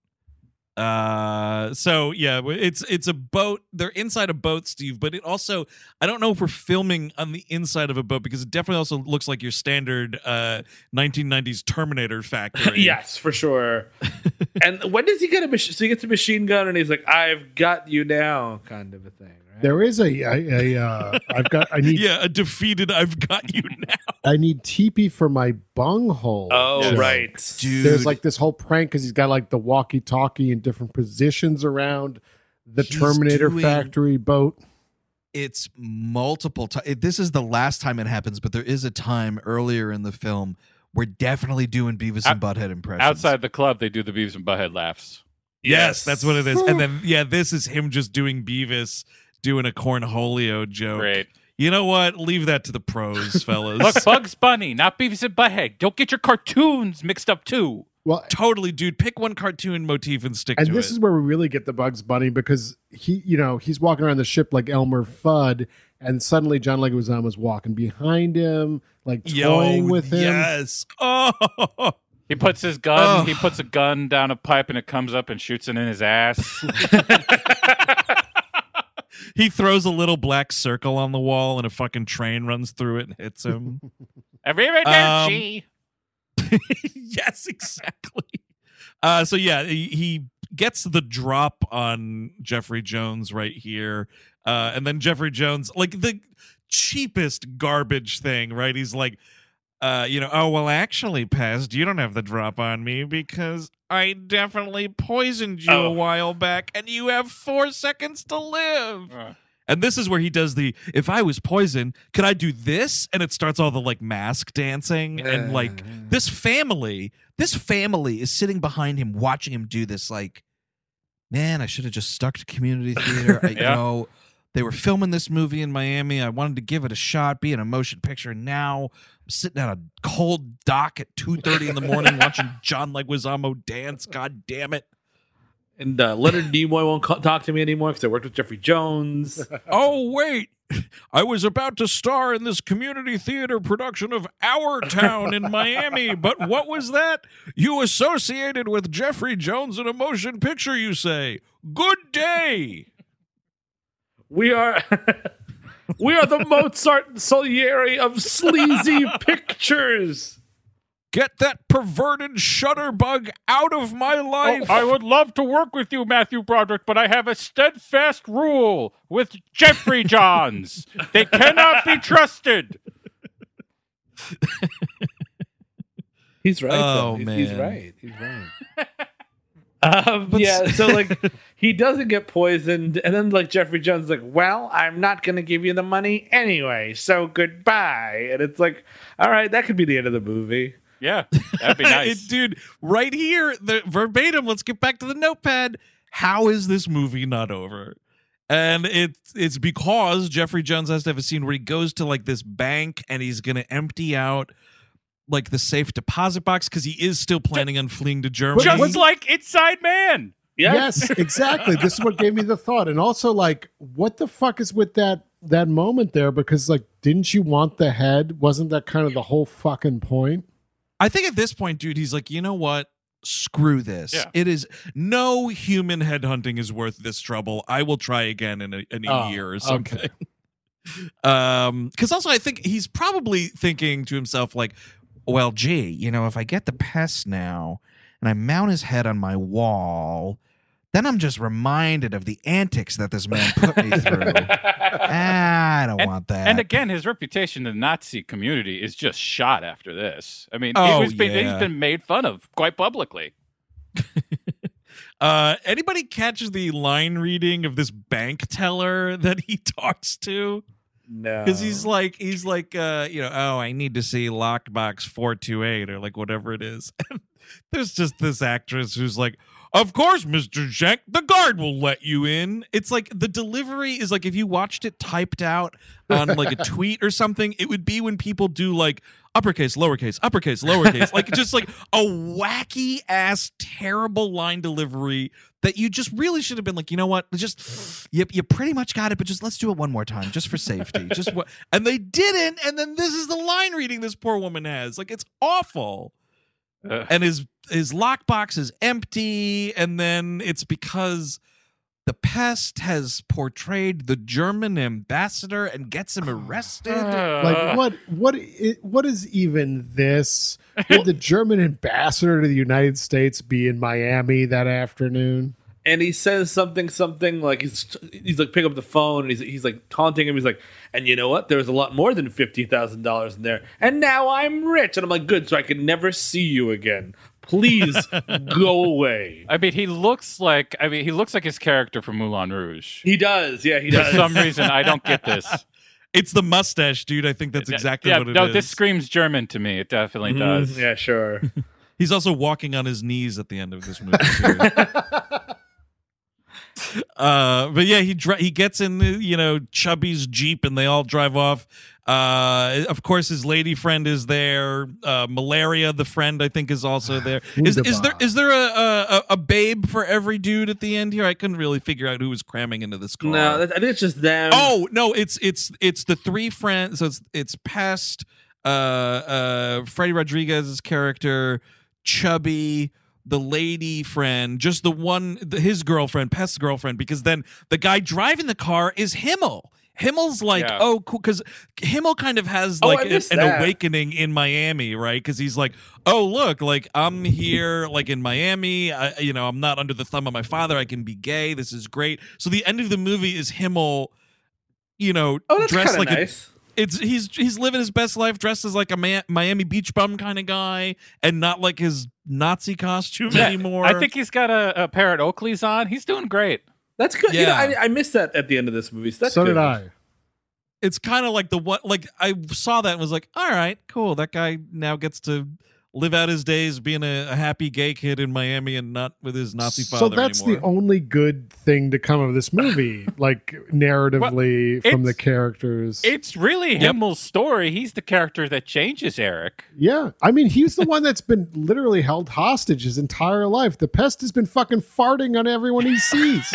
Speaker 1: Uh so yeah, it's it's a boat. They're inside a boat, Steve, but it also, I don't know if we're filming on the inside of a boat, because it definitely also looks like your standard uh nineteen nineties Terminator factory.
Speaker 2: Yes, for sure. And when does he get a machine? So he gets a machine gun, and he's like, "I've got you now," kind of a thing. Right?
Speaker 3: There is a, a, a uh, I've got, I need,
Speaker 1: Yeah, a defeated I've got you now.
Speaker 3: I need teepee for my bunghole.
Speaker 2: Oh,
Speaker 4: Yes.
Speaker 2: right.
Speaker 1: Dude.
Speaker 3: There's like this whole prank because he's got like the walkie-talkie in different positions around the
Speaker 1: He's
Speaker 3: Terminator
Speaker 1: doing-
Speaker 3: factory boat.
Speaker 1: It's multiple times. This is the last time it happens, but there is a time earlier in the film we're definitely doing Beavis and Butthead impressions.
Speaker 4: Outside the club, they do the Beavis and Butthead laughs.
Speaker 1: Yes, that's what it is. And then, yeah, this is him just doing Beavis doing a Cornholio joke.
Speaker 4: Great.
Speaker 1: You know what? Leave that to the pros, fellas.
Speaker 4: Look, Bugs Bunny, not Beavis and Butthead. Don't get your cartoons mixed up too.
Speaker 3: Well,
Speaker 1: Totally, dude. Pick one cartoon motif and stick
Speaker 3: and
Speaker 1: to
Speaker 3: this
Speaker 1: it.
Speaker 3: is where we really get the Bugs Bunny because he, you know, he's walking around the ship like Elmer Fudd, and suddenly John Leguizamo's walking behind him, like toying
Speaker 1: Yo,
Speaker 3: with him.
Speaker 1: yes. Oh,
Speaker 4: He puts his gun.
Speaker 1: Oh.
Speaker 4: He puts a gun down a pipe, and it comes up and shoots it in his ass.
Speaker 1: he throws a little black circle on the wall, and a fucking train runs through it and hits him.
Speaker 4: Arrivederci.
Speaker 1: Yes, exactly. Uh, so yeah, he, he gets the drop on Jeffrey Jones right here, uh, and then Jeffrey Jones, like the cheapest garbage thing, right? He's like, uh, you know, oh well, actually, Pest, you don't have the drop on me because I definitely poisoned you
Speaker 2: Oh.
Speaker 1: a while back, and you have four seconds to live.
Speaker 4: Uh.
Speaker 1: And this is where he does the, if I was poison, could I do this? And it starts all the like mask dancing and like this family, this family is sitting behind him watching him do this. Like, man, I should have just stuck to community theater. I, You
Speaker 4: Yeah.
Speaker 1: know, they were filming this movie in Miami. I wanted to give it a shot, be in a motion picture. Now I'm sitting at a cold dock at two thirty in the morning watching John Leguizamo dance. God damn it.
Speaker 2: And uh, Leonard Nimoy won't co- talk to me anymore because I worked with Jeffrey Jones.
Speaker 1: Oh, wait. I was about to star in this community theater production of Our Town in Miami, but what was that? You associated with Jeffrey Jones in a motion picture, you say? Good day.
Speaker 2: We are we are the Mozart and Salieri of sleazy pictures.
Speaker 1: Get that perverted shutterbug out of my life.
Speaker 4: I would love to work with you, Matthew Broderick, but I have a steadfast rule with Jeffrey Johns. They cannot be trusted.
Speaker 2: He's right.
Speaker 1: Oh,
Speaker 2: though. He's, he's
Speaker 1: man.
Speaker 2: right. He's right. um, yeah. So like, he doesn't get poisoned, and then like Jeffrey Jones is like, "Well, I'm not going to give you the money anyway, so goodbye." And it's like, all right, that could be the end of the movie.
Speaker 4: Yeah, that'd be nice.
Speaker 1: It- dude, right here, the verbatim, let's get back to the notepad. How is this movie not over? And it's it's because Jeffrey Jones has to have a scene where he goes to like this bank and he's gonna empty out like the safe deposit box because he is still planning on fleeing to Germany.
Speaker 4: Just like Inside Man.
Speaker 2: Yeah.
Speaker 3: Yes, exactly. This is what gave me the thought. And also, like, what the fuck is with that that moment there because, like, didn't you want the head? Wasn't that kind of the whole fucking point?
Speaker 1: I think at this point, dude, he's like, you know what? Screw this.
Speaker 4: Yeah.
Speaker 1: It is no human headhunting is worth this trouble. I will try again in a, in a
Speaker 3: Oh,
Speaker 1: year or something.
Speaker 3: okay.
Speaker 1: Um, because also I think he's probably thinking to himself, like, well, gee, you know, if I get the pest now and I mount his head on my wall, then I'm just reminded of the antics that this man put me through. ah, I don't
Speaker 4: And-
Speaker 1: want that.
Speaker 4: And again, his reputation in the Nazi community is just shot after this. I mean,
Speaker 1: Oh,
Speaker 4: he was been,
Speaker 1: yeah.
Speaker 4: he's been made fun of quite publicly.
Speaker 1: Uh, anybody catch the line reading of this bank teller that he talks to?
Speaker 2: No.
Speaker 1: Because he's like, he's like, uh, you know, oh, I need to see lockbox four two eight or like whatever it is. And there's just this actress who's like, of course, Mister Schenk, the guard will let you in. It's like the delivery is like if you watched it typed out on like a tweet or something, it would be when people do like uppercase, lowercase, uppercase, lowercase, like just like a wacky ass, terrible line delivery that you just really should have been like, you know what, just you, you pretty much got it, but just let's do it one more time, just for safety. Just what, and they didn't, and then this is the line reading this poor woman has. Like it's awful.
Speaker 4: Ugh.
Speaker 1: And his his lockbox is empty, and then it's because the pest has portrayed the German ambassador and gets him arrested.
Speaker 3: Like what? What? i- What is even this? Would the German ambassador to the United States be in Miami that afternoon?
Speaker 2: And he says something, something like he's he's like pick up the phone and he's he's like taunting him. He's like, and you know what? There was a lot more than fifty thousand dollars in there, and now I'm rich. And I'm like, good, so I can never see you again. Please go away.
Speaker 4: I mean, he looks like I mean, he looks like his character from Moulin Rouge.
Speaker 2: He does, yeah, he
Speaker 4: For
Speaker 2: does.
Speaker 4: some reason, I don't get this.
Speaker 1: It's the mustache, dude. I think that's exactly
Speaker 4: yeah,
Speaker 1: what it is.
Speaker 4: no, this screams German to me. It definitely does.
Speaker 2: Mhm, yeah, sure.
Speaker 1: He's also walking on his knees at the end of this movie. Too. Uh, but yeah, he dri- he gets in, you know, Chubby's Jeep, and they all drive off. Uh, of course, his lady friend is there. Uh, Malaria, the friend, I think, is also there. Is is there is there a, a a babe for every dude at the end here? I couldn't really figure out who was cramming into this car.
Speaker 2: No, that, I think it's just them.
Speaker 1: Oh no, it's it's it's the three friends. So it's it's Pest, uh, uh, Freddie Rodriguez's character, Chubby, the lady friend, just the one, the, his girlfriend, Pest's girlfriend, because then the guy driving the car is Himmel. Himmel's like,
Speaker 4: Yeah.
Speaker 1: oh, cool, because Himmel kind of has
Speaker 2: Oh,
Speaker 1: like
Speaker 2: I
Speaker 1: an,
Speaker 2: missed
Speaker 1: an
Speaker 2: that.
Speaker 1: awakening in Miami, right? Because he's like, oh, look, like I'm here, like in Miami. I, you know, I'm not under the thumb of my father. I can be gay. This is great. So the end of the movie is Himmel, you know,
Speaker 2: Oh, that's
Speaker 1: dressed
Speaker 2: kind of
Speaker 1: like a
Speaker 2: nice.
Speaker 1: it's he's he's living his best life dressed as like a Ma- Miami Beach bum kind of guy and not like his Nazi costume
Speaker 4: Yeah,
Speaker 1: anymore.
Speaker 4: I think he's got a, a pair of Oakleys on. He's doing great.
Speaker 2: That's good. You know,
Speaker 1: Yeah.
Speaker 2: I, I missed that at the end of this movie. So, that's
Speaker 3: so
Speaker 2: good.
Speaker 3: did I.
Speaker 1: it's kind of like the one like I saw that and was like, all right, cool. That guy now gets to live out his days being a, a happy gay kid in Miami and not with his Nazi father
Speaker 3: So that's
Speaker 1: anymore.
Speaker 3: the only good thing to come of this movie, like narratively from the
Speaker 4: it's-
Speaker 3: characters.
Speaker 4: It's really Himmel's story. He's the character that changes Eric.
Speaker 3: Yeah, I mean, he's the one that's been literally held hostage his entire life. The pest has been fucking farting on everyone he sees.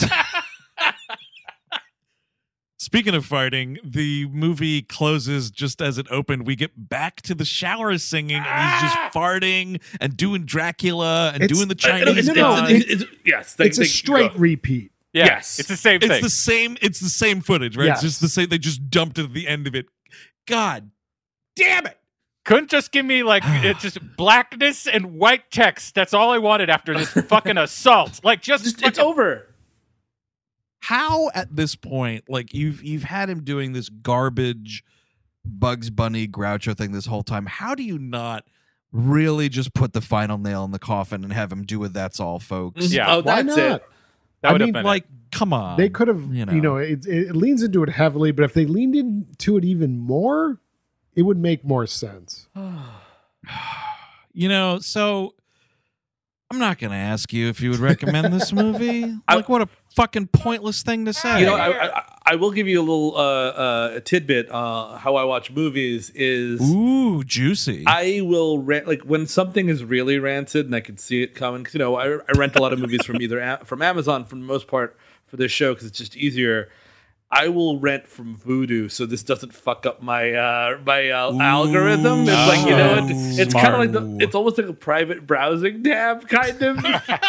Speaker 1: Speaking of farting, the movie closes just as it opened. We get back to the shower singing, and he's just farting and doing Dracula and
Speaker 3: It's-
Speaker 1: doing the
Speaker 2: Uh, no,
Speaker 1: Chinese.
Speaker 2: it's,
Speaker 3: No, no,
Speaker 1: guy.
Speaker 2: it's, it's, it's, yes, they-
Speaker 3: It's a
Speaker 2: they-
Speaker 3: straight
Speaker 2: go.
Speaker 3: repeat.
Speaker 4: Yeah,
Speaker 2: Yes.
Speaker 4: it's the same
Speaker 1: It's
Speaker 4: thing.
Speaker 1: the same. It's the same footage, right?
Speaker 3: Yes.
Speaker 1: It's just the same. They just dumped it at the end of it. God damn it!
Speaker 4: Couldn't just give me like it's just blackness and white text. That's all I wanted after this fucking assault. Like just,
Speaker 2: Just, it's
Speaker 4: fucking-
Speaker 2: over.
Speaker 1: How at this point, like you've you've had him doing this garbage Bugs Bunny Groucho thing this whole time. How do you not really just put the final nail in the coffin and have him do it? That's all, folks.
Speaker 4: Yeah.
Speaker 2: Oh,
Speaker 3: Why
Speaker 2: that's
Speaker 3: not?
Speaker 2: it.
Speaker 4: that
Speaker 3: I
Speaker 4: would have
Speaker 3: mean,
Speaker 4: been
Speaker 1: Like,
Speaker 4: it.
Speaker 1: come on.
Speaker 3: They could have,
Speaker 1: you
Speaker 3: you
Speaker 1: know.
Speaker 3: know, it, it leans into it heavily, but if they leaned into it even more, it would make more sense.
Speaker 1: You know, so I'm not going to ask you if you would recommend this movie.
Speaker 2: I-
Speaker 1: Like, what a fucking pointless thing to say.
Speaker 2: You know, I, I, I will give you a little uh, uh, a tidbit. Uh, how I watch movies is
Speaker 1: Ooh, juicy.
Speaker 2: I will rent like when something is really rancid and I can see it coming. Because you know, I, I rent a lot of movies from either a- from Amazon for the most part for this show because it's just easier. I will rent from Vudu so this doesn't fuck up my uh, my uh, algorithm. It's like, you know, what? It's kind of like the, it's almost like a private browsing tab, kind of.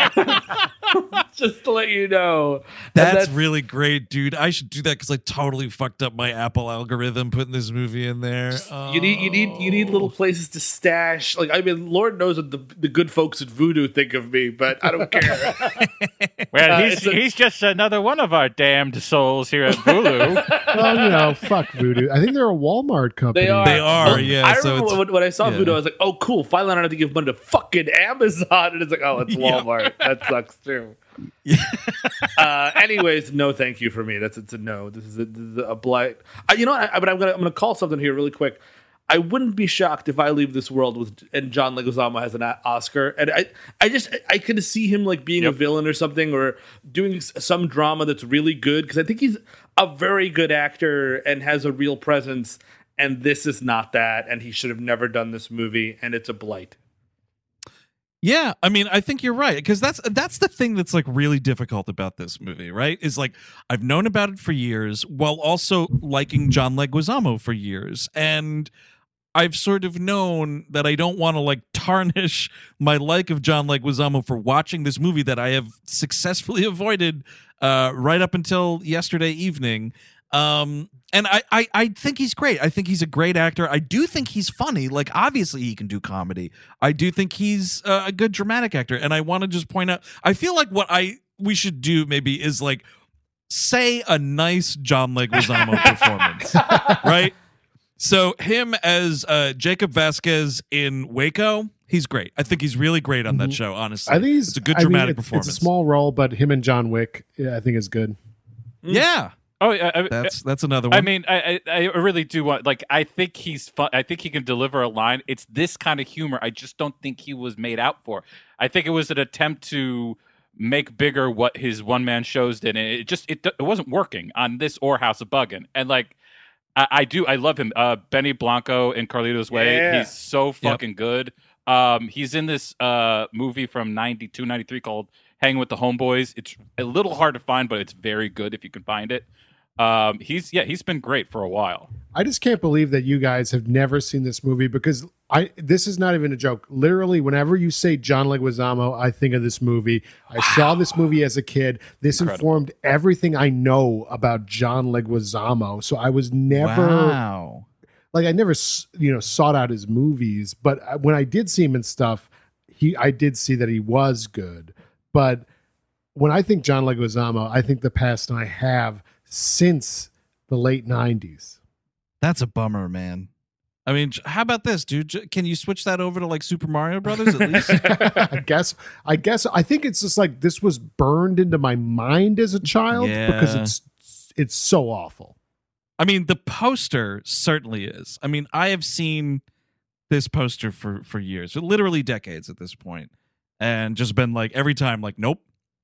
Speaker 2: Just to let you know.
Speaker 1: That's,
Speaker 2: that's
Speaker 1: really great, dude. I should do that because I totally fucked up my Apple algorithm putting this movie in there. Oh.
Speaker 2: You need you need you need little places to stash. Like, I mean, Lord knows what the the good folks at Vudu think of me, but I don't care.
Speaker 4: Well,
Speaker 2: Uh,
Speaker 4: he's
Speaker 2: it's a-
Speaker 4: he's just another one of our damned souls here at Hulu.
Speaker 3: Well, you know, fuck Voodoo. I think they're a Walmart company.
Speaker 2: They are.
Speaker 1: They are,
Speaker 2: Well,
Speaker 1: yeah,
Speaker 2: I
Speaker 1: so
Speaker 2: remember
Speaker 1: it's-
Speaker 2: when, when I saw
Speaker 1: yeah.
Speaker 2: Vudu, I was like, "Oh, cool! Finally, I don't have to give money to fucking Amazon." And it's like, "Oh, it's
Speaker 1: Yeah.
Speaker 2: Walmart. That sucks too."
Speaker 1: Yeah.
Speaker 2: uh, anyways, no, thank you for me. That's it's a no. This is a, this is a blight. Uh, you know what? I, but I'm gonna I'm gonna call something here really quick. I wouldn't be shocked if I leave this world with and John Leguizamo has an a- Oscar, and I I just I could see him like being a
Speaker 4: Yep.
Speaker 2: villain or something, or doing s- some drama that's really good, because I think he's a very good actor and has a real presence. And this is not that, and he should have never done this movie, and it's a blight.
Speaker 1: Yeah, I mean, I think you're right, because that's that's the thing that's like really difficult about this movie, right? Is like I've known about it for years, while also liking John Leguizamo for years, and I've sort of known that I don't want to like tarnish my like of John Leguizamo for watching this movie that I have successfully avoided uh, right up until yesterday evening. Um, and I, I, I think he's great. I think he's a great actor. I do think he's funny. Like, obviously he can do comedy. I do think he's uh, a good dramatic actor. And I want to just point out, I feel like what I, we should do maybe is like, say a nice John Leguizamo performance, right? So him as uh, Jacob Vasquez in Waco, he's great. I think he's really great on that
Speaker 3: Mhm.
Speaker 1: show, honestly.
Speaker 3: I think he's
Speaker 1: it's a good
Speaker 3: I mean,
Speaker 1: dramatic
Speaker 3: it's-
Speaker 1: performance.
Speaker 3: It's a small role, but him and John Wick, yeah, I think is good.
Speaker 1: Yeah,
Speaker 4: Oh, yeah. I,
Speaker 1: that's that's another one.
Speaker 4: I mean, I, I I really do want, like, I think he's fun. I think he can deliver a line. It's this kind of humor I just don't think he was made out for. I think it was an attempt to make bigger what his one man shows did, and it just it, it wasn't working on this or House of Buggin'. And like, I, I do I love him. Uh, Benny Blanco in Carlito's Way.
Speaker 2: Yeah.
Speaker 4: He's so fucking good. Um, he's in this uh movie from ninety-two, ninety-three called Hanging with the Homeboys. It's a little hard to find, but it's very good if you can find it. Um, he's yeah, he's been great for a while.
Speaker 3: I just can't believe that you guys have never seen this movie, because I this is not even a joke. Literally, whenever you say John Leguizamo, I think of this movie. I saw this movie as a kid. This
Speaker 4: Incredible.
Speaker 3: informed everything I know about John Leguizamo. So I was never
Speaker 1: wow.
Speaker 3: like I never s- you know sought out his movies, but I- when I did see him and stuff, he I did see that he was good. But when I think John Leguizamo, I think the past I have since the late nineties.
Speaker 1: That's a bummer, man. I mean, j- how about this, dude? J- Can you switch that over to like Super Mario Brothers at least?
Speaker 3: I guess I guess I think it's just like this was burned into my mind as a child because
Speaker 1: Yeah.
Speaker 3: it's it's so awful.
Speaker 1: I mean, the poster certainly is. I mean, I have seen this poster for for years, literally decades at this point, and just been like every time, like, nope.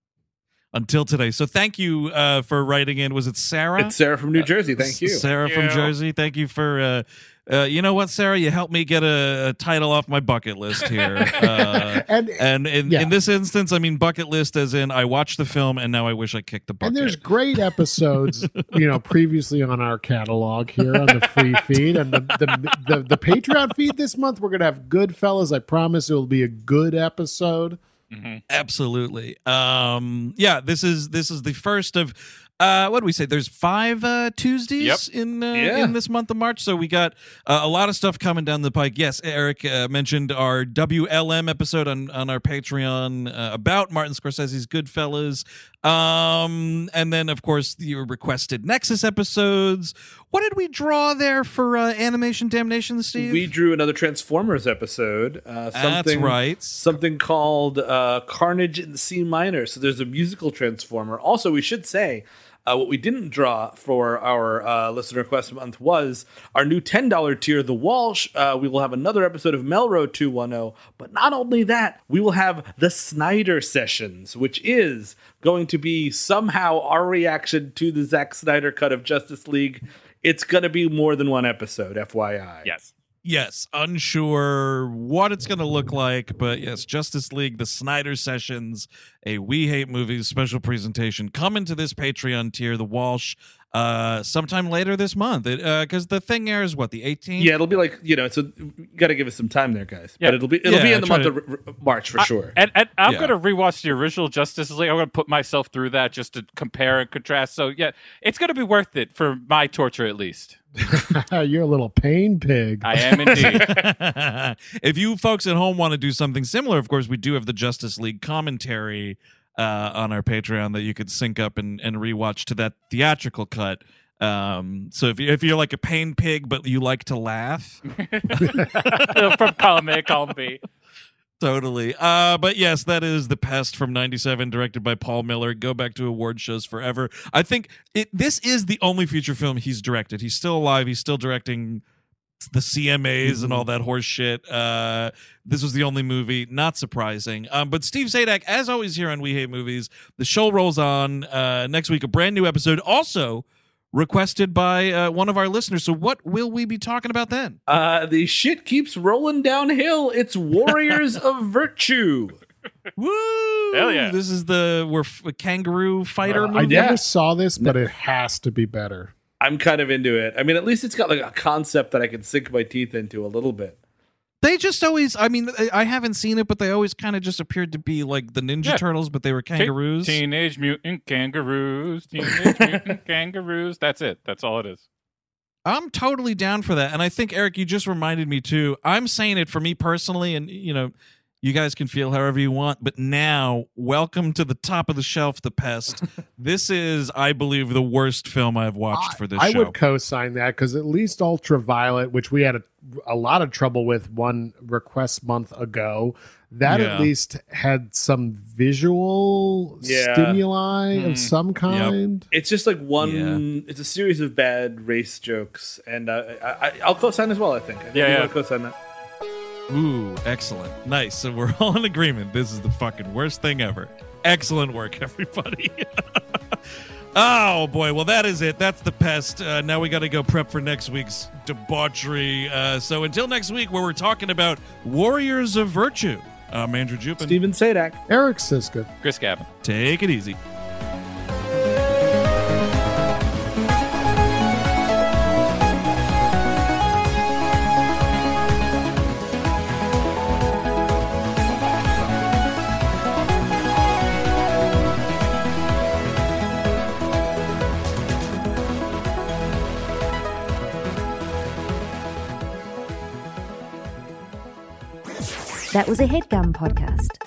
Speaker 1: Until today. So thank you uh, for writing in. Was it Sarah?
Speaker 2: It's Sarah from New Jersey. Thank you.
Speaker 1: Sarah from
Speaker 4: Yeah.
Speaker 1: Jersey. Thank you for. Uh, uh, you know what, Sarah? You helped me get a, a title off my bucket list here. Uh,
Speaker 3: And
Speaker 1: and in,
Speaker 3: Yeah.
Speaker 1: in this instance, I mean bucket list as in I watched the film and now I wish I kicked the bucket.
Speaker 3: and there's great episodes, you know, previously on our catalog here on the free feed and the the, the the Patreon feed this month. We're gonna have Goodfellas. I promise it will be a good episode.
Speaker 1: Absolutely. Um, yeah, this is this is the first of uh, what do we say? There's five uh, Tuesdays
Speaker 4: Yep.
Speaker 1: in uh,
Speaker 2: Yeah.
Speaker 1: in this month of March, so we got uh, a lot of stuff coming down the pike. Yes, Eric uh, mentioned our W L M episode on on our Patreon uh, about Martin Scorsese's Goodfellas, um, and then of course the requested Nexus episodes. What did we draw there for uh, Animation Damnation, Steve?
Speaker 2: We drew another Transformers episode. Uh, something,
Speaker 1: That's right.
Speaker 2: Something called uh, Carnage in C minor. So there's a musical Transformer. Also, we should say uh, what we didn't draw for our uh, listener request month was our new ten dollars tier, The Walsh. Uh, we will have another episode of Melrose two one zero. But not only that, we will have the Snyder Sessions, which is going to be somehow our reaction to the Zack Snyder cut of Justice League. It's going to be more than one episode, F Y I.
Speaker 4: Yes.
Speaker 1: Yes, unsure what it's going to look like, but yes, Justice League, the Snyder Sessions, a We Hate Movies special presentation coming to this Patreon tier, the Walsh. uh, sometime later this month. Because uh, the thing airs, what, the eighteenth?
Speaker 2: Yeah, it'll be like, you know, so you got to give us some time there, guys.
Speaker 4: Yeah.
Speaker 2: But it'll be it'll
Speaker 1: Yeah,
Speaker 2: be in the
Speaker 1: try
Speaker 2: month
Speaker 1: to-
Speaker 2: of r- March for
Speaker 4: I-
Speaker 2: sure.
Speaker 4: And, and I'm
Speaker 1: Yeah.
Speaker 4: going to rewatch the original Justice League. I'm going to put myself through that just to compare and contrast. So, yeah, it's going to be worth it for my torture at least.
Speaker 3: You're a little pain pig.
Speaker 4: I am indeed.
Speaker 1: If you folks at home want to do something similar, of course, we do have the Justice League commentary uh, on our Patreon that you could sync up and, and rewatch to that theatrical cut. Um, so if, you, if you're like a pain pig, but you like to laugh,
Speaker 4: From column A, column B.
Speaker 1: totally. Uh, but yes, that is The Pest from ninety-seven, directed by Paul Miller. Go back to award shows forever. I think it, this is the only feature film he's directed. He's still alive. He's still directing the C M As and all that horse shit. Uh, this was the only movie. Not surprising. Um, but Steve Zadak, as always here on We Hate Movies, the show rolls on. Uh, next week, a brand new episode. Also requested by uh, one of our listeners. So what will we be talking about then?
Speaker 2: Uh, the shit keeps rolling downhill. It's Warriors of Virtue.
Speaker 1: Woo!
Speaker 4: Hell yeah.
Speaker 1: This is the we're f- kangaroo fighter
Speaker 3: Uh, I
Speaker 1: movie.
Speaker 3: never saw this, but it has to be better.
Speaker 2: I'm kind of into it. I mean, at least it's got like a concept that I can sink my teeth into a little bit.
Speaker 1: They just always, I mean, I- I haven't seen it, but they always kind of just appeared to be like the Ninja
Speaker 4: Yeah.
Speaker 1: Turtles, but they were kangaroos.
Speaker 4: Teenage Mutant Kangaroos. Teenage Mutant Kangaroos. That's it. That's all it is.
Speaker 1: I'm totally down for that. And I think, Eric, you just reminded me too. I'm saying it for me personally, and you know, you guys can feel however you want, but now, welcome to the top of the shelf, The Pest. This is, I believe, the worst film I've watched for this
Speaker 3: I
Speaker 1: show.
Speaker 3: would co-sign that because at least Ultraviolet, which we had a, a lot of trouble with one request month ago, that
Speaker 1: Yeah.
Speaker 3: at least had some visual
Speaker 2: Yeah.
Speaker 3: stimuli
Speaker 4: Hmm.
Speaker 3: of some kind.
Speaker 2: It's just like one.
Speaker 1: Yeah.
Speaker 2: It's a series of bad race jokes, and uh, I, I, I'll co-sign as well. I think. I think
Speaker 4: Yeah,
Speaker 2: I'm
Speaker 4: yeah.
Speaker 2: gonna co-sign that.
Speaker 1: Ooh, excellent. Nice. So we're all in agreement. This is the fucking worst thing ever. Excellent work, everybody. Oh, boy. Well, that is it. That's The Pest. Uh, now we got to go prep for next week's debauchery. Uh, so until next week, where we're talking about Warriors of Virtue, I'm Andrew Jupin.
Speaker 2: Steven Sadak.
Speaker 3: Eric Siska.
Speaker 4: Chris Gavin.
Speaker 1: Take it easy.
Speaker 6: That was a HeadGum podcast.